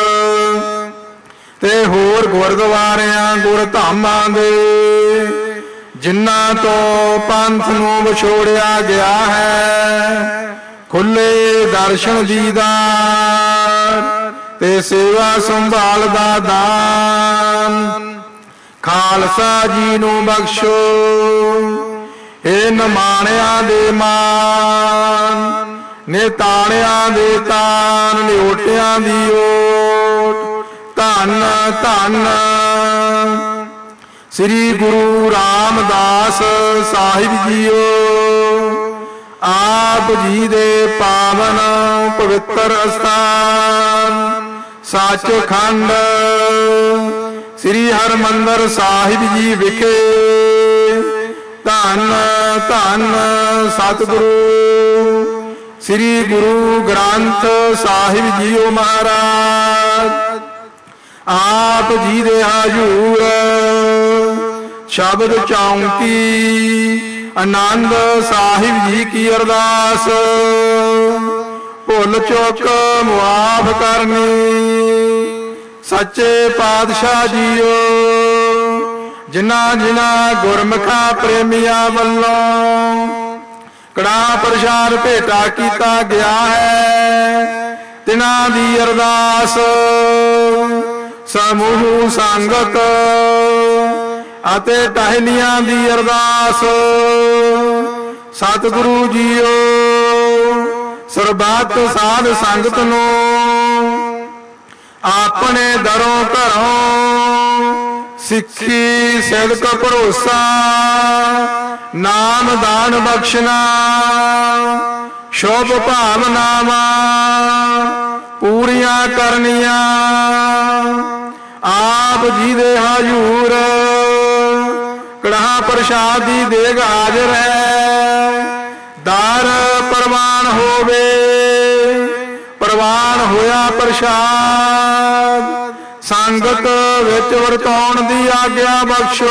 ਤੇ ਹੋਰ ਗੁਰਦੁਆਰਿਆਂ ਗੁਰਧਾਮਾਂ ਦੇ ਜਿਨ੍ਹਾਂ ਤੋਂ ਪੰਥ ਨੂੰ ਵਿਛੋੜਿਆ ਗਿਆ ਹੈ ਖੁੱਲੇ ਦਰਸ਼ਨ ਦੀਦਾਰ ਤੇ ਸੇਵਾ ਸੰਭਾਲ ਦਾ ਦਾਨ ਖਾਲਸਾ ਜੀ ਨੂੰ ਬਖਸ਼ੋ। ਏ ਨਿਮਾਣਿਆਂ ਦੇ ਮਾਨ ਨਿਤਾਣਿਆਂ ਦੇ ਤਾਨ ਨਿਓਟਿਆਂ ਦੀ ਓਟ ਧੰਨ ਧੰਨ ਸ੍ਰੀ ਗੁਰੂ ਰਾਮਦਾਸ ਸਾਹਿਬ ਜੀਓ ਆਪ ਜੀ ਦੇ ਪਾਵਨ ਪਵਿੱਤਰ ਅਸਥਾਨ ਸੱਚਖੰਡ ਸ੍ਰੀ ਹਰਿਮੰਦਰ ਸਾਹਿਬ ਜੀ ਵਿਖੇ ਧੰਨ ਧੰਨ ਸਤਿਗੁਰੂ ਸ੍ਰੀ ਗੁਰੂ ਗ੍ਰੰਥ ਸਾਹਿਬ ਜੀਓ ਮਹਾਰਾਜ ਆਪ ਜੀ ਦੇ ਹਜ਼ੂਰ ਸ਼ਬਦ ਚੌਂਕੀ ਆਨੰਦ ਸਾਹਿਬ ਜੀ ਕੀ ਅਰਦਾਸ ਭੁੱਲ ਚੁੱਕ ਮੁਆਫ ਕਰਨੀ ਸੱਚੇ ਪਾਤਸ਼ਾਹ ਜੀਓ ਜਿਨ੍ਹਾਂ ਜਿਨ੍ਹਾਂ ਗੁਰਮੁਖਾਂ ਪ੍ਰੇਮੀਆਂ ਵੱਲੋਂ ਕੜਾ ਪ੍ਰਸ਼ਾਦ ਭੇਟਾ ਕੀਤਾ ਗਿਆ ਹੈ ਤਿਨਾਂ ਦੀ ਅਰਦਾਸ ਸਮੂਹ ਸੰਗਤ ਅਤੇ ਟਹਿਲੀਆਂ ਦੀ ਅਰਦਾਸ। ਸਤਿਗੁਰੂ ਜੀਓ ਸਰਬੱਤ ਸਾਧ ਸੰਗਤ ਨੂੰ ਆਪਣੇ ਦਰੋਂ ਘਰੋਂ ਸਿੱਖੀ ਸਿਦਕ ਭਰੋਸਾ ਨਾਮ ਦਾਨ ਬਖਸ਼ਣਾ ਸ਼ੁਭ ਭਾਵਨਾਵਾਂ ਪੂਰੀਆਂ ਕਰਨੀਆਂ। ਆਪ ਜੀ ਦੇ ਹਜ਼ੂਰ ਕੜਾਹ ਪ੍ਰਸ਼ਾਦ ਦੀ ਦੇਗ ਹਾਜ਼ਰ ਹੈ। ਦਰ ਪ੍ਰਵਾਨ ਹੋਵੇ, ਪ੍ਰਵਾਨ ਹੋਇਆ ਪ੍ਰਸ਼ਾਦ। ਸੰਗਤ ਵਿੱਚ ਵਰਤਾਉਣ ਦੀ ਆਗਿਆ ਬਖਸ਼ੋ।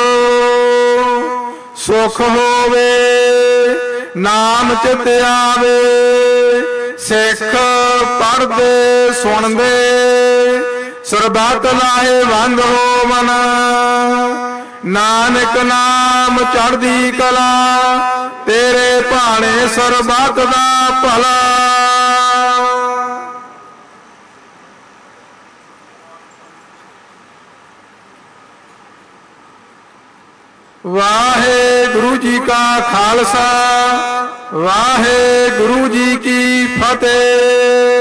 ਸੁਖ ਹੋਵੇ ਨਾਮ ਚਿਤ ਆਵੇ। ਸਿੱਖ ਪੜ੍ਹਦੇ ਸੁਣਦੇ ਸਰਬੱਤ ਲਾਹੇਵੰਦ ਹੋਵਨ। ਨਾਨਕ ਨਾਮ ਚੜ੍ਹਦੀ ਕਲਾ ਤੇਰੇ ਭਾਣੇ ਸਰਬੱਤ ਦਾ ਭਲਾ। ਵਾਹਿਗੁਰੂ ਜੀ ਕਾ ਖਾਲਸਾ ਵਾਹਿਗੁਰੂ ਜੀ ਕੀ ਫਤਿਹ।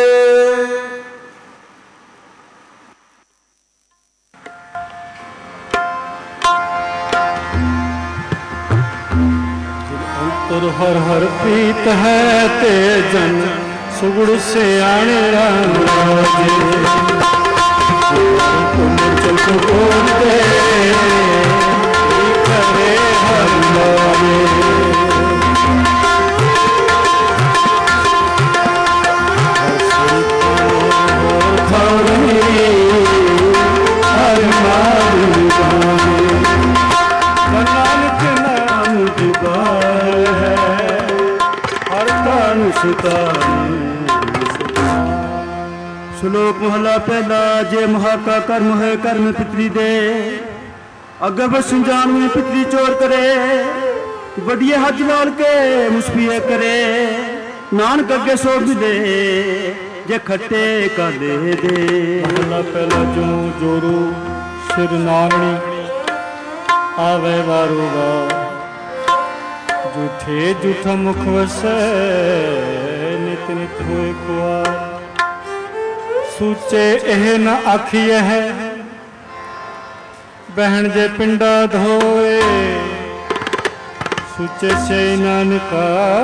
ਅੰਤਰ ਹਰ ਹਰ ਪ੍ਰੀਤ ਹੈ ਤੇ ਜਨ ਸੁਗੜ ਸਿਆਣੇ ਰਾਮ ਰਾਜੇ। ਚਲ ਕੋ ਬੋਲਦੇ ਕਰੇ ਹਰ ਲਾਗੇ। ਹਰ ਮਾਰੂ ਬਾਗੇ ਨਾਨਕ ਨਾਮ ਜੁਗਾਰ ਹੈ ਹਰ ਤਾਨ ਸੁਤਾਰ। ਸ਼ਲੋਕ ਮਹਲਾ ਪਹਿਲਾ। ਜੇ ਮਹਾਕਾ ਕਰਮ ਹੈ ਕਰਮ ਪਿਤਰੀ ਦੇ ਅੱਗੇ ਬਸਨ ਜਾਣਵੇਂ ਪਿਤਰੀ ਚੋਰ ਕਰੇ। ਵਧੀਆ ਹੱਜ ਲਾਲ ਕੇ ਮੁਸਫੀਏ ਕਰੇ। ਨਾਨਕ ਅੱਗੇ ਸੋਭ ਦੇ ਜੇ ਖੱਟੇ ਕਾਦੇ ਦੇ। ਮਹਲਾ ਪਹਿਲਾ। ਜੋ ਜੋਰੂ ਸਿਰ ਨਾਮਣੀ ਆਵੇ ਵਾਰੂ ਵਾ। ਜੂਠੇ ਜੂਠਾ ਮੁਖ ਵਸੈ ਨਿਤ ਨਿਤ ਹੋਏ ਕੁਆਰ। ਸੂਚੇ ਇਹ ਨ ਆਖੀਐ ਹੈ ਬਹਿਣ ਜੇ ਪਿੰਡਾ ਧੋਏ। ਸੁਚੇ ਸੇ ਨਾਨਕਾ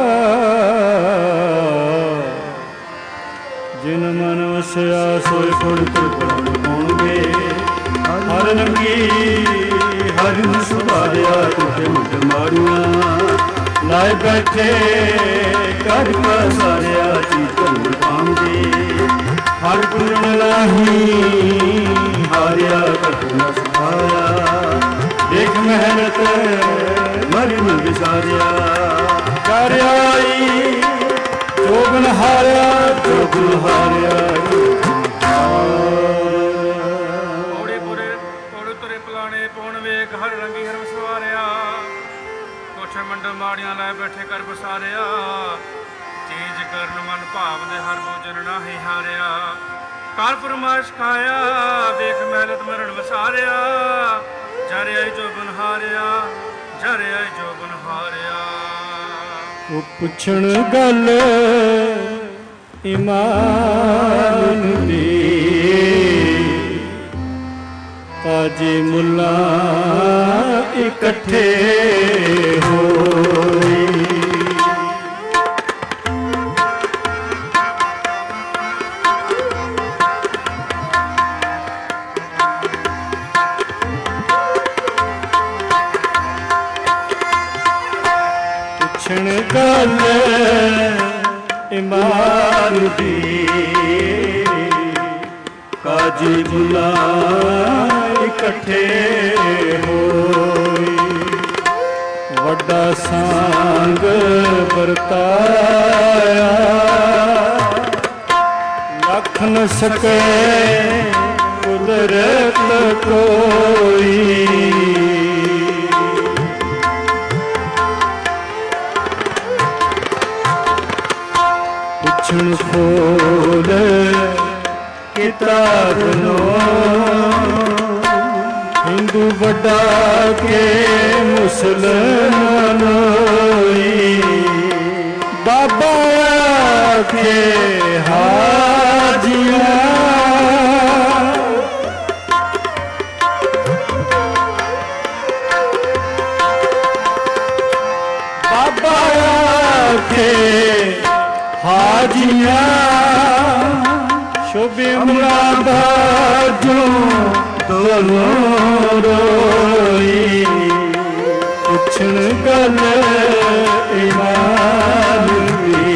ਜਿਨ ਮਨ ਵਸਿਆ ਸੋਏ ਫੁੜ ਤੁਰ ਪਾਉਣਗੇ। ਹਰ ਨੰਗੀ ਹਰਿ ਨੂੰ ਸੁਭਾਰਿਆ ਤੁਝੇ ਮੁੰਡ ਮਾਰੀਆਂ। ਲਾਇ ਬੈਠੇ ਕਰ ਪਸਾਰਿਆ ਚੀਜ਼ ਕਰ ਪਾਉਂਗੇ। ਹਰ ਗੁਣ ਲਾਹੀ ਹਾਰਿਆ ਕਟਨਾ ਸੁਭਾਇਆ। ਦੇਖ ਮਿਹਨਤ ਮਰਿ ਨੂੰ ਵਿਸਾਰਿਆ। ਕਰ ਆਈ ਜੋਗਨ ਹਾਰਿਆ ਜੋਗਨ ਹਾਰਿਆ। ਔੜੇ ਪੁਰੇ ਔੜੇ ਤੁਰੇ ਪਲਾਣੇ ਪੌਣ ਵੇਖ ਹਰ ਰੰਗੀ ਹਰ ਸਵਾਰਿਆ। ਕੋਠੇ ਮੰਡਲ ਮਾੜੀਆਂ ਲੈ ਬੈਠੇ ਕਰ ਬਸਾਰਿਆ। ਚੀਜ਼ ਕਰਨ ਮਨ ਭਾਵ ਦੇ ਹਰ ਭੋਜਨ ਨਾਹੀ ਹਾਰਿਆ। ਕਰ ਫਰਮਾਇਸ਼ ਖਾਇਆ ਵੇਖ ਮਹਿਲਤ ਮਰਨ ਵਸਾਰਿਆ। ਜਰ ਆਈ ਜੋਬਨ ਹਾਰਿਆ ਜਰ ਆਈ ਜੋਬਨ ਹਾਰਿਆ। ਉਹ ਪੁੱਛਣ ਗੱਲ ਇਮਾਨ ਦੀ ਕਾਜੀ ਮੁੱਲਾ ਇਕੱਠੇ ਹੋਏ। ਪੁੱਛਣ ਗੱਲ ਇਮਾਨ ਦੀ ਕਾਜੀ ਮੁੱਲਾ ਇਕੱਠੇ ਹੋਏ। ਵੱਡਾ ਸੰਗ ਵਰਤਾਇਆ ਲੱਖ ਨ ਸਕੇ ਕੁਦਰਤ ਕੋਈ। ਪੁੱਛਣ ਫੋਲ ਕਿਤਾਬ ਨੋ ਹਿੰਦੂ ਵੱਡਾ ਕੇ ਮੁਸਲਮਾਨ ਹੋਈ, ਬਾਬਾ ਆਖੇ ਹਾਜੀਆਂ, ਬਾਬਾ ਆਖੇ ਹਾਜੀਆਂ, ਸ਼ੋਭੇ ਮੁਰਾਦਾਂ ਦੋਨੋਂ ਰੋਈ, ਪੁੱਛਣ ਗੱਲ ਇਮਾਨ ਦੀ,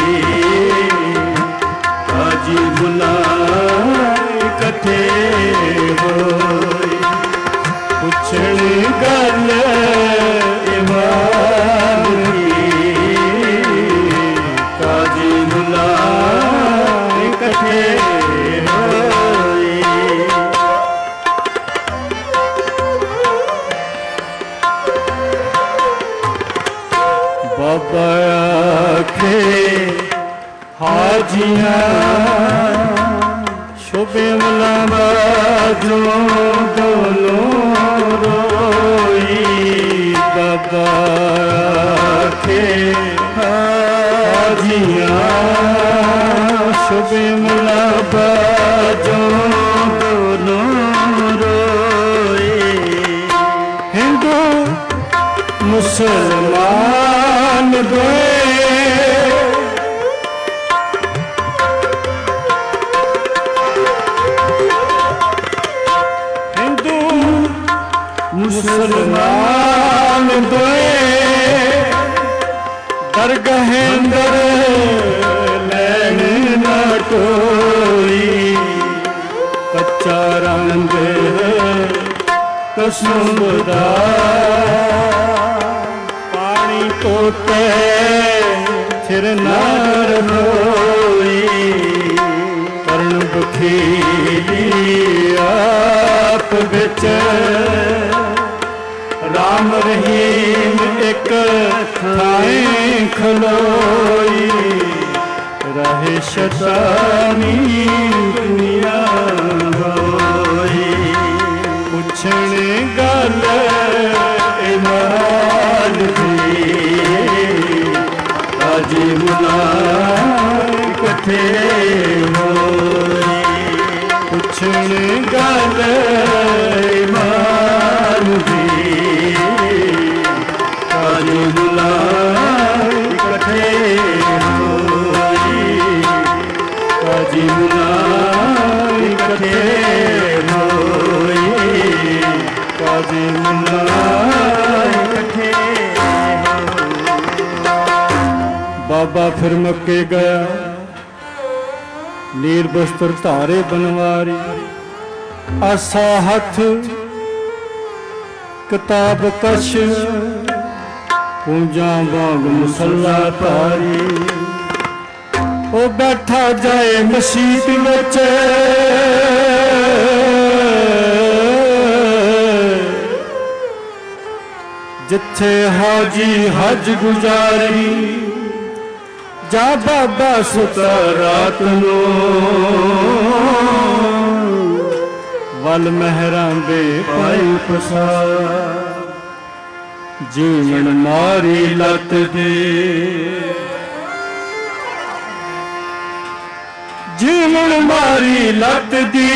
ਹਾਜੀ ਬੁਲਾਏ ਇਕੱਠੇ ਹੋਏ, ਪੁੱਛਣ ਗੱਲ ਇਮਾਨ ਦੀ, ਹਾਜੀ ਬੁਲਾਏ ਇਕੱਠੇ ਹੋਏ। ਬਾਬਾ ਆਖੇ ਹਾਜੀਆਂ, ਸ਼ੋਭੇ ਮੁਲਾਬਾਜੋਂ ਦੋਨੋਂ ਰੋਈ, ਬਾਬਾ ਆਖੇ ਹਾਜੀਆਂ, ਸ਼ੋਭੇ ਮੁਲਾਬਾਜੋਂ ਦੋਨੋਂ ਰੋਈ, ਹਿੰਦੂ ਮੁਸਲਮਾਨ ਦੋਏ, ਹਿੰਦੂ ਮੁਸਲਮਾਨ ਦੋਏ, ਦਰਗਾਹ ਅੰਦਰ ਲੈਣ ਨਾ ਟੋਈ, ਕੱਚਾ ਰੰਗ ਕਸਮ ਦਾ ਪਾਣੀ ਤੋਤੇ ਫਿਰ ਨਾਰ ਹੋਈ, ਕਰਨ ਬਖੀਲੀ ਆਪ ਵਿੱਚ ਰਾਮ ਰਹੀਮ ਇੱਕ ਥਾਂ ਖਲੋਈ, ਰਹੇ ਸ਼ੈਤਾਨੀ ਦੁਨੀਆ ਹੋਈ, ਪੁੱਛਣ ਗੱਲ ਇਮਾਨ ਦੀ, ਹਾਜੀ ਬੁਲਾਏ ਇਕੱਠੇ ਹੋਏ, ਪੁੱਛਣ ਗੱਲ ਇਮਾਨ ਦੀ, ਹਾਜੀ ਬੁਲਾਏ ਇਕੱਠੇ ਹੋਏ, ਹਾਜੀ ਬੁਲਾਏ ਇਕੱਠੇ ਹੋਏ, ਕਾਜ਼ੀ ਮੁਲਾਏ ਇਕੱਠੇ ਹੋਏ। ਬਾਬਾ ਫਿਰ ਮੱਕੇ ਗਿਆ, ਨੀਰ ਬਸਤਰ ਧਾਰੇ ਬਨਵਾਰੀ, ਆਸਾ ਹੱਥ ਕਿਤਾਬ ਕਸ਼, ਪੂੰਜਾਂ ਵਾਂਗ ਮੁਸੱਲਾ ਤਾਰੀ, ਉਹ ਬੈਠਾ ਜਾਏ ਮਸੀਤ ਵਿੱਚ, ਜਿੱਥੇ ਹਾਜੀ ਹਜ ਗੁਜ਼ਾਰੀ, ਜਾ ਬਾਬਾ ਸੁਤਾ ਰਾਤ ਨੂੰ, ਵੱਲ ਮਹਿਰਾਂ ਦੇ ਪਾਈ ਪਸਾਰ, ਜੀਵਨ ਮਾਰੀ ਲੱਤ ਦੇ, ਜੀਵਨ ਮਾਰੀ ਲੱਤ ਦੀ,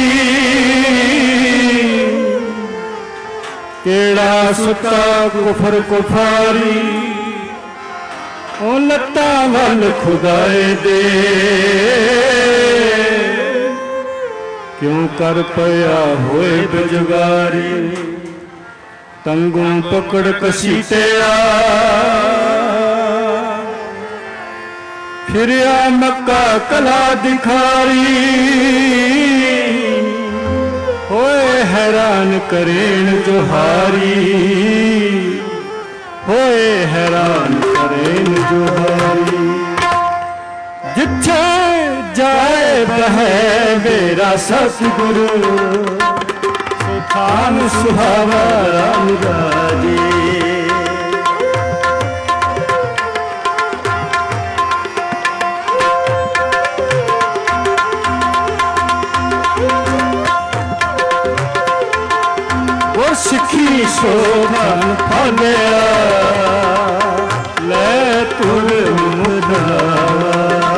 ਕਿਹੜਾ ਸੁੱਤਾ ਕੁਫਰ ਕੁਫਾਰੀ, ਉਹ ਲੱਤਾਂ ਵੱਲ ਖੁਦਾਏ ਦੇ, ਕਿਉਂ ਕਰ ਪਿਆ ਹੋਏ ਬਜਵਾਰੀ, ਤੰਗੋਂ ਪਕੜ ਕਸੀਟਿਆ, ਫਿਰਿਆ ਮੱਕਾ ਕਲਾ ਦਿਖਾਰੀ, ਹੋਏ ਹੈਰਾਨ ਕਰੇਣ ਜੋਹਾਰੀ, ਹੋਏ ਹੈਰਾਨ ਕਰੇਣ ਜੋਹਾਰੀ, ਜਿੱਥੇ ਜਾਏ ਬਹਿ ਮੇਰਾ ਸਤਿਗੁਰੂ, ਸੁਖਾਨ ਸੁਹਾਵਾ ਰਾਮ ਰਾਜੇ। ਸਿੱਖੀ ਸੋ ਧਨ ਫਲਿਆ ਲੈ ਤੁਰ ਮੁਦਲਾਵਾ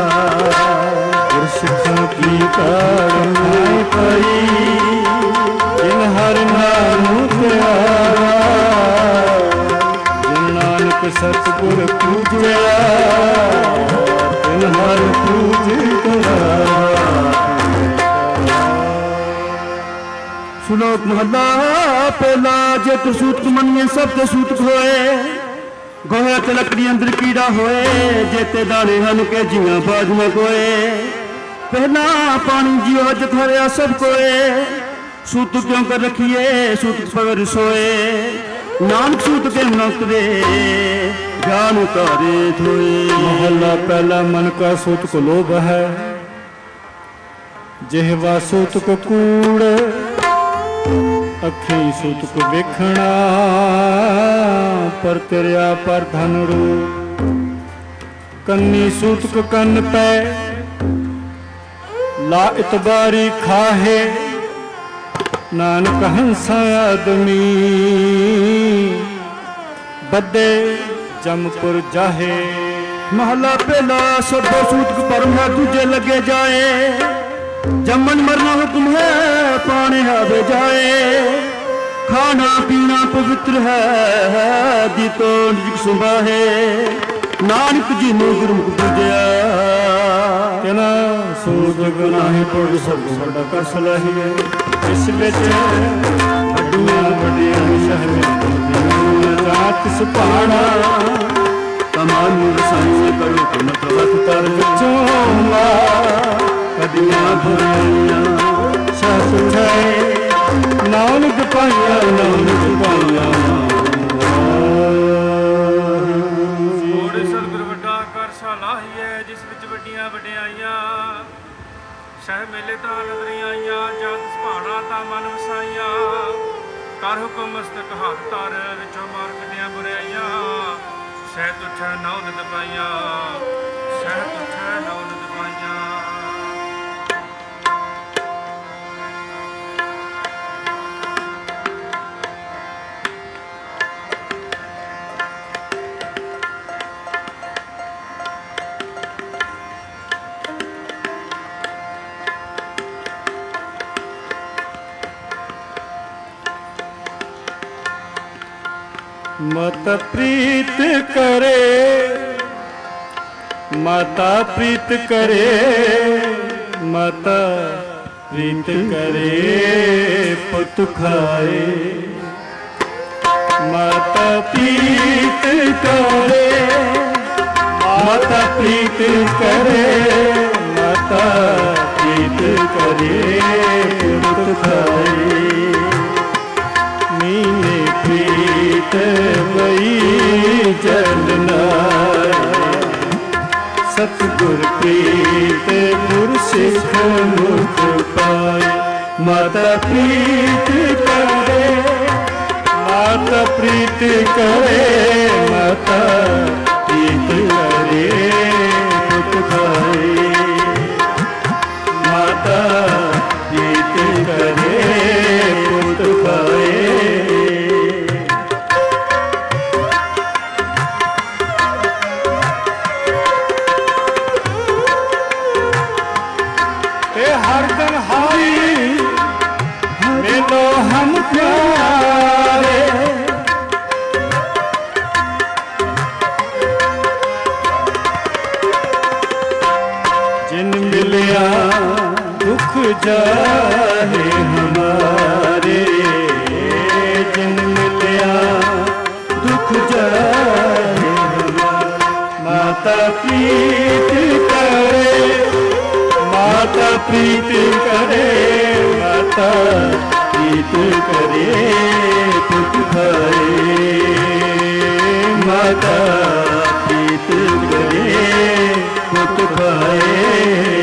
ਸਿੱਖਾਂ ਕੀ ਕਾਰਨਾਈ ਪਈ ਜਿਨ ਹਰ ਨਾਮ ਪਿਆਰਾ ਜਿਨ ਨਾਨਕ ਸਤਿਗੁਰ ਪੂਜਿਆ ਤਿਨ ਹਰ ਪੂਜ ਕਰਾਵਾ। ਸ਼ਲੋਕ ਮਹਲਾ ਪਹਿਲਾ ਜੇ ਤੂੰ ਸੂਤਕ ਮੰਨੀਏ ਸਭ ਤੇ ਸੂਤਕ ਹੋਏ ਗੋਹੇ ਤੇ ਲੱਕੜੀ ਅੰਦਰ ਕੀੜਾ ਹੋਏ ਜੇ ਤੇ ਦਾਣੇ ਹਨ ਕੇ ਜੀਆਂ ਬਾਜੀਆਂ ਕੋਏ ਪਹਿਲਾ ਪਾਣੀ ਜਿਉ ਜਥਰਿਆ ਸਭ ਕੋਏ ਸੂਤ ਕਿਉਂ ਕਰ ਰਖੀਏ ਸੂਤ ਪਵਰ ਸੋਏ ਨਾਨਕ ਸੂਤ ਕੇ ਮਨੁੱਖ ਦੇ ਗਿਆਨ ਉਤਾਰੇ ਥੋਏ। ਮਹਲਾ ਪਹਿਲਾ ਮਨ ਕਾ ਸੂਤ ਕੋ ਲੋਭ ਹੈ ਜਿਹਵਾ ਸੂਤ ਕੋ ਕੂੜ ਅੱਖੀ ਸੂਤ ਕੋ ਵੇਖਣਾ ਪਰ ਤੇਰਿਆ ਪਰ ਧਨ ਰੂਪ ਕੰਨੀ ਸੂਤ ਕੋ ਕੰਨ ਪੈ ਲਾ ਇਤਬਾਰੀ ਖਾਹੇ ਨਾਨਕ ਹੰਸਾ ਆਦਮੀ ਬੱਦੇ ਜਮਪੁਰ ਜਾਹੇ। ਮਹਲਾ ਪਹਿਲਾ ਸਭੋ ਸੂਤਕ ਪਰਮ ਹੈ ਦੂਜੇ ਲੱਗੇ ਜਾਏ ਜੰਮਨ ਮਰਨਾ ਹੁਕਮ ਹੈ ਪਾਣੇ ਆਵੇ ਜਾਏ ਖਾਣਾ ਪੀਣਾ ਪਵਿੱਤਰ ਹੈ ਦੀ ਤੋਂ ਨਿਜ ਸੁਭਾਹੇ ਨਾਨਕ ਜੀ ਨੂੰ ਗੁਰਮੁਖ ਪੂਜਿਆ ਤੇਨਾ ਸੂਦ ਗੁਨਾਹੀ ਪੁਰ ਸਭ ਸਾਡਾ ਕਰ ਸਲਾਹੀਏ ਇਸ ਵਿੱਚ ਵੱਡੀਆਂ ਵੱਡੀਆਂ ਸ਼ਹਿਰਾਂ ਰਾਤ ਸੁਭਾਣਾ ਤਮਾਮ ਰਸਾਈ ਕਰੋ ਕਿ ਮਤਵਤ ਕਰ ਚੋਮਾ ਕਦੀਆਂ ਭੁਰੀਆਂ ਸ਼ਾਸ ਉਠਾਏ ਨਾਨਕ ਪਾਇਆ ਨਾਨਕ ਪਾਇਆ। ਮੋੜੇ ਸਤਿਗੁਰ ਵੱਡਾ ਕਰ ਸਲਾਹੀਏ ਜਿਸ ਵਿੱਚ ਵੱਡੀਆਂ ਵਡਿਆਈਆਂ ਸਹਿ ਮੇਲੇ ਤਾਂ ਨਜ਼ਰੀਆਂ ਆਈਆਂ ਜਗ ਸੁਭਾਣਾ ਤਾਂ ਮਨ ਵਸਾਈਆਂ ਕਰ ਹੁਕਮ ਮਸਤਕ ਹੱਥ ਧਰ ਵਿੱਚੋਂ ਮਾਰ ਕੱਢਿਆ ਬੁਰਾਈਆਂ ਸਹਿ ਤੁਠੈ ਨੌ ਨਿਤ ਪਾਈਆਂ ਸਹਿ ਤੁਠੈ ਨੌ ਨਿਤ ਪਾਈਆਂ। ਮਤ ਪ੍ਰੀਤ ਕਰੇ ਮਾਤਾ ਪ੍ਰੀਤ ਕਰੇ ਮਾਤਾ ਪ੍ਰੀਤ ਕਰੇ ਪੁੱਤ ਖਾਏ ਮਾਤਾ ਪ੍ਰੀਤ ਕਰੇ ਮਾਤਾ ਪ੍ਰੀਤ ਕਰੇ ਮਾਤਾ ਪ੍ਰੀਤ ਕਰੇ ਪੁੱਤ ਖਾਏ ਮੀਨੇ ਪ੍ਰੀਤ ਵਈ ਜਲਨਾਏ ਸਤਿਗੁਰ ਪ੍ਰੀਤ ਗੁਰ ਸਿੱਖ ਮੁਖ ਪਾਏ ਮਾਤਾ ਪ੍ਰੀਤ ਕਰੇ ਮਾਤਾ ਪ੍ਰੀਤ ਕਰੇ ਮਾਤਾ ਪ੍ਰੀਤ ਕਰੇ ਪੁੱਤ ਖਾਏ ਮਾਤਾ ਪ੍ਰੀਤ ਕਰੇ ਪੁੱਤ ਖਾਏ। हम प्यारे जिन मिलिया दुख जाहे हमारे जिन मिलिया दुख जाहे हमारे माता प्रीत करे माता प्रीत करे माता प्रीत करे पुत खाए माता प्रीत करे पुत खाए।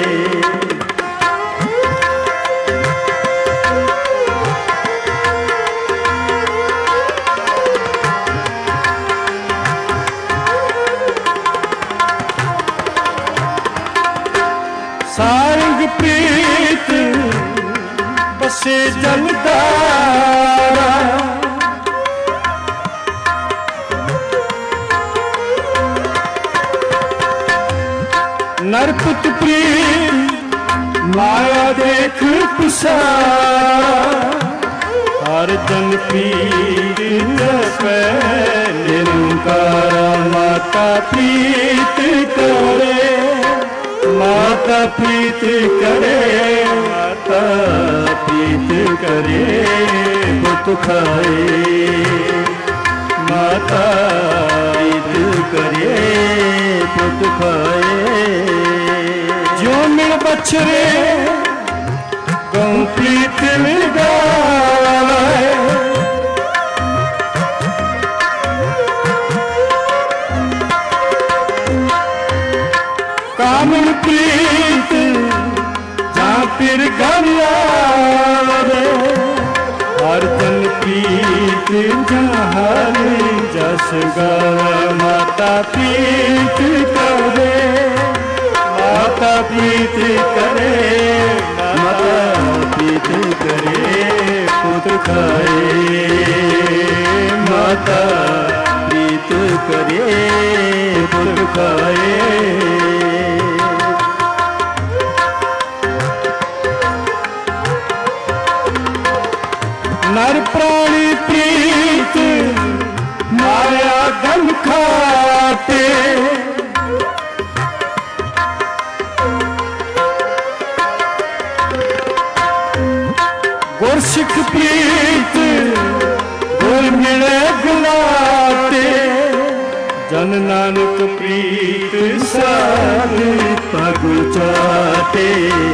सारंग प्रीत बसे जलदारा नरपुत प्रीत माया देख पिसा हर जन प्रीत जपै निरंकारा माता प्रीत करे माता प्रीत करे माता प्रीत करे पुत खाए माता प्रीत करे पुत खाए जो मिल बछरे गौ प्रीत मिल गाए कामिन प्रीत जहाँ फिर घर आवे हर जन प्रीत जहाँ हर जस गावे माता प्रीत करे माता प्रीत करे माता प्रीत करे पुत्र खाए माता प्रीत करे पुत्र खाए नर प्राणी प्रीत माया गम खाते गुरसिख प्रीत गुर मिले गुलाते जन नानक प्रीत साध पग चाटे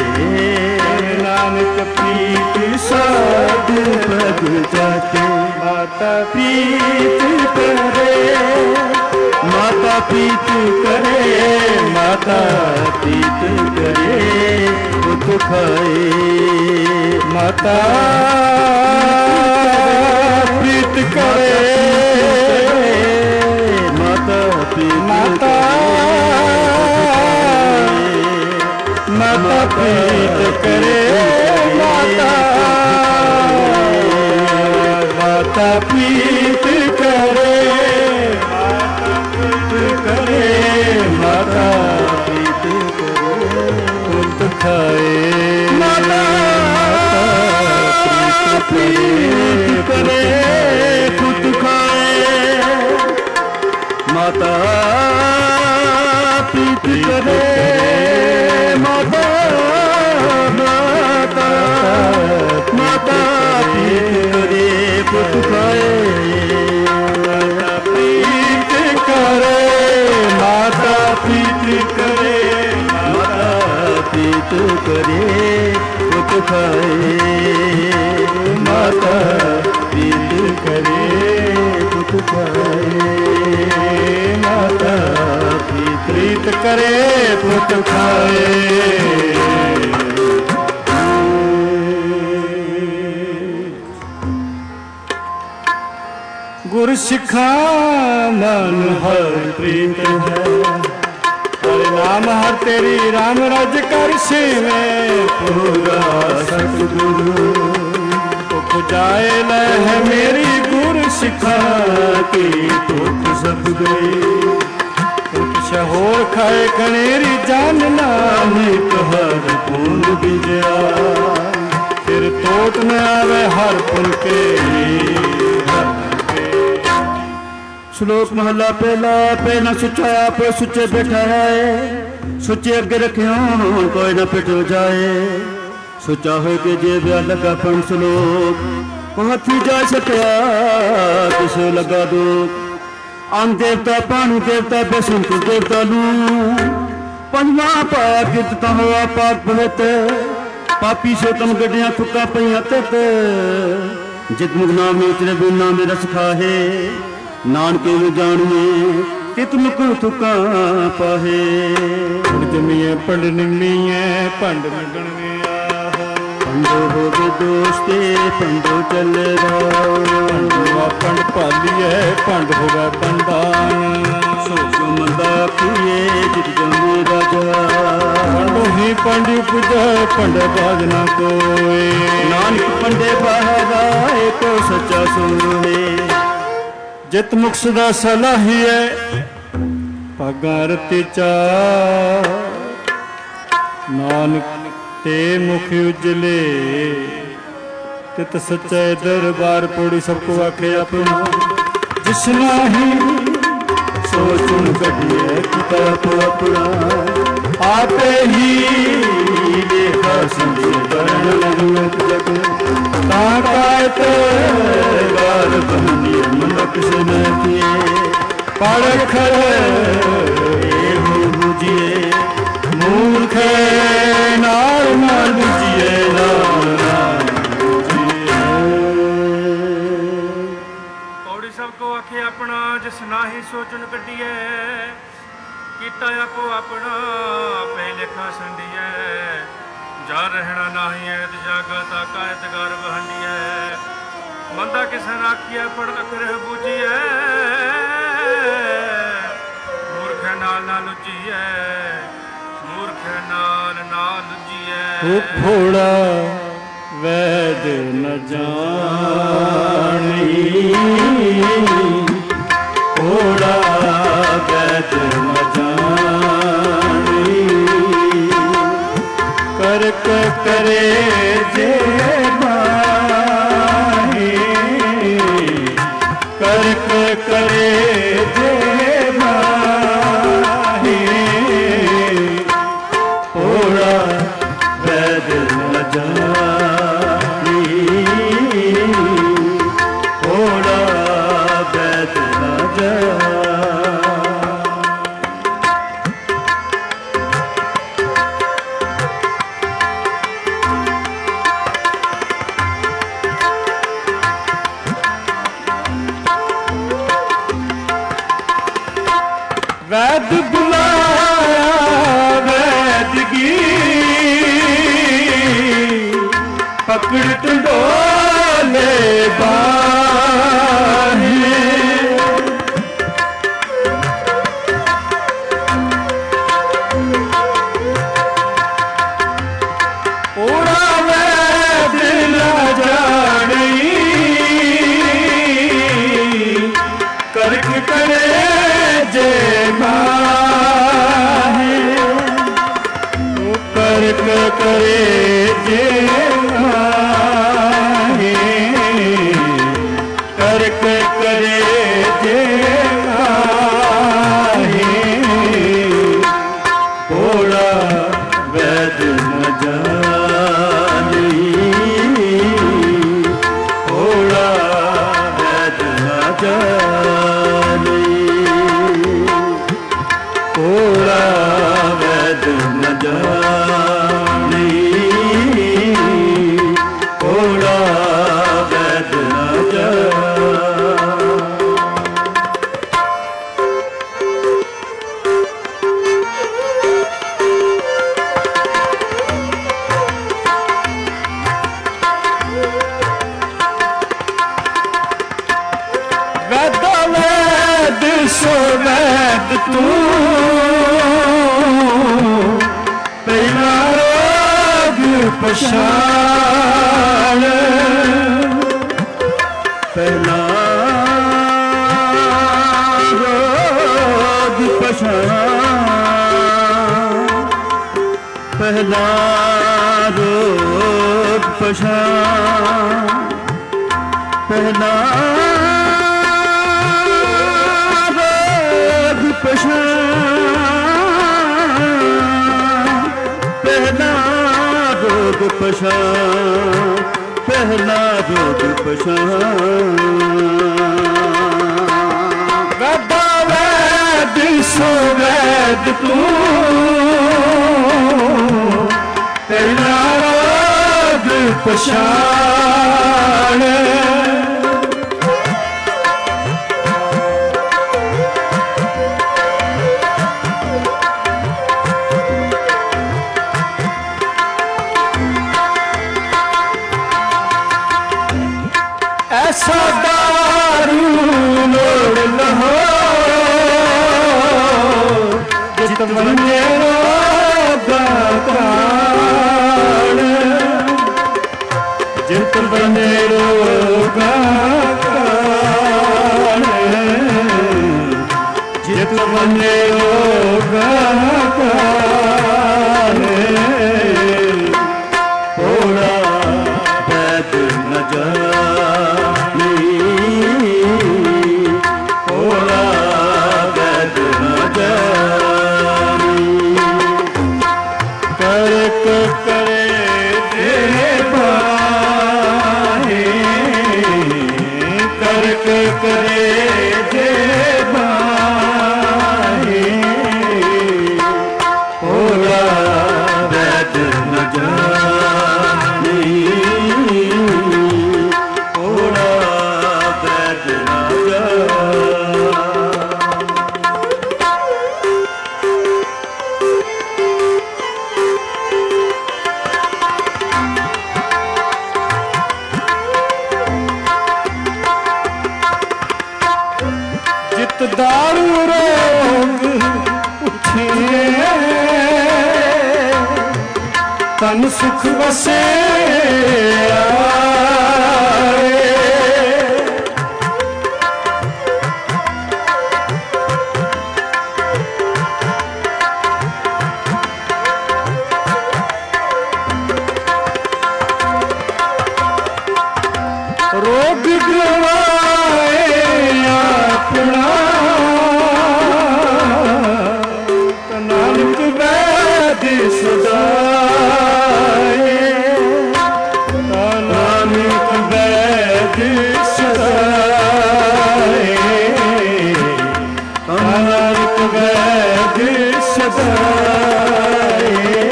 नानक प्रीत साध पग चाटे माता प्रीत करे माता प्रीत करे माता प्रीत करे पुत खाए माता प्रीत करे माता प्रीत माता माता प्रीत करे माता माता प्रीत करे करे माता प्रीत करे पुत खाए माता प्रीत करे पुत खाए माता प्रीत करे माता माता माता प्रीत करे पुत खाए प्रीत करे माता प्रीत करे माता प्रीत करे पुत खाए माता प्रीत करे पुत खाए माता प्रीत करे पुत खाए गुर सिखा मन हर प्रीत है हर नाम हर तेरी राम राज कर सेवे पूरा सतगुरु उपजाए लह मेरी गुर सिखा की तुक सब गई कुछ होर खाए कनेरी जान नानक हर पुन बिजया फिर टोट न आवे हर पुन के श्लोक महला पहला पहला सुचा आप सुचे बैठा है सुचे अगे रखियो कोई न पिट जाए सुचा हो के जे ब्या लगा पन श्लोक हाथी जा सकिया किसे लगा दो आन देवता पानी देवता बसंत देवता लू पंजवा पाया कीर्तता हुआ पाक पवित पापी से तम गड्डियां थुका पईयां तत जित मुगना में उतरे बिना में रस खाहे नानके में जानिए तित मुक थुका पाहे जमिए पंड निमिए पंड मगणवे पंडो हो गए दोस्ते पंडो चल रहा पंड पालिए पंड हो गए पंडान सोचो मंदा किए जित जमे राजा पंडो ही पंड पूजा पंड बाजना कोई नानक पंडे बाहर आए को सच्चा सोहे जित मुख सदा सलाही है पगार ते चा ਨਾਨਕ ਤੇ ਮੁਖ ਉਜਲੇ ਤਿਤ ਸੱਚੇ ਦਰਬਾਰ ਪੋੜੀ ਸਭ ਕੋ ਆਖੇ ਆਪਣਾ ਜਿਸ ਨਾਹੀ ਸੋਚਣ ਕੱਢੀਏ ਕਿਤਾਬ ਆਪਣਾ ਆਪੇ ਹੀ ਦੇਖਾ ਸੰਜੇ ਬਰਨ ਲਗਤ ਜਗ ਤਾਂ ਕਾਇਤ ਗਾਲ ਬੰਦੀ ਮਨਕ ਸਨੇ ਕੀਏ ਪੜਖ ਇਹੋ ਬੁਝੀਏ ਮੂਰਖ ਨਾਲ ਨਾਲ ਬੁਝੀਏ ਨਾਲ ਨਾਲ ਪੌੜੀ ਸਭ ਕੋ ਆਖੇ ਆਪਣਾ ਜਿਸ ਨਾਹੀ ਸੋਚਣ ਕੱਢੀਏ ਕੀਤਾ ਆਪੋ ਆਪਣਾ ਪਹਿ ਲਿਖਾ ਸੰਡੀਐ ਜਾ ਰਹਿਣਾ ਨਾਹੀ ਐ ਤੇ ਜਾਗਾ ਤਾ ਕਾਇਤ ਗਰ ਬਹੰਡੀਐ ਮੰਦਾ ਕਿਸਨ ਆਖੀਐ ਪੜ ਅਕਰ ਬੂਝੀਐ ਮੂਰਖ ਨਾਲ ਨਾ ਲੁੱਝੀਐ ਮੂਰਖ ਨਾਲ ਨਾ ਲੁੱਝੀਐ ਫੋੜਾ ਵੈਦ ਨ ਜਾਣੀ ਫੋੜਾ ਵੈਦ ਨ ਜਾਣੀ ਕਰਕ ਕਰੇ ਜੇ ਮਾਹੀ ਕਰਕ ਕਰੇ ਜੇ ਮਾਹੀ ਫੋੜਾ ਵੈਦ ਨ ਜਾਣੀ ਫੋੜਾ ਵੈਦ ਨ ਜਾਣੀ ਵੈਦ ਬੁਲਾਇਆ ਵੈਦਗੀ ਪਕੜ ਟੰਡੋਲੇ ਬਾਹੇ ਓੜਾ ਵੈਦ ਨਾ ਜਾਣੀ ਕਰਕ ਕਰੇ ਜੇ ਮਾਹੇ ਉਹ ਕਰਕ ਕਰੇ ਜੇ ਮਾਹੇ ਕਰਕ ਕਰੇ ਜੇ ਮਾਹੇ ਭੋਲਾ ਵੈਦ ਨ ਜਾਣੀ ਭੋਲਾ ਵੈਦ ਨ ਜਾਣੀ ਭੋਲਾ ਵੈਦ ਨ ਜਾਣੀ ਭੋਲਾ ਵੈਦ ਨ ਜਾਣੀ ਵੈਦਾ ਵੈਦ ਸੋ ਵੈਦ ਤੂੰ ਪਹਿਲਾ ਰੋਗ ਪਛਾਣ ਪਹਿਲਾ ਰੋਗ ਪਛਾਣ ਪਹਿਲਾ ਰੋਗ ਪਛਾਣ ਪਹਿਲਾ ਪਹਿਲਾ ਰੋਗ ਪਛਾਣ ਪਹਿਲਾ ਰੋਗ ਪਛਾਣ ਵੈਦਾ ਵੈਦ ਸੋ ਵੈਦ ਤੂੰ ਪਹਿਲਾ ਰੋਗ ਪਛਾਣ ਐਸਾ ਦਾਰੂ ਲੋੜ ਲਹੋ ਜਿਤ ਮੰਨੇ ਰੋਗਾ ਕਾਣ ਜਿਤ ਮੰਨੇ ਰੋਗਾ ਕਾਣ ਜਿਤ ਮੰਨੇ ਰੋਗਾ ਕਾਣ करे जे बाहे, करक करे जे बाहे, भोला वैद न जाने, भोला वैद न जाने। दारू रोग उठे तन सुख वसे रोग गवाए अपना नानक वैद सदाए, नानक वैद सदाए, नानक वैद सदाए,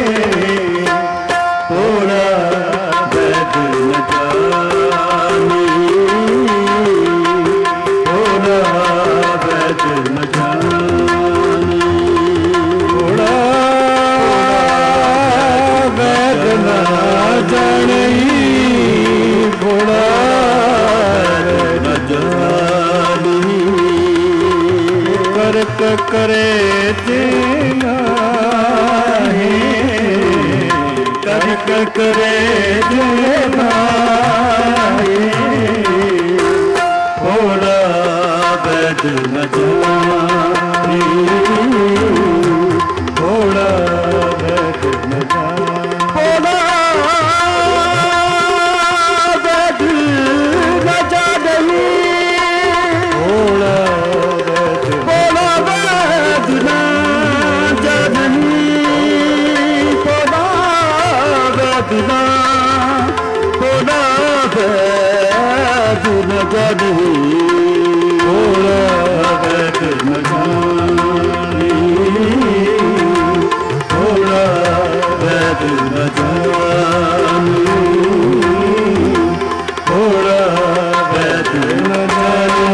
भोला वैद न जाने, भोला वैद न जाने, वैद न जाने, भोला वैद न जाने, करक करे जे नाहे, करक करे जे नाहे, भोला वैद न जाने, भोला वैद न जाने, भोला वैद न जाने, भोला वैद, भोला वैद न जाने, भोला वैद न, भोला वैद न जाने, भोला वैद न जाने, भोला वैद न जाने, भोला वैद न जाने।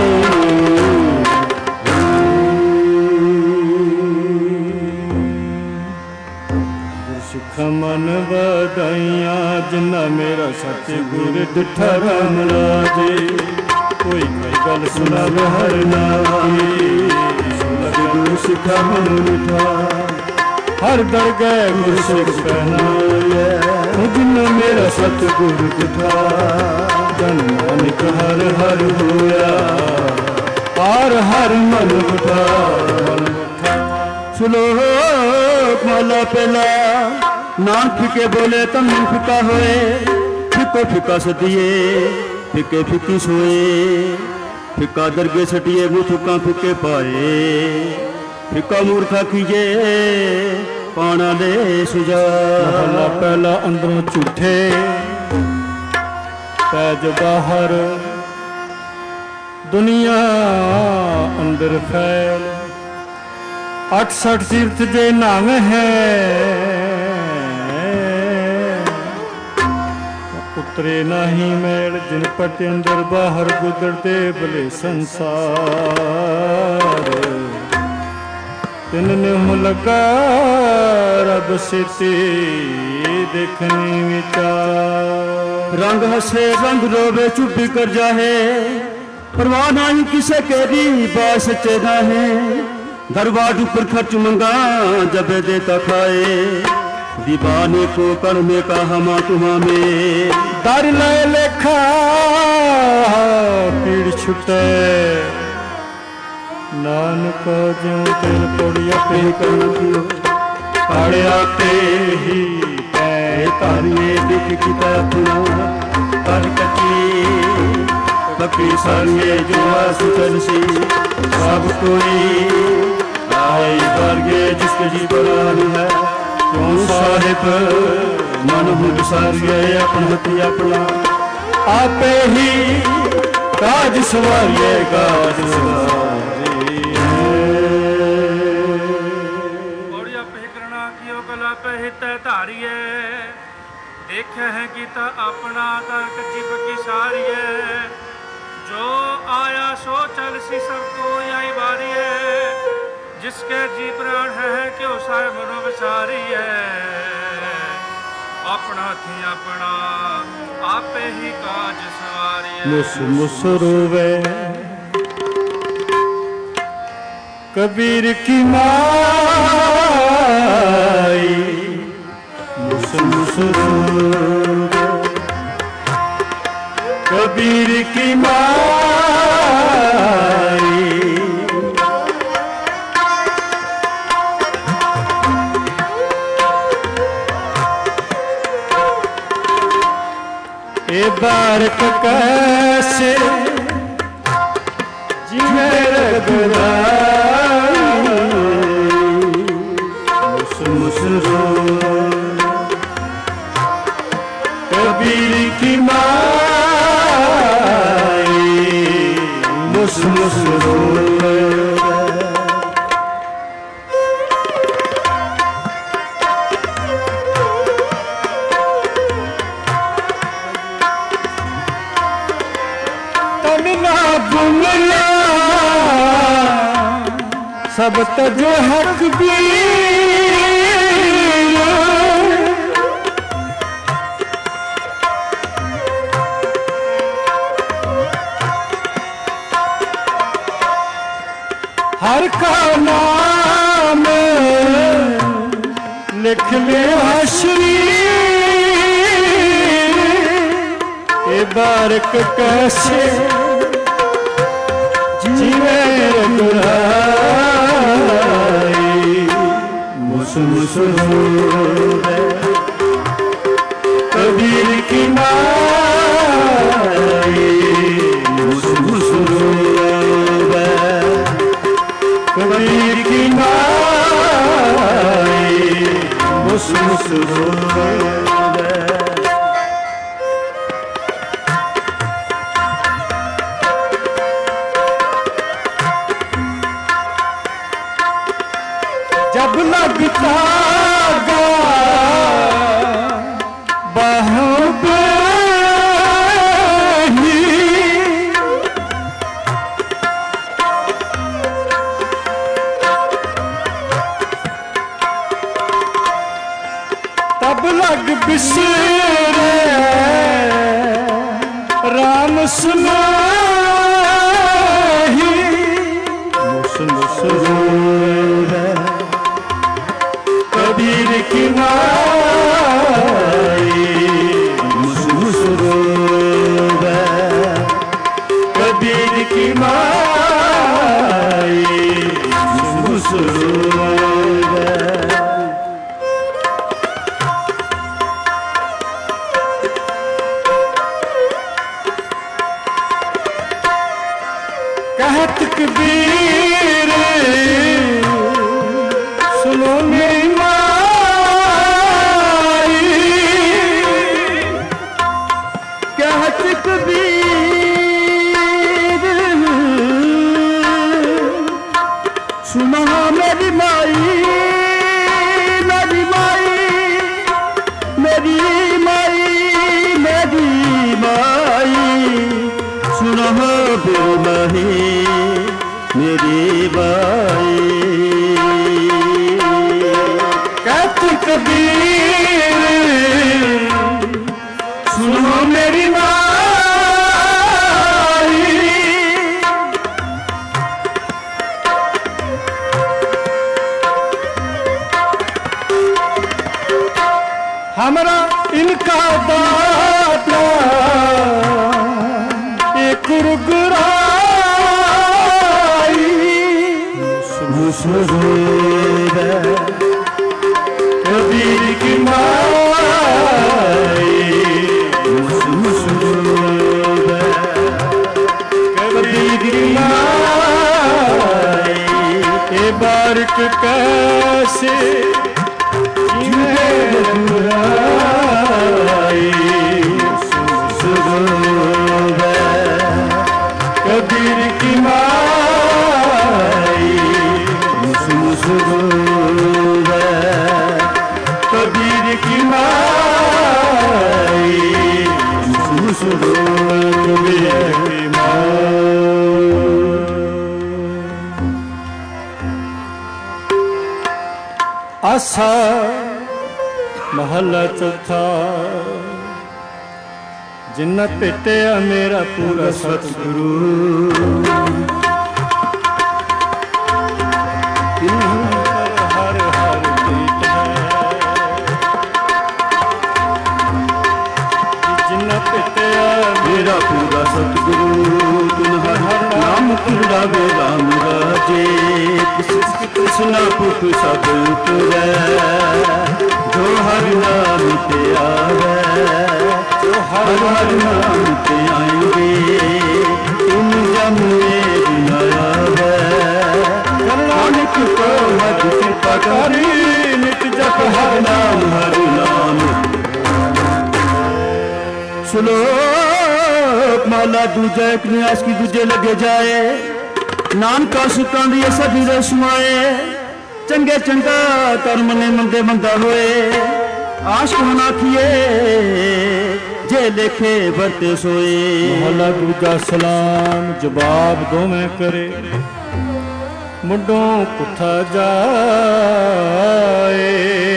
गुरसिख मन बधाइयां जिन्ना मेरा सतगुर डिठा राम लाजे, कोई कोई गल सुनावे हर नामी, गुरु सिखा मन मिठा हर दरगह गुरसिख कहनाए, जिन्ना मेरा सतगुर डिठा जन नानक हर हर होया, हर हर मन उठा। श्लोक माला पहला, नाम फिके बोले तम फिका होए, फिको फिका सदिए फिके फिकी सोए, फिका दरगे सटिए मुथुका फिके पाए, फिका मूर्खा कीजे पाना दे सुजा। महला पहला अंदरों झूठे पैज बाहर, दुनिया अंदर फैल, अठ सठ तीर्थ जे नाम है, उतरे नाही मैल जिन पट अंदर बाहर गुजरते भले संसार, तिन हो लगा रब सिटी देखने विचार। रंग हसे रंग रोवे चुप्पी कर जाहे, परवाह नहीं किसे केरी बात सच्चे ना है, दरबार ऊपर खर्च मंगा जब देता खाए, दीवाने को कर में कहा माँ तुम्हा में, दर ले लेखा पीड़ छुटे, नानक ज्यों तेल पड़िया पे कर पाड़िया ते ही पै तारिए दिख किता पुना, कर कची पकी सारिए जो सुचल सी, सब कोई आई वर्गे जिसके जी बरान है, क्यों साहिब मन हूँ विसारिए अपन हथी अपना आपे ही काज सवारिए काज सवारिए। और आप ही करना कियो कला पे हित धारिए देखे है गीता अपना कर कच्ची पक्की सारी है जो आया सो चल सी सबको यही बारी है जिसके जी प्राण है क्यों सारे मनो विसारी है अपना थी अपना आपे ही काज सवारी है। मुस मुस रोवे कबीर की माई मुस मुस रोवे कबीर की माई ए बारक कैसे जिमे रघुराई मुस मुस रोवे कबीर की माई मुस मुस रोवे। सब तजो हक भी हर का नाम लिख ले श्री ए बारक कैसे जीवे रघुराई मुस मुस रोवे कबीर की माई मुस मुस रोवे कबीर की माई मुस मुस रोवे। जब लगता गा बाहों पे ही तब लग बिसरे राम सुना ही मुस मुस रोवे कबीर की माई मुस मुस रोवे कबीर की माई मुस मुस रोवे। कहत कबीर सुनो मेरी कबीर सुना मेरी माई मेरी माई मेरी माई मेरी माई सुना फिर माही मेरी माई कहती कबीर सुनो मेरी माई हमरा इनका दाता एक रुगराई मुस रोवे कबीर की माई मुस मुस रोवे कबीर की माई ए बारक कैसे आसा महला चौथा। जिन्ना भेटिया मेरा पूरा सतगुरु, हर हर प्रीत है। जिन्ना भेटिया मेरा पूरा सतगुरु, तुन हर हर नाम पूरा वेला मुराजे। कृष्णा पुख सब उतरै, जो हर नाम ते आवे, जो हर हर नाम ते आएंगे। तुम जमुए बिना आवे, नानक को मत कृपा करी। नित जप हर नाम हर नाम। श्लोक माला दूजा एक न्यास की दूजे लगे जाए। नानका सुतां दी सभी रस्माए, चंगे चंगा कर्म ने मंदे मंदा होए। आशिक मना किए जे लेखे बरते सोए। महला दूजा सलाम जवाब दो मैं करे, मुंडों पुठा जाए।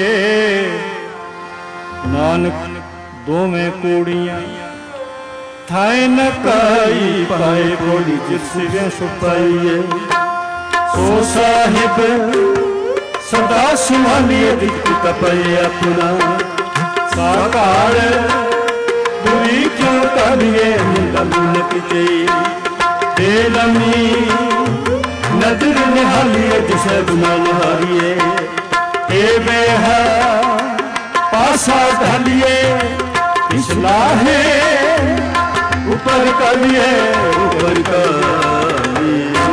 नानक दो में कोड़ियां थाए न काई पाए। कोड़ी जिसवे सुपाइए, सो साहिब सदा संभालिए। दिख तपय अपना साकार, बुरी क्यों करिए मुंडा मुनक जे। बेलमी नजर निहालिए, जिसे गुना निहारिए। ए बेहा पासा ढालिए, इसलाहे ऊपर करिए ऊपर करिए।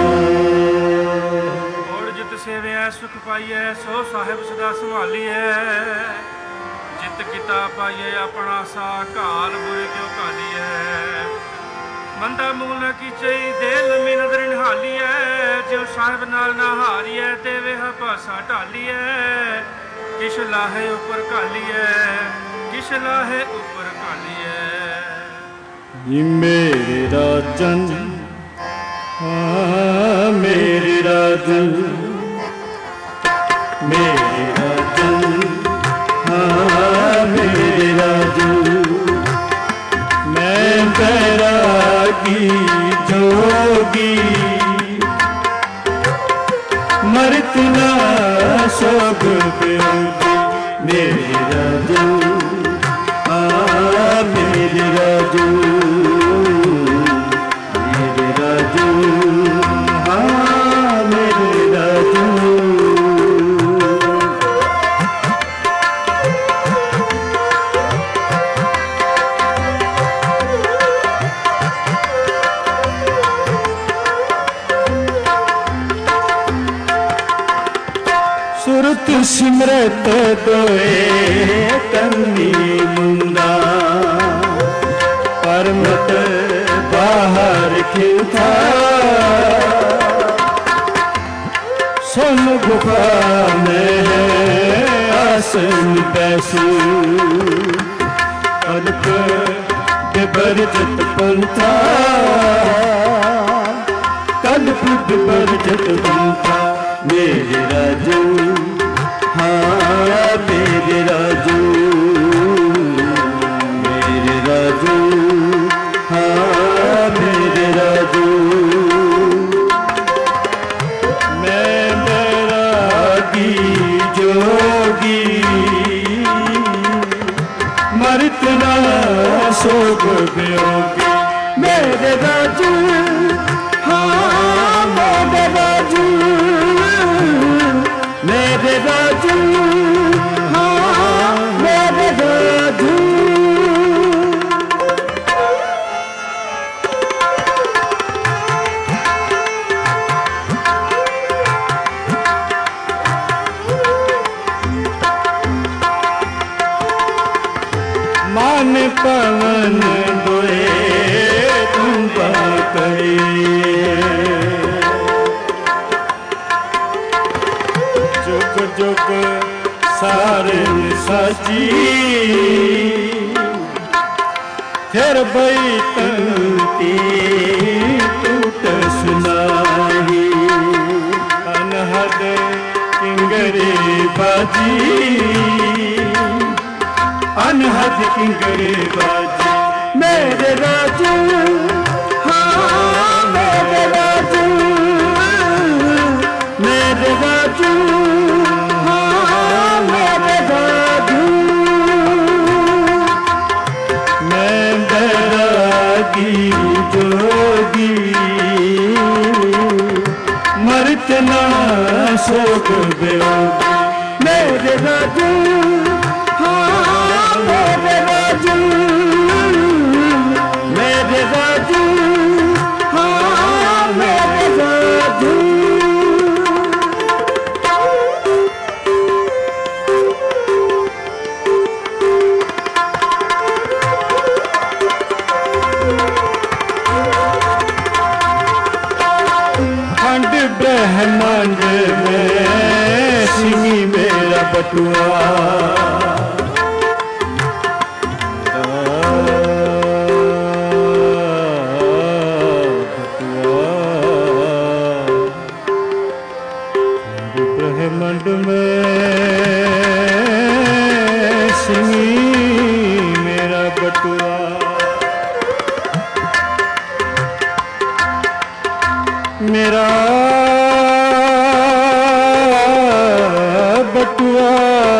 और जित सेविया सुख पाइए, सो साहिब सदा संभालिए। जित किता पाइए अपना सा, काल बुरे क्यों कालिए। मंदा मूल न कीचे, दे लम्मी नजर निहालिए। जो साहिब नाल ना हारिए, देवे हा पासा ढालिए। किश लाहे ऊपर कालिए, किश लाहे ऊपर कालिए। ये मेरे राजन, हाँ मेरे राजन, मेरे राजन, हाँ मेरे राजन। मैं बैरागी जोगी, मरत ना सोग प्योगी। मेरे राजन, हाँ मेरे राजन, मेरे राजन, हाँ मेरे राजन। सुरत सिमरत दोए करनी मुंदा, परमत बाहर खिलता। सुन गुफा में आसन पैसू, कल्प विवर्जित पंथा। कल्प विवर्जित पंथा। मेरे राजू, हाँ मेरे राजू, मेरे राजू, हाँ मेरे राजू। मैं बैरागी जोगी, मरत ना सोग वियोगी। मेरे राजू, हाँ मेरे राजू, मेरे राजू, हाँ मेरे राजू। मान पवन दोए तुम करे, जुग जुग सारे साची। फिर बई तंती टूट सुनाही, अनहद किंग किंगरे बाजी, अनहद किंगरे बाजी। मेरे राजू, हाँ मेरे राजू, मेरे राजू, हाँ मेरे राजू। मैं बैरागी जोगी, मरत ना शोक बेओगी। मेरे राजू, हाँ मेरे राजू, मेरे राजू, हाँ मेरे राजू। खंड ब्रह्मांड में सिंही मेरा बटुआ, ब्रह्मांड में सिंही मेरा बटुआ। मेरा बटुआ,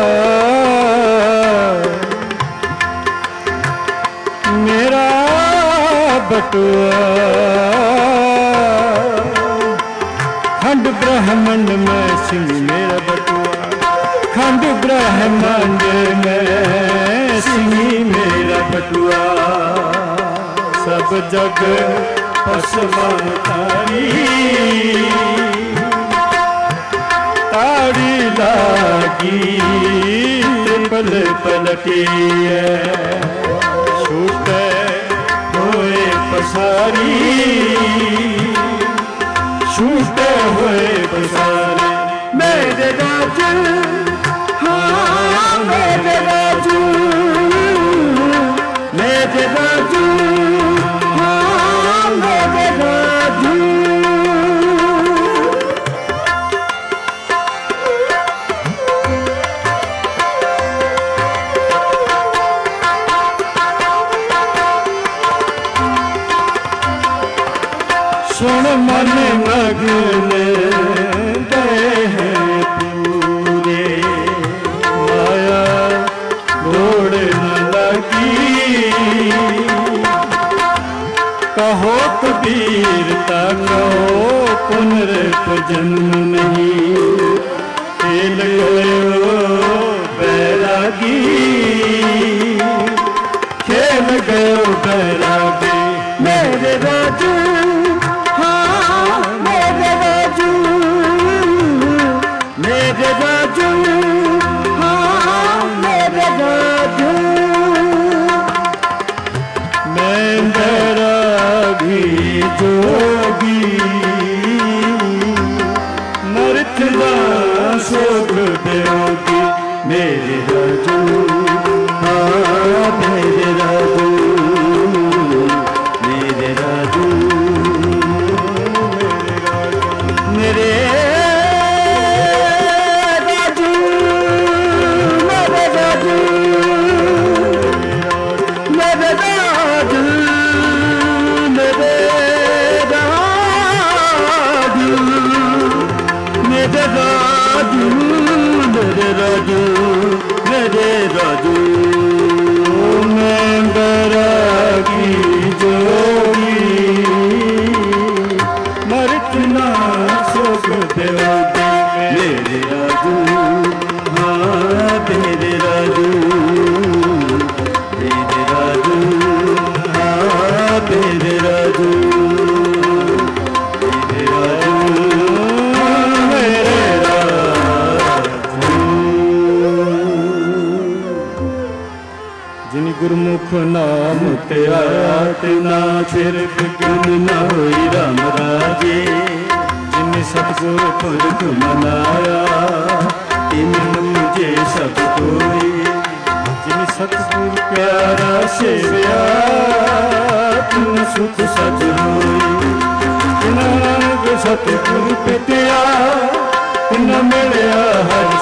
मेरा बटुआ, खंड ब्रह्मांड में सिंह मेरा बटुआ, खंड ब्रह्मांड में सिंह मेरा बटुआ। सब जग पसमान तारी, तारी लागी पल पलटी है, छूटे हुए पसारी, छूटे हुए पसारी। मेरे राजू, हाँ मेरे राजू, मेरे राजू, हाँ मेरे राजू। सुन मन मगन गए हैं पूरे, माया दौड़ न लगी। कहो कबीर तको पुनर्जन्म नहीं, खेल गयो बैरागी, खेल गयो बैरागी। मेरे राजू, हाँ मेरे राजू, मेरे राजू, हाँ मेरे राजू। मैं बैरागी जोगी, मरत ना शोक बेओगी। मेरे राजू, हाँ मेरे राजू, मेरे राजू, मेरे राजू, मेरे राजू, मेरे राजू, मेरे राजू, मेरे राजू, मेरे राजू, मेरे राजू। मैं बैरागी जोगी, मरत ना शोक बेओगी। मेरे राजू, हाँ मेरे राजू, मेरे राजू, हाँ मेरे राजू, मेरे राजू, मेरे राजू। जिन गुरमुख नाम ते आया तिना फिर बिघन न होई राम राजे। जिन सतगुर पुरख मनाया तिन मुझे सब कोई। जिन सतगुर प्यारा सेविया तिन सुख सच होई। तिन नानक सतगुर पिटिया तिन मिलिया हर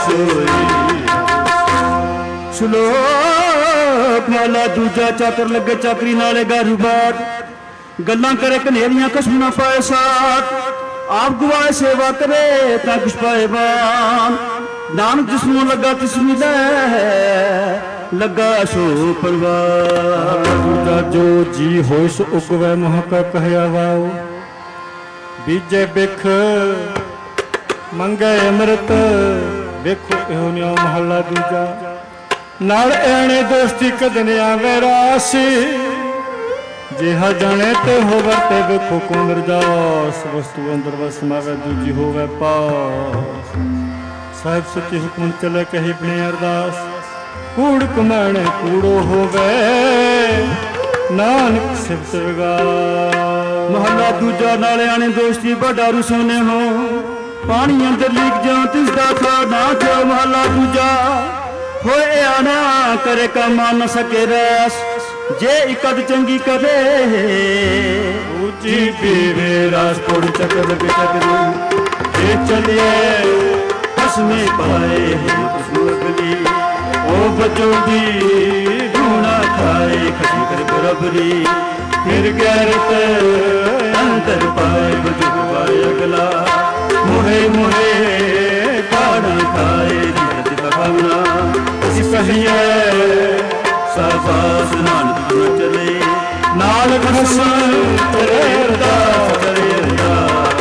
ਸ਼ਲੋਕ ਮਹਲਾ ਦੂਜਾ। ਚਾਕਰ ਲੱਗੇ ਚਾਕਰੀ ਨਾਲੇ ਗਾਰੂ ਬਾਟ, ਗੱਲਾਂ ਕਰੇ ਕਨੇਰੀਆਂ ਕਸਮ ਨਾ ਪਾਏ ਸਾਥ। ਆਪ ਗਵਾਏ ਸੇਵਾ ਕਰੇ ਤਾਂ ਕੁਛ ਪਾਏ ਬਾਨ। ਨਾਨਕ ਜਿਸਨੂੰ ਲੱਗਾ ਤਿਸ ਮਿਲੇ, ਲੱਗਾ ਸੋ ਪਰਵਾਰ। ਦੂਜਾ ਜੋ ਜੀ ਹੋਇ ਸੋ ਉਗਵੈ ਮੋਹ ਕਾ ਕਹਿਆ ਵਾਓ। ਬੀਜੇ ਬਿਖ ਮੰਗੇ ਅੰਮ੍ਰਿਤ, ਵੇਖੋ ਇਹੋ ਨਿਉ ਮਹੱਲਾ ਦੂਜਾ। ਨਾਲ ਐਣੇ ਦੋਸਤੀ ਕਦਨ ਆਵੇ ਰਾਸ, ਜਿਹਾ ਜਾਣੇ ਤੇ ਹੋਵੇ ਤੇ ਵੇਖੋ ਕੋ ਨਿਰਜਾਸ। ਵਸਤੂ ਅੰਦਰ ਵਸ ਸਮਾਵੇ ਦੂਜੀ ਹੋਵੇ ਪਾਸ। ਸਾਹਿਬ ਸੱਚੇ ਹੁਕਮ ਚਲੇ ਕਹੀ ਬਣੇ ਅਰਦਾਸ। ਕੂੜ ਕਮਾਣੇ ਕੂੜੋ ਹੋਵੇ, ਨਾਨਕ ਸਿਫਤ ਵਿਗਾਸ। ਮਹੱਲਾ ਦੂਜਾ। ਨਾਲੇ ਆਣੇ ਦੋਸਤੀ ਵੱਡਾ ਰੁਸੋਨੇ ਹੋ, ਪਾਣੀ ਅੰਦਰ ਲੀਕ ਜਾਂ ਤਿਸ ਦਾ ਥਾ ਨਾ ਜੋ। ਮਹੱਲਾ ਦੂਜਾ। ਹੋਏ ਆਣਾ ਕਰੇ ਕੰਮ ਆ ਨਾ ਸਕੇ ਰਸ, ਜੇ ਇਕਦ ਚੰਗੀ ਕਰੇ ਉੱਚੀ ਪੀਵੇ ਰਾਸ। ਕੋੜ ਚੱਕਰ ਲਗੇ ਚੱਕਰੀ, ਜੇ ਚਲਿਏ ਹਸਮੇ ਪਾਏ ਹਿੰਮਤ ਸੁਰਗਲੀ। ਉਹ ਬਚੋਂਦੀ ਧੂਣਾ ਖਾਏ ਖਸੀ ਕਰ ਬਰਬਰੀ। ਫਿਰ ਗੈਰਤ ਅੰਦਰ ਪਾਏ ਬਜੁਗ ਪਾਏ ਅਗਲਾ। ਮੁਹੇ ਮੁਹੇ ਕਾੜਾ ਖਾਏ ਜਿਤ ਬਖਾਵਣਾ। ਅਸੀਂ ਕਹੀਏ ਸਾਬਾਸ ਨਾਨਕ ਨਾ ਚਲੇ, ਨਾਲ ਖਸਮ ਤੇਰੇ ਅਰਦਾਸ ਕਰੇ ਅਰਦਾਸ।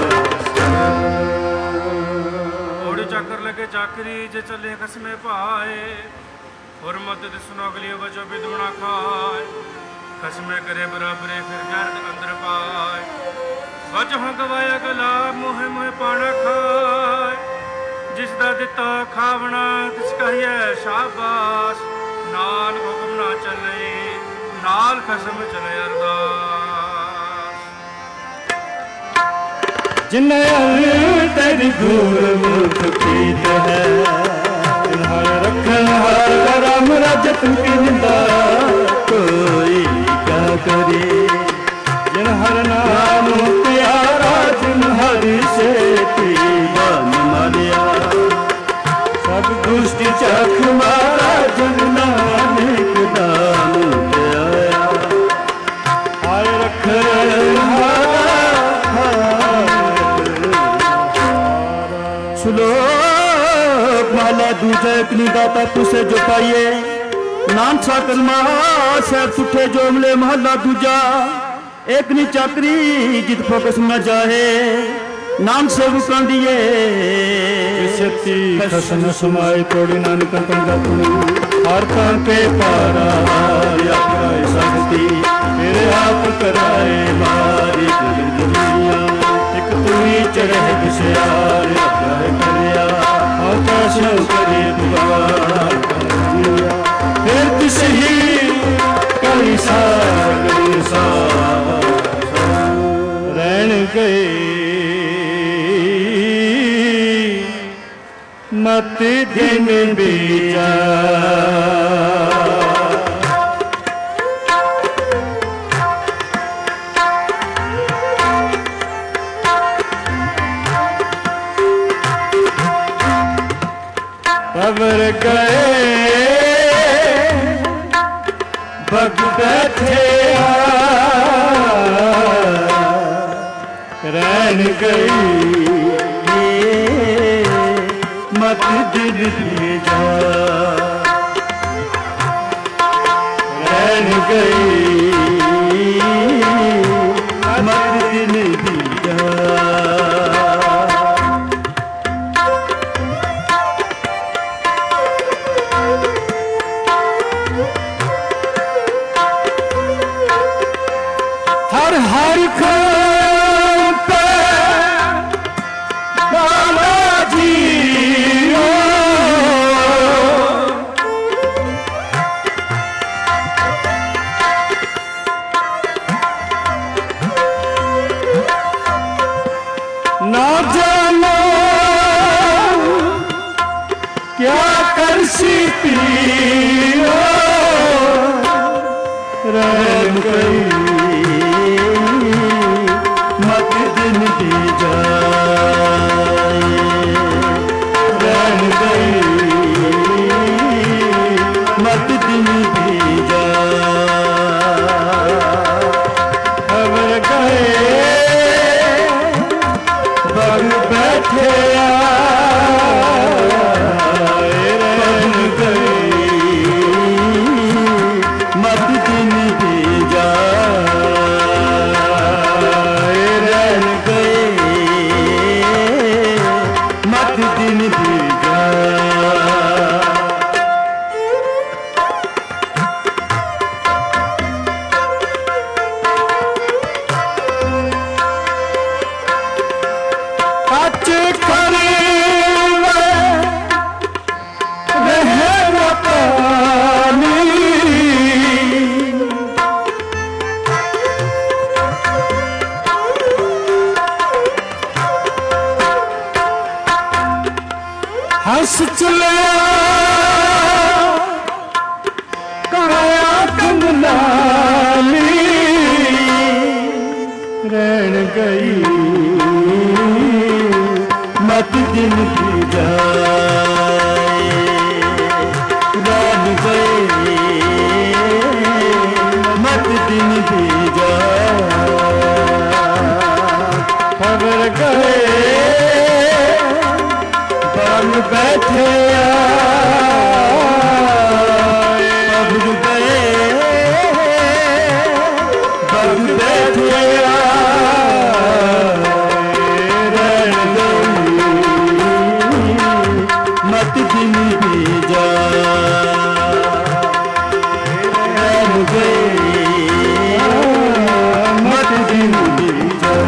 ਘੋੜੇ ਚੱਕਰ ਲਗੇ ਚਾਕਰੀ, ਜੇ ਚੱਲੇ ਖਸਮੇ ਭਾਏ। ਹੁਰਮਤ ਦਿਸਨੋ ਅਗਲੀ ਵਜੋ ਬਿਦੁਣਾ ਖਾਏ। ਖਸਮੇ ਕਰੇ ਬਰਾਬਰੇ ਫਿਰ ਗਰਦ ਅੰਦਰ ਪਾਏ। ਵਜੋਂ ਗਵਾਇਆ ਗਲਾ ਮੋਹ ਮੋਹ ਪਾਣਾ ਖਾਏ। ਜਿਸ ਦਾ ਦਿੱਤਾ ਖਾਵਣਾ ਤਿਸ ਕਹੀਏ ਸ਼ਾਬਾਸ਼। ਨਾਲ ਹੁਕਮ ਨਾ ਚੱਲੇ, ਨਾਲ ਖਸਮ ਚਲੇ ਅਰਦਾਸ। ਜਿਨ੍ਹਾਂ ਤੇਰੀ ਗੁਰਮੁਖ ਪ੍ਰੀਤ ਹੈ, ਹਰ ਰੱਖਣ ਹਰ ਰਾਮ ਰਾਜਤ ਕੀ ਨਿੰਦਾ। ਕੋਈ ਕਿਆ ਕਰੇ ਜਿਨ ਹਰ ਨਾਮ ਪਿਆਰਾ, ਜਿਨ ਹਰਿ ਸੇਤੀ ਮਨ ਮਾਰਿਆ। ਸਭ ਦੁਸ਼ਟ ਚਖ ਮਾਰਾ, ਜਨ ਨਾਨਕ ਨਾਮ ਧਿਆਇਆ। ਹਰ ਰੱਖਣ ਸ਼ਲੋਕ ਮਹਲਾ ਦੂਜਾ। ਇਕਨੀ ਦਾਤਾ ਤੁਸੇ ਜੋ ਪਾਈਏ, ਨਾਮ ਸਾ ਕਲਮਾ ਸਹਿਬ ਸੁਠੇ ਜੋ ਮਿਲੇ। ਮਹਲਾ ਦੂਜਾ। ਇੱਕ ਨੀ ਚਾਕਰੀ ਜਿਤ ਫੋਕਸ ਨਾ ਜਾਏ, ਨਾਮ ਸੇਵਕਾਂ ਦੀਏ। ਸਤੀ ਖਸਮ ਸਮਾਏ ਤੋੜੀ ਨਾਨਕ ਪੰਗਾ ਤੂੰ। ਹਰ ਤਾਂ ਕੇ ਪਾਰਾ ਆਖਾਏ ਸਕਤੀ, ਮੇਰੇ ਆਪ ਕਰਾਏ ਮਾਰੀ ਦੁਨੀਆ। ਇੱਕ ਤੂੰ ਹੀ ਚੜ੍ਹੇ ਵਿਸਿਆਰ ਆਖਾਏ ਕਰਿਆ ਆਕਾਸ਼ ਕਰੀ ਦੁਆਰ। ਫਿਰ ਤਿਸ ਹੀ ਕਲੀ ਸਾਗਰ ਸਾਰ ਰਹਿਣ ਗਏ। ਮਤ ਦਿਨ ਬੀਜਾ ਪਵਰ ਗਏ। ਭਗ ਬੈਠਿਆ ਰਹਿਣ ਗਈ। ਮਤ ਦਿਨ ਭੇਜਾ ਰਹਿਣ ਗਈ। ਮਤ ਦਿਨ ਭੇਜਾ। ਹਰ ਹਰ ਖਾਂ ਪੈ ਬਾਲਾ ਜੀਓ। हंस चले काया कमलानी रैन गई मत दिन की जाए रैन गई मत दिन की जाए खबर गए बन बैठे खबर गए बन बैठे मत दिन भी जा गए मत दिन भी जा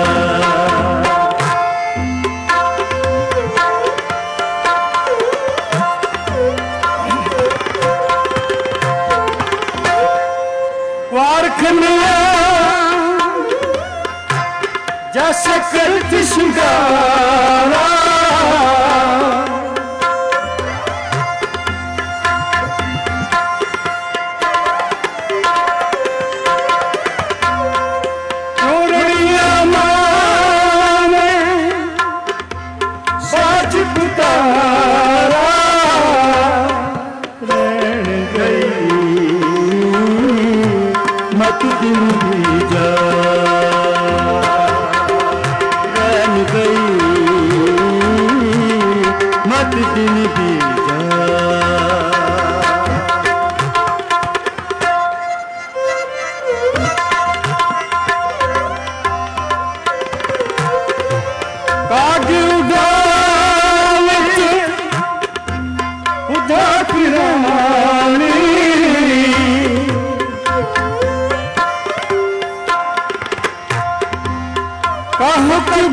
वारखनिया जैसे करती श्रृंगारा मत दिन भी जा रैन गई मत दिन भी जा काग उदाल उदा पिरानी कहो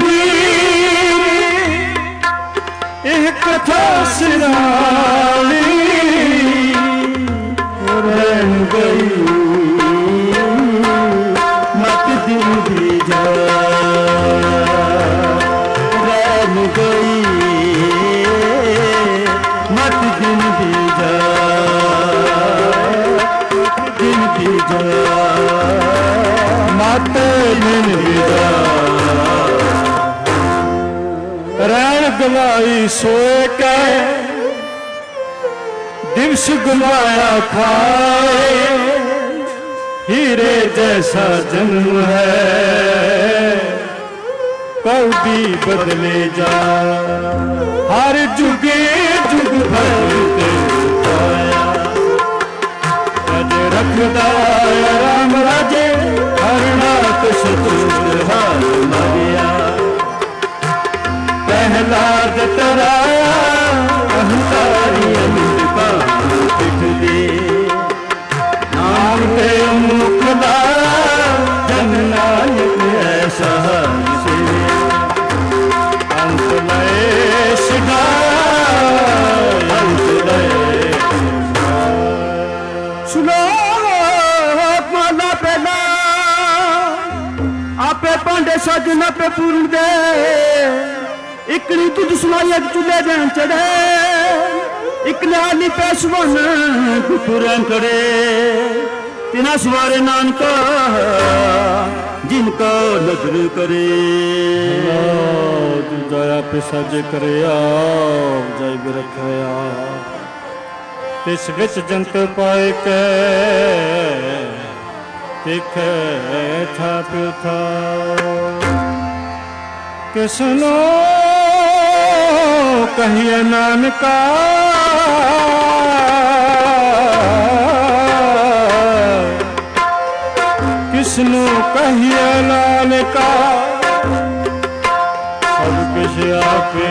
कबीर एक कथा सुनानी रैन गई मत दिन भी जा रैन गई मत दिन भी जा दिन भी जा मत दिन भी जा रैन गलाई सोए के दिवस गुलाया खाए हीरे जैसा जन्म है कभी बदले जा हर जुगे जुग भरते रज रखदा राम राजे हर नाथ शत्रु हार मारिया प्रहलाद तराया अहंकारी अमिता पिठ दे नाम के मुखदा जन नायक ऐसा से अंत लय शिगा अंत लय सुनो माला पहला आपे पांडे सजन पे पूर्ण दे इकनी तुझ सुनाइया चूल्हे जैन चढ़े इकने आली पेशवन पुरन करे तिना सवारे नानका जिनका नजर करे दया पे सज करे जय रखया तिस विच जंत पाए के तिखे था प्यो था किसनो कहिए नानका किसनु कहिए नानका सब किस आपे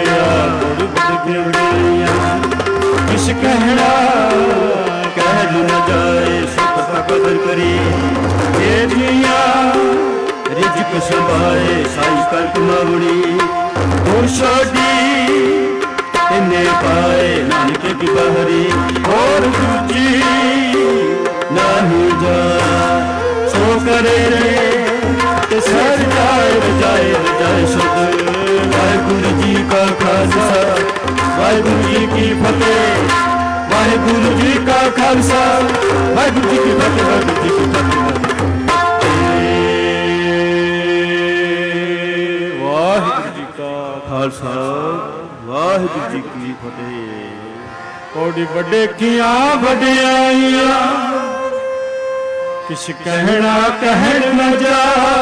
किस कहना कह न जाए सुख का कदर करी ये दुनिया रिजक संभाए साई कल्प मावड़ी छोड़ी इन्हें पाए नानक की बाहरी और दूजी नहीं जा सो करे रे सर जाए जाए जाए सद वाहिगुरु जी का खालसा ਵਾਹਿਗੁਰੂ ਜੀ ਕੀ ਫਤਿਹ। ਵਾਹਿਗੁਰੂ ਜੀ ਕਾ ਖਾਲਸਾ ਵਾਹਿਗੁਰੂ ਜੀ ਕੀ ਫਤਿਹ। ਵਾਹਿਗੁਰੂ ਜੀ ਕੀ ਫਤਿਹ। ਵਾਹਿਗੁਰੂ ਜੀ ਕਾ ਖਾਲਸਾ ਵਾਹਿਗੁਰੂ ਜੀ ਕੀ ਫਤਿਹ। ਕੋਡੀ ਵੱਡੇ ਕੀਆਂ ਵਡਿਆਈਆਂ ਕਿਛ ਕਹਿਣਾ ਕਹਿਣ ਨਾ ਜਾ,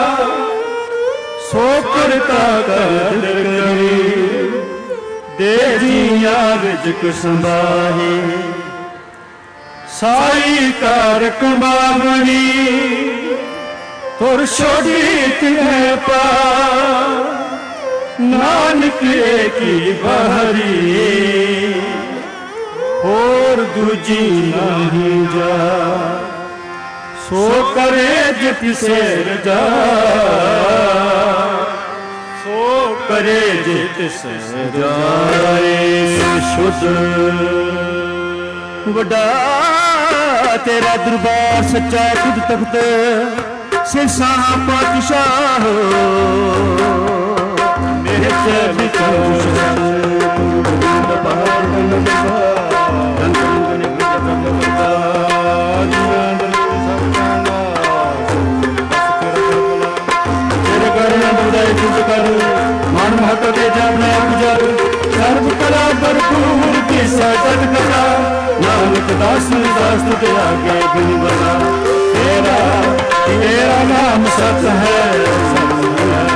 ਸੋ ਕਰਤਾ ਕਦਰ ਕਰੀ ਦੇ ਜੀਆਂ ਵਿੱਚ ਕੁ ਸੰਭਾਹੇ। ਸਾਰੀ ਕਾਰ ਕਮਾਵਣੀ ਤੁਰ ਛੋੜੀ ਤਿਨੇ ਪਾ, ਨਾਨਕ ਕੀ ਬਾਹਰੀ ਹੋਰ ਦੂਜੀ ਨਹੀਂ ਜਾ। ਸੋ ਕਰੇ ਜਿਤ ਸੇਰ ਜਾ, ਸੋ ਕਰੇ ਜਿਤ ਸੇਰ ਜਾਏ। ਸ਼ੁੱਧ ਵੱਡਾ ਤੇਰਾ ਦਰਬਾਰ ਸੱਚਾ ਖੁਦ ਤਖਤ ਸਿਰਸਾਂ ਪਾਤਸ਼ਾਹ। ਮੇਰੇ ਚ ਵਿਚੋਸ਼ ਮਨ ਮਹਤ ਦੇ ਜਾਣੇ ਪੁਜਰ ਸਰਬ ਕਲਾ ਭਰਪੂਰ ਕੀ ਸਜਦ ਕਰਾ। ਨਾਨਕ ਦਾਸ ਦਾਸ ਤੇ ਆਗੇ ਬਿਨ ਬਤਾ, ਤੇਰਾ ਤੇਰਾ ਨਾਮ ਸਤ ਹੈ ਸਤ ਹੈ।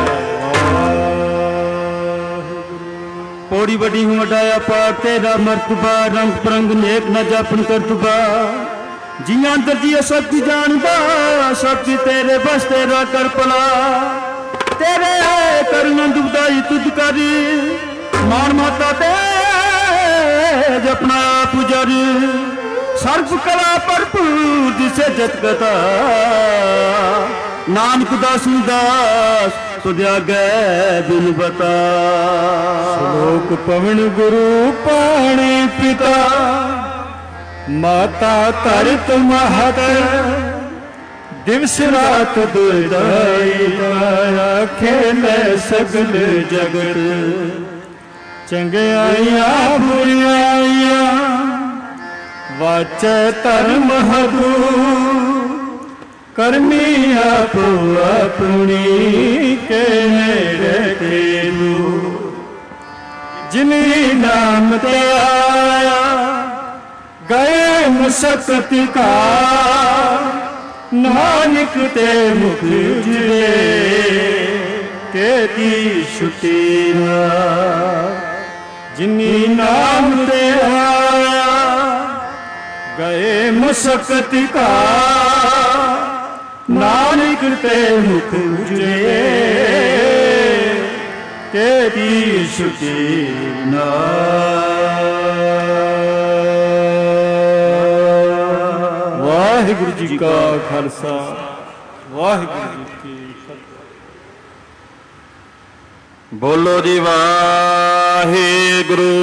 ਪੌੜੀ ਵੱਡੀ ਹੂੰ ਵਡਾਇਆ ਪਾਕ ਤੇਰਾ ਮਰਤਬਾ, ਰੰਗ ਪਰੰਗ ਨੇਕ ਨਾ ਜਾਪਨ ਕਰਤਬਾ। ਜੀਆਂ ਅੰਦਰ ਜੀ ਸਭ ਜਾਣਦਾ, ਸਭ ਤੇਰੇ ਬਸ ਤੇਰਾ ਕਰ ਭਲਾ। ਤੇਰੇ ਕਰਨ ਦੁਬਦਾਈ ਤੁਧ ਕਰੀ, ਮਾਨ ਮਾਤਾ ਤੇ ਜਪਨਾ ਪੁਜਰ। ਸਰਬ ਕਲਾ ਭਰਪੂਰ ਦਿਸੇ ਜਤ ਕਥਾ, ਨਾਨਕ ਦਾਸ ਦਾਸ ਤੁਧ ਆਗੇ ਬਿਨ ਬਤਾ। ਸ਼ਲੋਕ ਪਵਨ ਗੁਰੂ ਪਾਣੀ ਪਿਤਾ, ਮਾਤਾ ਧਰਤ ਮਹਤ ਦਿਵਸ ਰਾਤ ਦੁਇਦਾਈ। ਖੇਲੇ ਸਗਲ ਜਗਤ ਚੰਗਿਆਈਆਂ ਬੁਰਿਆਈਆਂ, ਵਾਚੈ ਧਰਮ ਹਦੂ ਕਰਮੀ ਆਪੋ ਆਪਣੀ ਕੇ ਨੇੜੇ ਤੇਰੂ। ਜਿਨੀ ਨਾਮ ਤੇ ਆਇਆ ਗਏ ਮੁਸਕਤ ਕਾ, ਨਾਨਕ ਤੇ ਮੁਖ ਉਜੜੇ ਕੇਤੀ ਛੁਟੀ ਨਾ। ਜਿਨੀ ਨਾਮ ਤੇ ਆਇਆ ਗਏ ਮੁਸਕਤ ਕਾ, ਨਾਨਕ ਤੇ ਮੁਖ ਉਜੜੇ ਕੇਤੀ ਛੁਟੀ ਨਾ। ਵਾਹਿਗੁਰੂ ਜੀ ਕਾ ਖਾਲਸਾ ਵਾਹਿਗੁਰੂ ਜੀ ਕੀ ਫਤਿਹ। ਬੋਲੋ ਜੀ ਵਾਹਿਗੁਰੂ।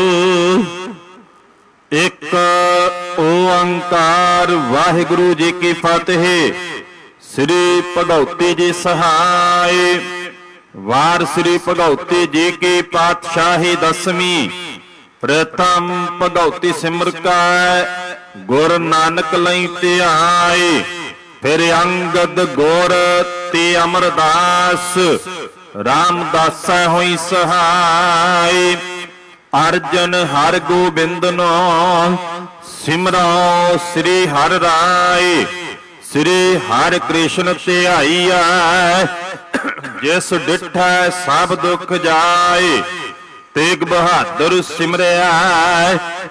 ਇੱਕ ਓੰਕਾਰ ਵਾਹਿਗੁਰੂ ਜੀ ਕੀ ਫਤਿਹ। ਸ੍ਰੀ ਭਗਉਤੀ ਜੀ ਸਹਾਇ। ਵਾਰ ਸ੍ਰੀ ਭਗਉਤੀ ਜੀ ਕੀ ਪਾਤਸ਼ਾਹੀ ਦਸਵੀਂ। ਪ੍ਰਥਮ ਭਗਉਤੀ ਸਿਮਰ ਕੈ ਗੁਰ ਨਾਨਕ ਲਈ ਧਿਆਏ। ਫਿਰ ਅੰਗਦ ਗੁਰ ਤੇ ਅਮਰਦਾਸ ਰਾਮਦਾਸਾ ਹੋਈ ਸਹਾਈ। ਅਰਜਨ ਹਰ ਗੋਬਿੰਦ ਨੋ ਸਿਮਰੋ ਸ੍ਰੀ ਹਰਿ ਰਾਏ। ਸ੍ਰੀ ਹਰਿ ਕ੍ਰਿਸ਼ਨ ਧਿਆਈਐ ਜਿਸ ਡਿਠੈ ਸਭ ਦੁਖ ਜਾਏ। ਤੇਗ ਬਹਾਦਰ ਸਿਮਰਿਆ